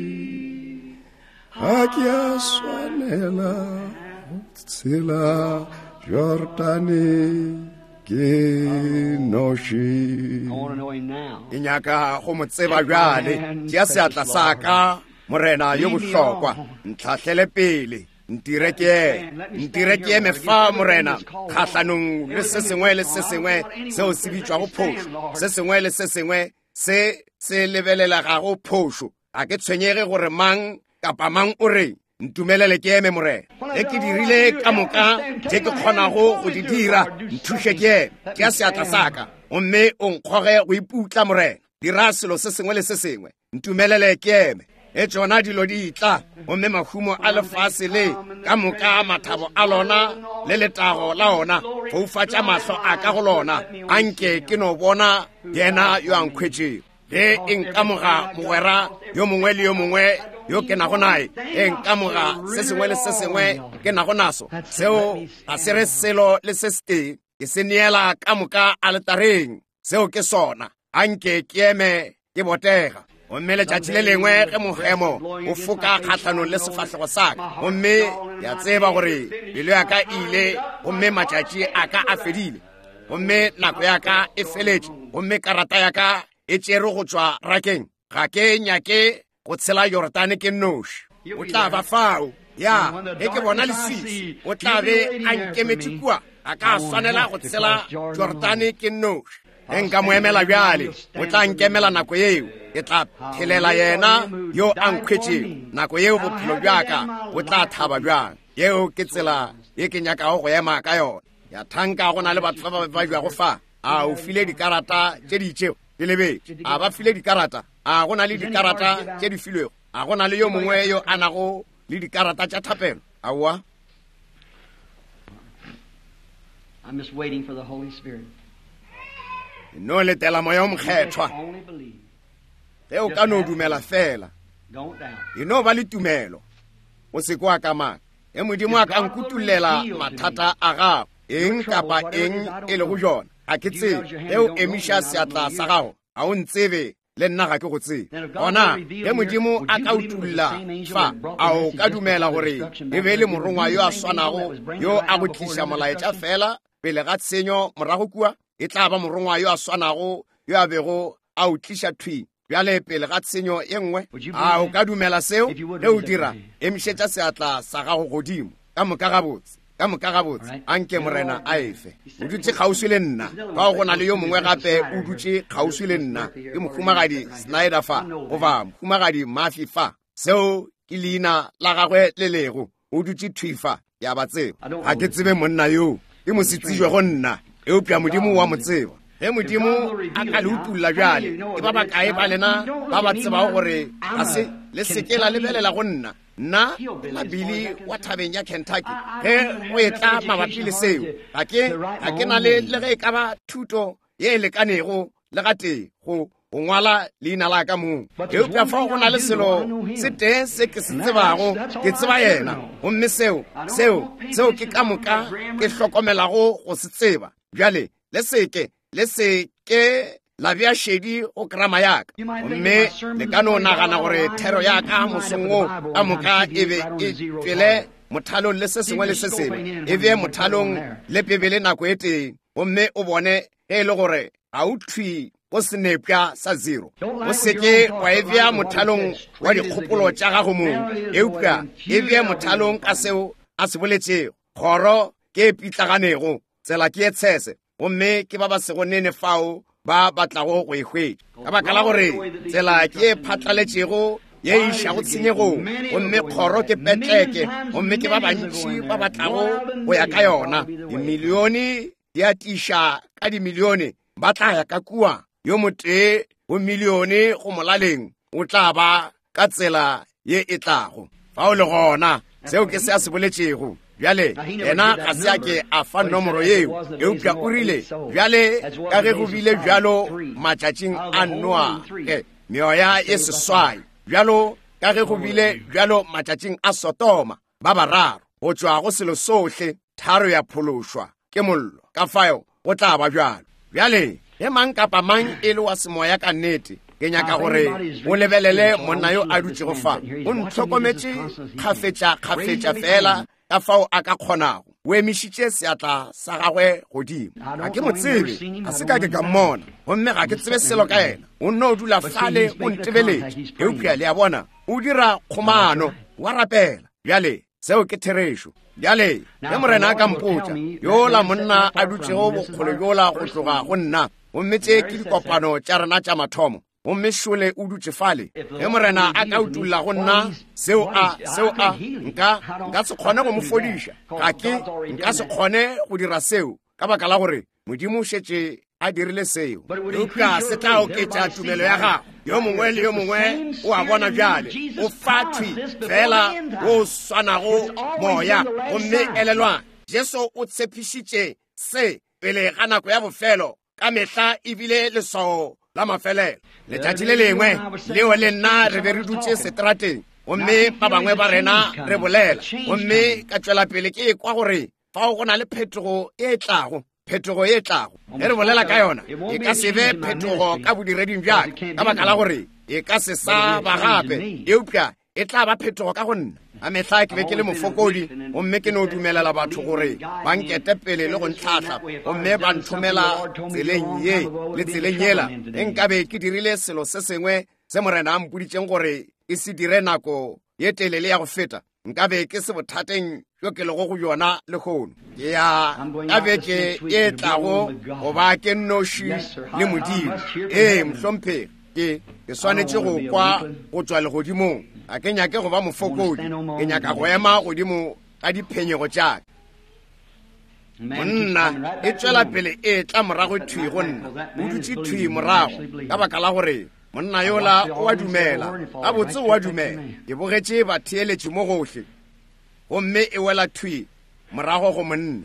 ga ke a swanela go tsela Jordane ke noši e nyaka go mo tseba bjale tšea seatla sa ka morena yo bohlokwa ntlhahlele pele ntire ke ntire ke me fa morena kgahlanong le se sengwe le se sengwe seo se bitšwago phošo se sengwe le se sengwe se se lebelela gago phošo a ke tshwenyege gore mang kapa mang o reng ntumelele ke eme morena e ke dirile ka moka tše ke kgonago go di dira nthuše ke eme ke a seatla sa ka gomme o nkgoge go iputla morena dira selo se sengwe le se sengwe ntumelele ke eme e tšona dilo di itla gomme mahumo a lefase le ka moka mathabo a lona le letago la ona foufatša mahlo a ka go lona anke ke no bona yena yo a nkhwetšego ge e nkamoga mogwera yo mongwe le yo mongwe yo ke nago nae e nkamoga se sengwe le se sengwe ke nago naso seo ga se re selo le se seteng ke se neela ka moka altareng seo ke sona anke ke eme ke botega gomme letšatši le lengwe ge mogemo o foka kgatlhanong le sefahlego sa ka gomme ya tseba gore pelo ya ka ile gomme matšatši a ka a fedile gomme nako ya ka e feletše gomme karata ya ka e tšere go tšwa rakeng ga ke nyake go tshela Jordane ke noši o tla ba fao ya e ke bona leswisi o tla be a nkemetše kua a ka swanela go tshela Jordane ke noši ge nka mo emela bjale o tla nkemela nako yeo ke tla phelela yena yo a nkhwetšego nako yeo bophelo bjaka o tla thaba bjang yeo ke tsela ye ke nyakago go ema ka yona ya thanka go na le batho ba ba jwa go fa a o file dikarata tše di tšeo di lebetse a ba file dikarata a go na le dikarata tše di filwego a go na le yo mongwe yo a nago le dikarata tša thapelo aowa. I'm just waiting for the Holy Spirit. no letela moya o mokgethwa Only believe. ge o ka no dumela fela Don't doubt. e no ba le tumelo o se kwa ka mang e modimo a ka nkutulela mathata a gago eng kapa eng e le go jona a ke tsebe ge o emiša seatla sa gago a o ntsebe le nna ga ke go tsebe gona ge modimo a ka utulla fa a o ka dumela gore e be le morongwa yo a swanago yo a go tliša molaetša fela pele ga tshenyo morago kua e tla ba morongwa yo a swanago yo a bego a o tliša thwing bjale pele ga tshenyo e nngwe a o ka dumela seo ge o dira emišetša seatla sa gago godimo ka moka gabotse ka moka gabotse a nke morena a efe o dutse kgauswi le nna ka go na le yo mongwe gape o dutse kgauswi le nna ke mokhumagadi Snyder fa goba mokhumagadi Murphy fa seo ke leina la gagwe le lego o dutse thwifa ya ba tseba ga ke tsebe monna yo ke mositsijwe go nna eupša modimo wa mo tseba ge modimo a ka le utulla bjale ke ba bakae ba lena ba ba tsebago gore ga se le sekela lebelela go nna nna mabili wa thabeng ya Kentucky ge go etla mabapi le seo ga ke na le le ge e ka ba thuto ye e lekanego le gate go go ngwala leina la ka mong eupša fa go na le selo se teng se ke se tsebago ke tseba yena gomme seo seo seo ke ka moka ke hlokomelago go se tseba bjale le seke le seke la bja šedi o krama yaka mme le ka no nagana gore thero yaka mosongo ka moka e be e tswele mothalong le se sengwe le se sengwe e be mothalong le pebele nako e teng gomme o bone ge e le gore ga o thwi go senepša sa zero o seke wa e bea mothalong wa dikgopolo tša gago mong eupša e bea mothalong ka seo a se boletšego kgoro ke e pitlaganego tsela ke e tshese gomme ke ba ba segonene fao ba batlago go e hwetša ka baka la gore tsela ke e phatlaletšego ye e išago tshenyegong gomme kgoro ke petleke gomme ke ba bantši ba batlago go ya ka yona dimilione di atiša ka dimilione ba tla ya ka kua yo motee go milione go molaleng o tla ba ka tsela ye e tlago fa o le gona seo ke se a se boletšego bjale yena ga se a ke a fa nomoro yeo eupša o rile bjale ka ge go bile bjalo matšatšing a Noa meoya e seswai bjalo ka ge go bile bjalo matšatšing a Sotoma ba bararo go tšwa go selo sohle tharo ya phološwa ke mollo ka fao go tla ba bjalo bjale ge mang kapa mang e le wa semoya ka nnete ke nyaka gore o lebelele monna yo a dutšego fa o ntlhokometše kgafetša-kgafetša fela ka fao a ka kgonago o emišitše seatla sa gagwe godimo ga ke mo tsebe ga se ka ke ka mmona gomme ga ke tsebe selo ka yena o nne o dula fale o ntebeletše eupša le a bona o dira kgomano wa rapela bjale seo ke therešo bjale ge morena a ka mpotša yola monna a dutšego bokgolo yola go tloga go nna gomme tše ke dikopano tša rena tša mathomo gomme šole o dutše fale ge morena a ka utulla go nna seo a seo a nka nka se kgone go mo fodiša ga ke nka se kgone go dira seo ka baka la gore modimo o šetše a dirile seo eupša se tla oketša tumelo ya gago yo mongwe le yo mongwe o a bona bjale o fathwi fela o swanago moya gomme elelwa jesu o tshepišitše se pele ga nako ya bofelo ka mehla ebile leswao la mafelelo letšatši le lengwe leo le nna re be re dutše setrateng gomme ba bangwe ba rena re bolela gomme ka tšwela pele ke e kwa gore fao go na le phetogo e tlago phetogo e tlago ge re bolela ka yona e ka se be phetogo ka bodireding bjaka ka baka la gore e ka se sa ba gape eupša e tla ba phetogo ka go nna a mehla ke be ke le mofokodi gomme ke no dumelela batho gore ba nkete pele le go ntlhatlha gomme ba nthomela tseleng ye le tseleng yela e nkabe ke dirile selo se sengwe se morena a mpoditšeng gore e se dire nako ye telele ya go feta nka be ke se bothateng yo ke le go go yona le khono ke ya ka be ke e tlago go ba ke nnoši le modimo ee mhlomphegi ke ke swanetse go kwa go tswa legodimong a ke nyake go ba mofokodi ke nyaka go ema godimo ka diphenyego tšaka monna e tswela pele e tla morago thwi go nna o dutse thwi morago ka baka la gore monna yola o a dumela a botse o a dumela ke bogetše batheeletše mo gohle gomme e wela thwi morago go monna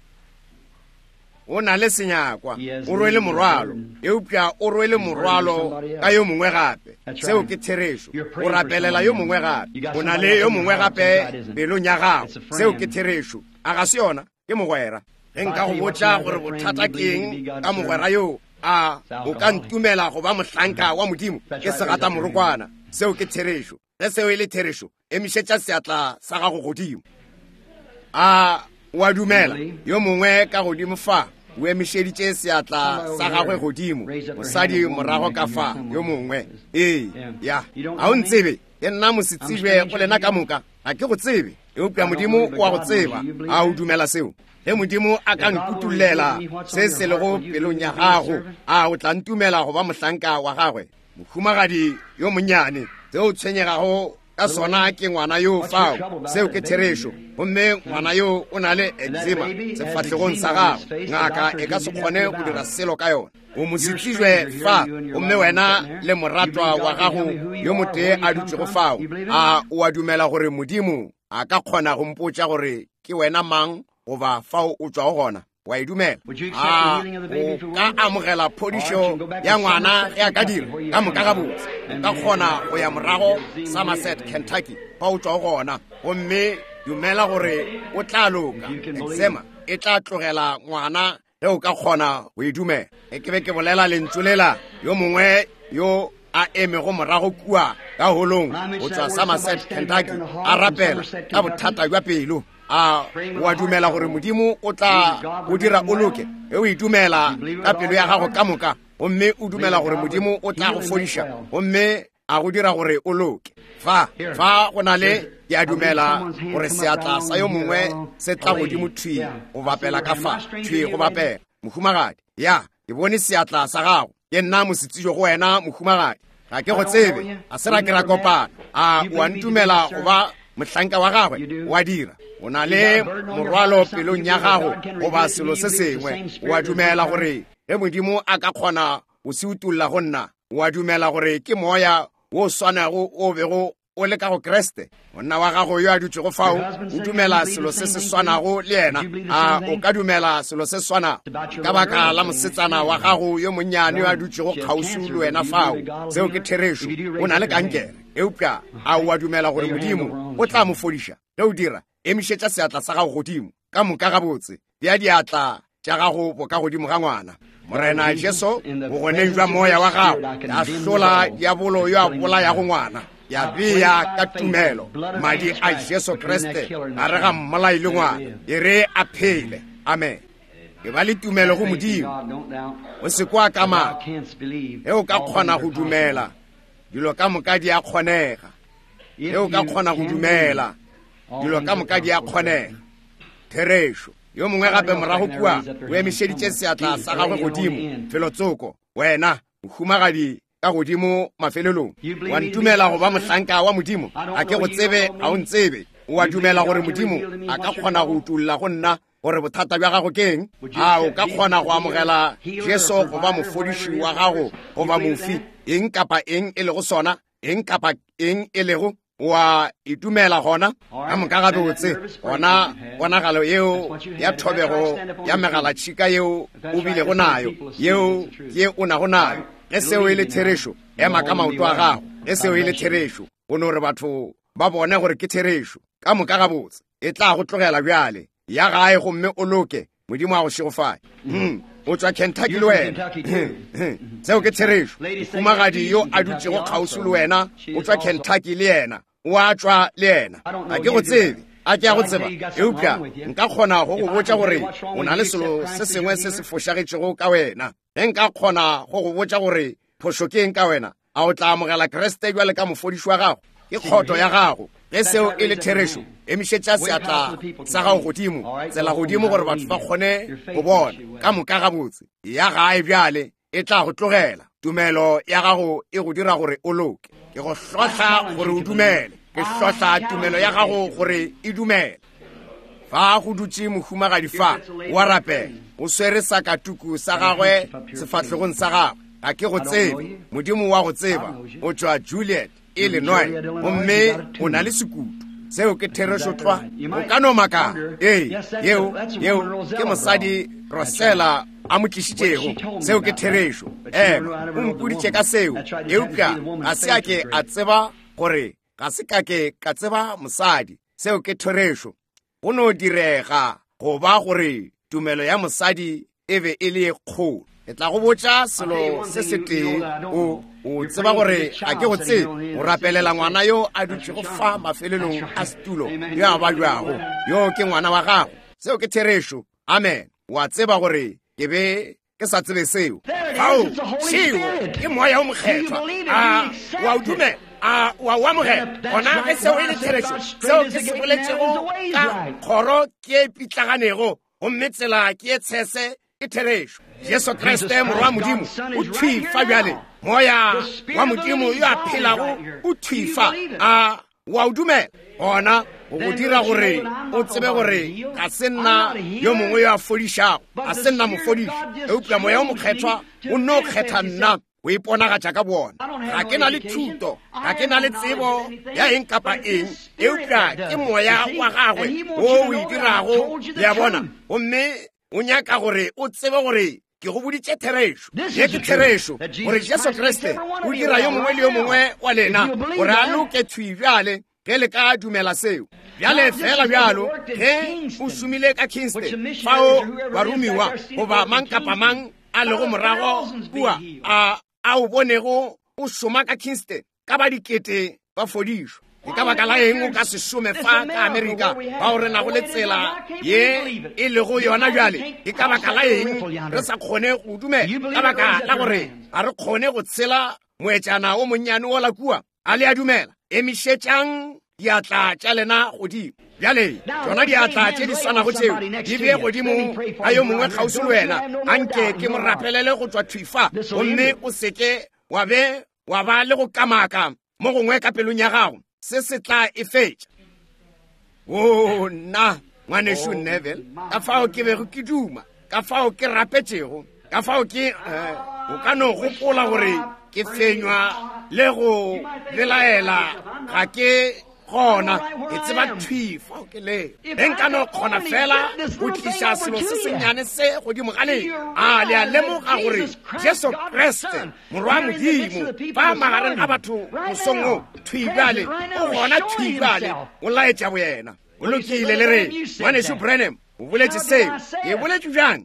o na le senyakwa o rwele morwalo eupša o rwele morwalo ka yo mongwe gape seo ke therešo o rapelela yo mongwe gape o na le yo mongwe gape pelong ya gago seo ke therešo a ga se yona ke mogwera ge nka go botša gore bothata ke eng ka mogwera yo a o ka ntumela go ba mohlanka wa modimo ke segata morokwana seo ke therešo ge seo e le therešo emišetša seatla sa gago godimo a wa dumela yo mongwe ka godimo fa o emišeditše seatla sa gagwe godimo mosadi morago ka fa yo mongwe ee ya ga o ntsebe ke nna mosetsebe go lena ka moka ga ke go tsebe eupša modimo o a go tseba a o dumela seo ge modimo a ka nkutulela se se lego pelong ya gago a o tla ntumela go ba mohlanka wa gagwe mohumagadi yo monnyane seo o tshwenyegago ka sona ke ngwana yo fao seo ke therešo gomme ngwana yo o na le eczema sefatlhegong sa gago ngaka e ka se kgone go dira selo ka yona o mositsijwe fa gomme wena le moratwa wa gago yo motee a dutšego fao a o a dumela gore modimo a ka kgona go mpotša gore ke wena mang goba fao o tswa go gona wa e dumela a o ka amogela phodišo ya ngwana ge a ka dira ka moka ga botse o ka kgona go ya morago Somerset Kentucky fa o tswa go gona gomme dumela gore o tla loka eczema e tla tlogela ngwana ge o ka kgona go e dumela e ke be ke bolela lentswe lela yo mongwe yo a emego morago kua ka holong o tswa Somerset Kentucky a rapela ka bothata jwa pelo a wa dumela gore modimo o tla go dira o loke e o itumela ka pelo ya gago ka moka gomme o dumela gore modimo o tla go fodiša gomme a go dira gore o loke fa fa go na le ya dumela gore seatla sa yo mongwe se tla godimo thwi go bapela ka fa thwi go bapela mohumagadi ya ke bone seatla sa gago ke nna mosetsijwe go wena mohumagadi ga ke go tsebe a se ra ke ra kopana a wa ntumela go ba mohlanka wa gagwe wa dira o na le morwalo pelong ya gago goba selo se sengwe wa dumela gore ge modimo a ka kgona go se utulla go nna wa dumela gore ke moya wo swanego o bego o le ka go kreste monna wa gago yo a dutšego fao o dumela selo se se swanago le yena a o ka dumela selo se swana ka baka la mosetsana wa gago yo monnyane yo a dutšego kgausu le wena fao seo ke therešo o na le kankere eupša a o a dumela gore modimo o tla mo fodiša ge o dira emišetša seatla sa gago godimo ka moka gabotse bja diatla tša gago bo ka godimo ga ngwana morena jesu bogoneng jwa moya wa gago ya hlola diabolo yo a bolayago ngwana ya beya ka tumelo madi a jesu kriste a re ga mmolai le ngwana e re a phele amen ke ba le tumelo go modimo o se kwa ka maka ge o ka kgona go dumela dilo ka moka di a kgonega ge o ka kgona go dumela dilo ka moka di a kgonega therešo yo mongwe gape morago kua o emišeditše seatla sa gagwe godimo felotsoko wena mohumagadi ka godimo mafelelong wa ntumela go ba mohlanka wa modimo a ke go tsebe a o ntsebe o a dumela gore modimo a ka kgona go utulla go nna gore bothata bja gago ke eng a o ka kgona go amogela jesu go ba mofodiši wa gago goba mofi eng kapa eng e lego sona eng kapa eng e lego wa itumela gona ka moka gape botse gona bonagalo yeo ya thobego ya megalatšhika yeo o bilego nayo yeo ye o nago nayo ge seo e le therešo ema ka maoto a gago ge seo e le therešo o ne gore batho ba bone gore ke therešo ka moka gabotse e tla go tlogela bjale ya gae gomme o loke modimo a go šegofaya o tswa Kentucky le wena seo ke therešo fumagadi yo a dutšego kgausu le wena o tswa Kentucky le yena o a tswa le yena a ke go tsebe a ke a go tseba eupša nka kgona go go botša gore o na le selo se sengwe se se fošagetšego ka wena ge nka kgona go go botša gore phošo ke eng ka wena a o tla amogela kreste jwale ka mofodiši wa gago ke kgotho ya gago ge seo e le thereso emišetša seatla sa gago godimo tsela godimo gore batho ba kgone go bona ka moka gabotse ya gae bjale e tla go tlogela tumelo ya gago e go dira gore o loke ke go hlotla gore o dumele ke hlotla tumelo ya gago gore e dumele fa go dutse mohumagadi fa wa rapela o swere sakatuku sa gagwe sefatlhegong sa gagwe ga ke go tsebe modimo wa go tseba o tswa Juliet Illinois gomme o na le sekutu seo ke thereso tlwa o ka no maka ee yeo yeo ke mosadi Rosella a mo tlišitšego seo ke thereso ema o mpoditše ka seo eupša ga se ake a tseba gore ga se kake ka tseba mosadi seo ke thereso go no direga go ba gore tumelo ya mosadi e be e le kgolo e tla go botša selo se se tee o o tseba gore a ke go tse o rapelela ngwana yo a dutse go fa mafelelong a setulo yo a bajwago yo ke ngwana wa gago seo ke thereso amen wa tseba gore ke be ke sa tsebe seo ao seo ke moya o mokgethwa a wa o dumela a wa wa mogela gona ge seo e le thereso seo ke se boletšego ka kgoro ke pitlaganego gomme tsela ke e tshese ke thereso Jesu Kriste morwa wa modimo o thwifa bjale moya wa modimo yo a phelago o thwifa a wa o dumela gona go go dira gore o tsebe gore ga se nna yo mongwe yo a fodišago ga se nna mofodiši eupša moya o mokgethwa o nne o kgetha nna o iponagatša ka bona ga ke na le thuto ga ke na le tsebo ya eng kapa eng eupša ke moya wa gagwe o o e dirago ya bona gomme o nyaka gore o tsebe gore ke go boditše thereso ye ke thereso gore Jesu Kriste o dira yo mongwe le yo mongwe wa lena gore a loke thwi bjale ge le ka dumela seo bjale fela bjalo ge o šomile ka Kingston fao baromiwa goba mang kapa mang a lego morago kua a a o bonego o šoma ka Kingston ka ba dikete ba fodišo ke ka baka la eng o ka se šome fa ka Amerika ba o rena go le tsela ye e lego yona bjale ke ka baka la eng re sa kgone go dumela ka baka la gore a re kgone go tshela moetšana o monnyane o la kua a le a dumela emišetšang diatla tša lena godimo bjale tsona diatla tše di swanago tšeo di be godimo a yo mongwe kgauswi le wena anke ke mo rapelele go tswa thwifa gomme o seke wa be wa ba le go kamaka mo gongwe ka pelong ya gago se se tla e fetša o nna ngwanešo Neville ka fao ke bego ke duma ka fao ke rapetšego ka fao ke o ka no gopola gore ke fenywa le go belaela ga ke gona ke tseba thwifa ke le enka no kgona fela go tliša selo se senyane se godimo ga le a le a lemoga gore Jesu Kriste morwa wa modimo fa magareng a batho mosong o thwibale o gona thwibale o laetša boyena o lokile le re ngwanešo Branham o boletše seo ke boletše bjang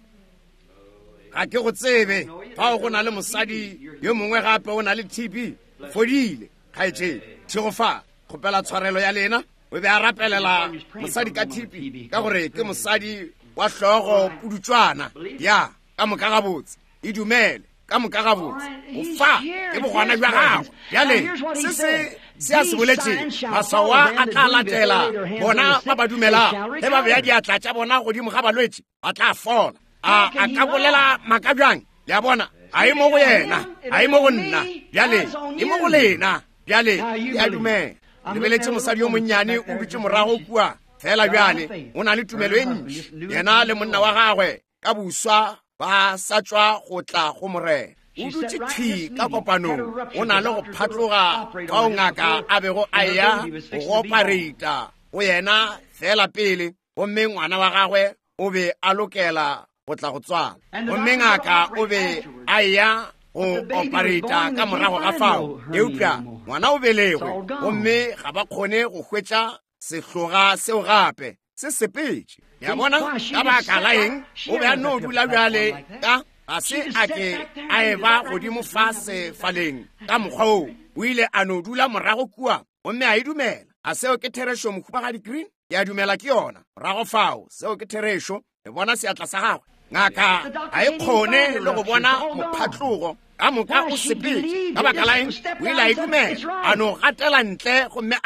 ga ke go tsebe fa o go na le mosadi yo mongwe gape o na le T B fodile kgaetšedi thego kgopela tshwarelo ya lena o be a rapelela mosadi ka T B ka gore ke mosadi wa hlogo pudutswana ya ka moka gabotse e dumele ka moka gabotse o fa ke bogwana jwa gago bjale se se se a se boletše masawa a tla latela bona ba ba dumelago ge ba beya diatla tša bona godimo ga balwetše ba tla fola a a ka bolela maka bjang le a bona a e mo go yena a e mo go nna bjale e mo go lena bjale ya dumela lebeletše mosadi yo monnyane o dutše morago kua fela bjale o na le tumelo e ntši yena le monna wa gagwe ka buswa ba sa tšwa go tla go morena o dutše thwi ka kopanong o na le go phatloga fao ngaka a bego a ya go oparata go yena fela pele gomme ngwana wa gagwe o be a lokela go tla go tswala gomme ngaka o be a ya go oparata ka morago ga fao eupša ngwana o belegwe gomme ga ba kgone go hwetša sehloga seo gape se sepetše ya bona ka baka la eng o be a no dula bjale ka ga se a ke a e ba godimo fa sefaleng ka mokgwa o o ile a no dula morago kua gomme a e dumela a seo ke thereso mohumagadi Green ke a dumela ke yona morago fao seo ke thereso e bona seatla sa gagwe ngaka a e kgone le go bona mophatlogo ka moka o sepetše ka baka la eng o ile a e dumela a no gatela ntle gomme a re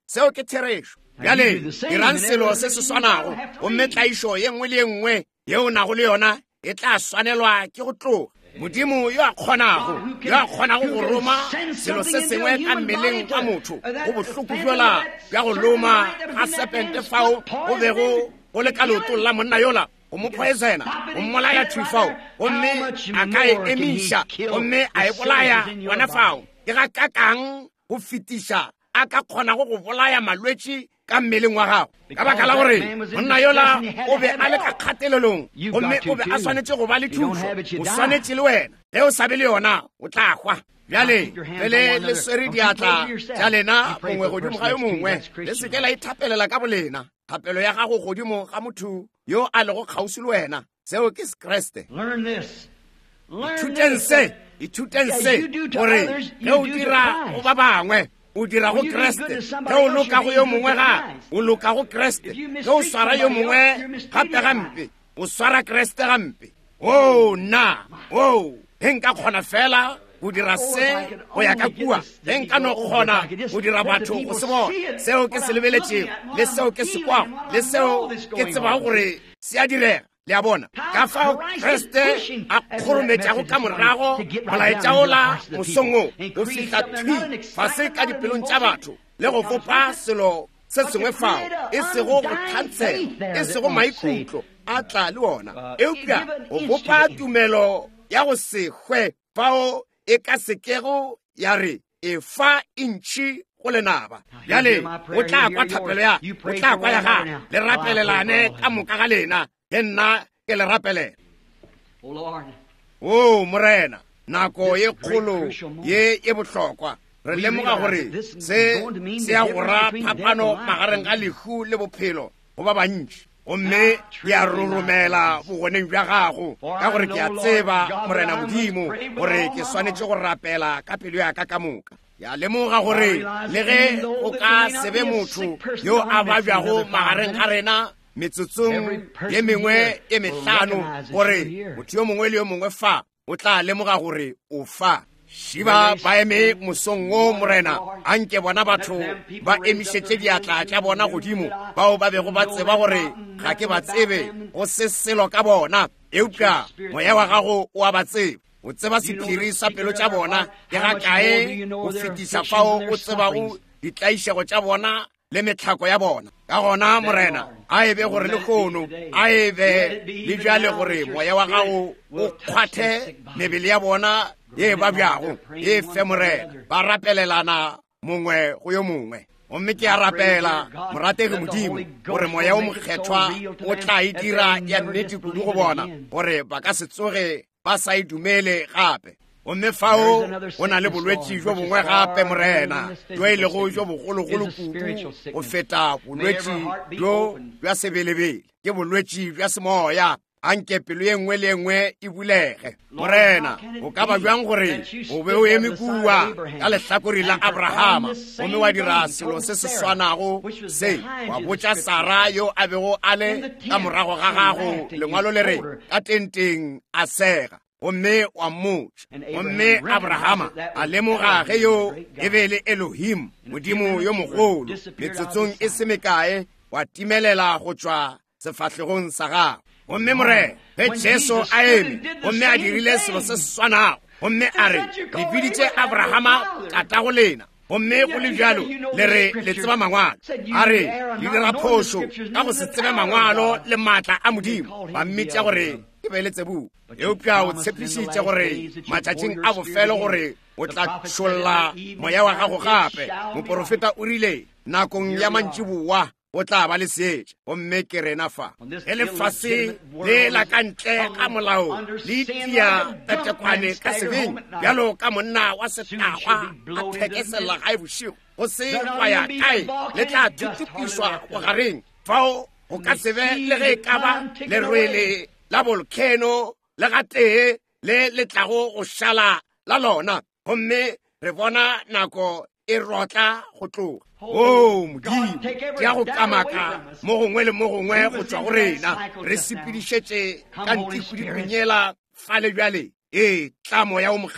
seo ke theresho bjale dirang selo se se swanago gomme tlaišo ye nngwe le ye nngwe yeo nago le yona e tla swanelwa ke go tloga modimo yo a kgonago yo a kgonago go roma selo se sengwe ka mmeleng wa motho go bohloko jola bja go loma ga sepente fao go bego go le ka leotong la monna yola go mo poisena go mmolaya thufao gomme a ka e emiša gomme a e bolaya gona fao ke ga kakang go fetiša a ka kgonago go bolaya malwetši ka mmeleng wa gago ka baka la gore monna yola o be a le ka kgatelelong gomme o be a swanetše go ba le thušo o swanetše le wena ge o sabe le yona o tla hwa bjale pele le swere diatla tša lena mongwe godimo ga yo mongwe le seke la ithapelela ka bolena thapelo ya gago godimo ga motho yo a lego kgauswi le wena seo ke sekreste ithuteng se ithuteng se gore ge o dira go ba bangwe o dira go kreste ge o loka go yo mongwe ga o loka go kreste ge o swara yo mongwe gape gampe o swara kreste gampe o na o ge nka kgona fela go dira se go ya ka kua ge nka no kgona go dira batho go se bona seo ke se lebeletšego le seo ke se kwago le seo ke tsebago gore se a direga le a bona ka fao kreste a kgorometšago ka morago molaetša ola mosongo o fihla thui fase ka dipelong tša batho le go fopa selo se sengwe fao e sego go thantsela e sego maikutlo a tla le ona eupša go fopa tumelo ya go se hwe fao e ka sekego ya re e fa intšhi go lenaba bjale o tla kwa thapelo ya o tla kwa ya ga le rapelelane ka moka ga lena ge nna ke le rapelela o morena nako ye kgolo ye e bohlokwa re lemoga gore se se ya gora phapano magareng ga lehu le bophelo go ba bantši gomme ke a roromela bogoneng bja gago ka gore ke a tseba morena modimo gore ke swanetše go rapela ka pelo ya ka ka moka ya lemoga gore le ge o ka sebe motho yo a babjago magareng ga rena metsotsong ye mengwe e mehlano gore motho yo mongwe le yo mongwe fa o tla lemoga gore o fa šiba ba eme mosong o morena anke bona batho ba emišetše diatla tša bona godimo bao ba bego ba tseba gore ga ke ba tsebe go se selo ka bona eupša moya wa gago o a ba tseba o tseba sephiri sa pelo tša bona ke ga kae o fetiša fao o tsebago ditlaišego tša bona le metlhako ya bona ka gona morena a ebe gore le kgono a ebe le bjale gore moya wa gago o kgwathe mebele ya bona ye ba bjago e fe morena ba rapelelana mongwe go yo mongwe gomme ke a rapela morategi modimo gore moya o mokgethwa o tla e dira ya nnete kudu go bona gore ba ka se tsoge ba sa e dumele gape gomme fao o na le bolwetši jo bongwe gape morena jo e lego jo bogologolo kudu go feta bolwetši jo bja sebelebele ke bolwetši bja semoya anke pelo ye nngwe le nngwe e bulege morena o ka ba bjang gore o be o eme kua ka lehlakore la abrahama gomme wa dira selo se se swanago se wa botša sara yo a bego a le ka morago ga gago lengwalo le re ka tenteng a sega gomme wa mmotša gomme abrahama a lemoga ge yo e be le elohim modimo yo mogolo metsotsong e se mekae wa timelela go tšwa sefahlegong sa gago gomme morena ge jesu a eme gomme a dirile selo se se swanago gomme a re le biditše abrahama tata go lena gomme go le bjalo le re le tseba mangwalo a re le dira phošo ka go se tsebe mangwalo le maatla a modimo ba mmitša gore ke beeletse buka eupša o tshepišitše gore matšatšing a bofelo gore o tla tšholla moya wa gago gape moprofeta o rile nakong ya mantšiboa o tla ba le seetša gomme ke rena fa ge lefase le la ka ntle ga molao le tia tatekwane ka sebeng bjalo ka monna wa setagwa a thekeselela gae bošego go se wa ya kae le tla thutupišwa bogareng fao go ka sebe le ge e ka ba le rwele la volcano le ga tee le le tlago go šala la lona gomme re bona nako e rotla go tloga o modimo ke ya go kamaka mo gongwe le mo gongwe go tšwa go rena re sepedišetše ka ntikodipinyela fale bjale e tlamo ya o mokgela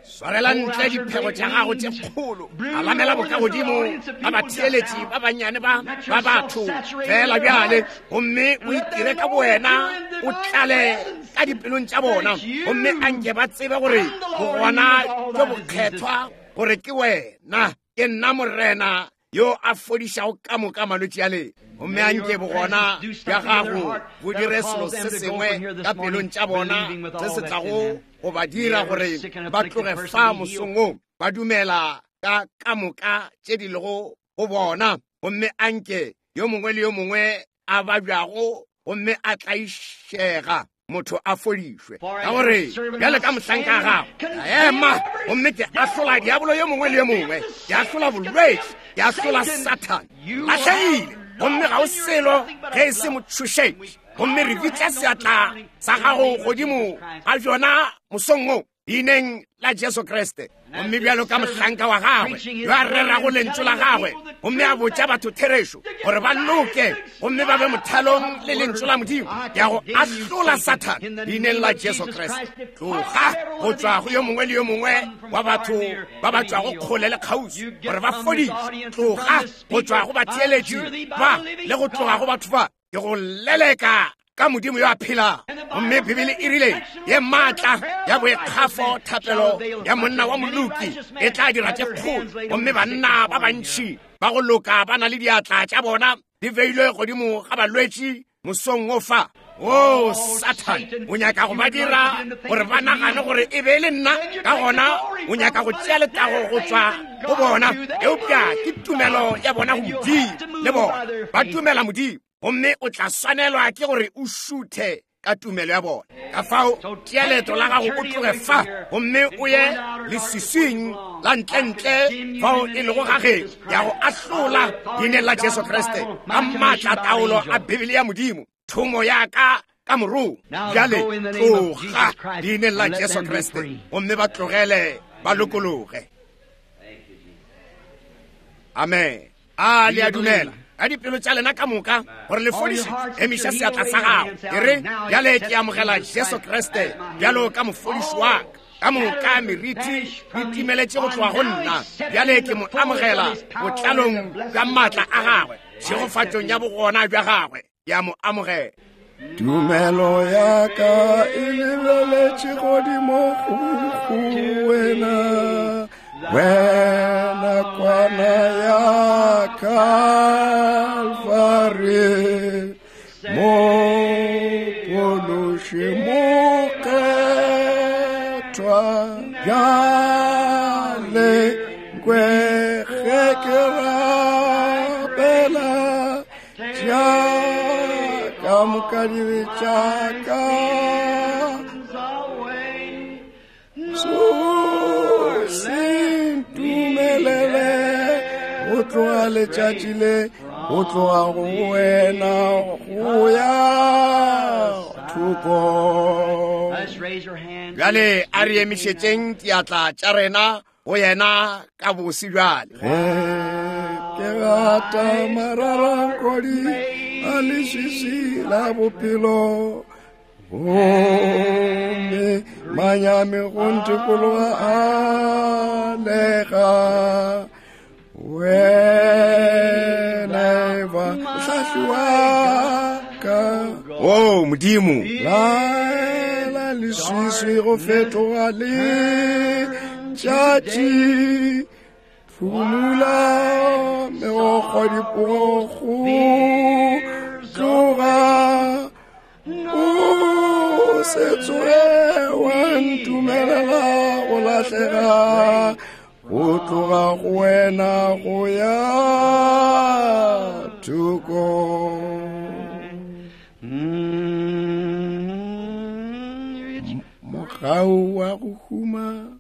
swarela ntle diphego tša gago tše kgolo a lamela bokagodimo ba batheeletši ba bannyane ba ba batho fela bjale gomme o itire ka bowena o tlale ka dipelong tša bona gomme anke ba tsebe gore go gona jo bokgethwa gore ke wena ke nna morena yo a fodišago ka moka malwetši a le gomme anke bogona bja gago go dire selo se sengwe ka pelong tša bona se se tlago go ba dira gore ba tloge fa mosongong ba dumela ka ka moka tše di lego go bona gomme anke yo mongwe le yo mongwe a ba bjago gomme a tlaišega motho a fodišwe ka gore bjale ka mohlanka gago ema gomme ke ahlola diabolo yo mongwe le yo mongwe ke ahlola bolwetši ke ahlola satan latlhaile gomme ga o selo ge e se motšhošetši gomme re bitša seatla sa gago godimo ga jona mosongo dineng la Jesu Kriste gomme bjalo ka mohlanka wa gagwe yo a rerago lentso la gagwe gomme a botša batho therešo gore ba loke gomme ba be mothalong le lentso la modimo ya go ahlola satan dineng la Jesu Kriste tloga go tšwa go yo mongwe le yo mongwe wa batho ba ba tšwago kgole le kgausi gore ba fodiše tloga go tšwa go batheeletši ba le go tloga go batho ba ke go leleka ka modimo yo a phela gomme bibele e rile ye maatla ya boekgafo thapelo ya monna wa moluki e tla dira tše kgolo gomme banna ba bantši ba go loka ba na le diatla tša bona di beilwe godimo ga balwetši mosong o fa o satan o nyaka go ba dira gore ba nagane gore e be le nna ka gona o nyaka go tšea letago go tswa go bona eupša ke tumelo ya bona go modimo le bona ba tumela modimo gomme o tla swanelwa ke gore o šuthe ka tumelo ya bona ka fao tšea leeto la gago o tloge fa gomme o ye leswiswing la ntlentle fao e lego gageng ya go ahlola dineng la Jesu Kriste ka maatla taolo a bibele ya modimo thomo yaka ka morong bjale tloga dineng la Jesu Kriste gomme ba tlogele ba lokologe amen a le a dumela a dipelo tša lena ka moka gore le fodiše emiša seatla sa gago e re bjale ke amogela Jesu Kriste bjalo ka mofodiši wa ka moka meriti di timeletše go tloga go nna bjale ke mo amogela botlalong bja maatla a gagwe tšhegofatšong ya bogona bja gagwe ya mo amogela tumelo ya ka e lebeletše godimo go wena wena kwana ya Kalvari mo pološe moketwa bjale nkwege rapela jaaka mokadibe jaaka sintumelele go tloga letšatši le go tloga go wena go ya thoko bjale a re emišetšeng diatla tša rena go yena ka bosi bjale ke gata mararankodi a leswiswi la bophelo gomme manyame go ntikologa a lega whenever hlahliwaka o modimo laela leswiswi go fetoga le tšatši phumula megokgo dipogo tloga o se tsoge wa ntumelela go lahlega go tloga go wena go ya thoko mogau wa go huma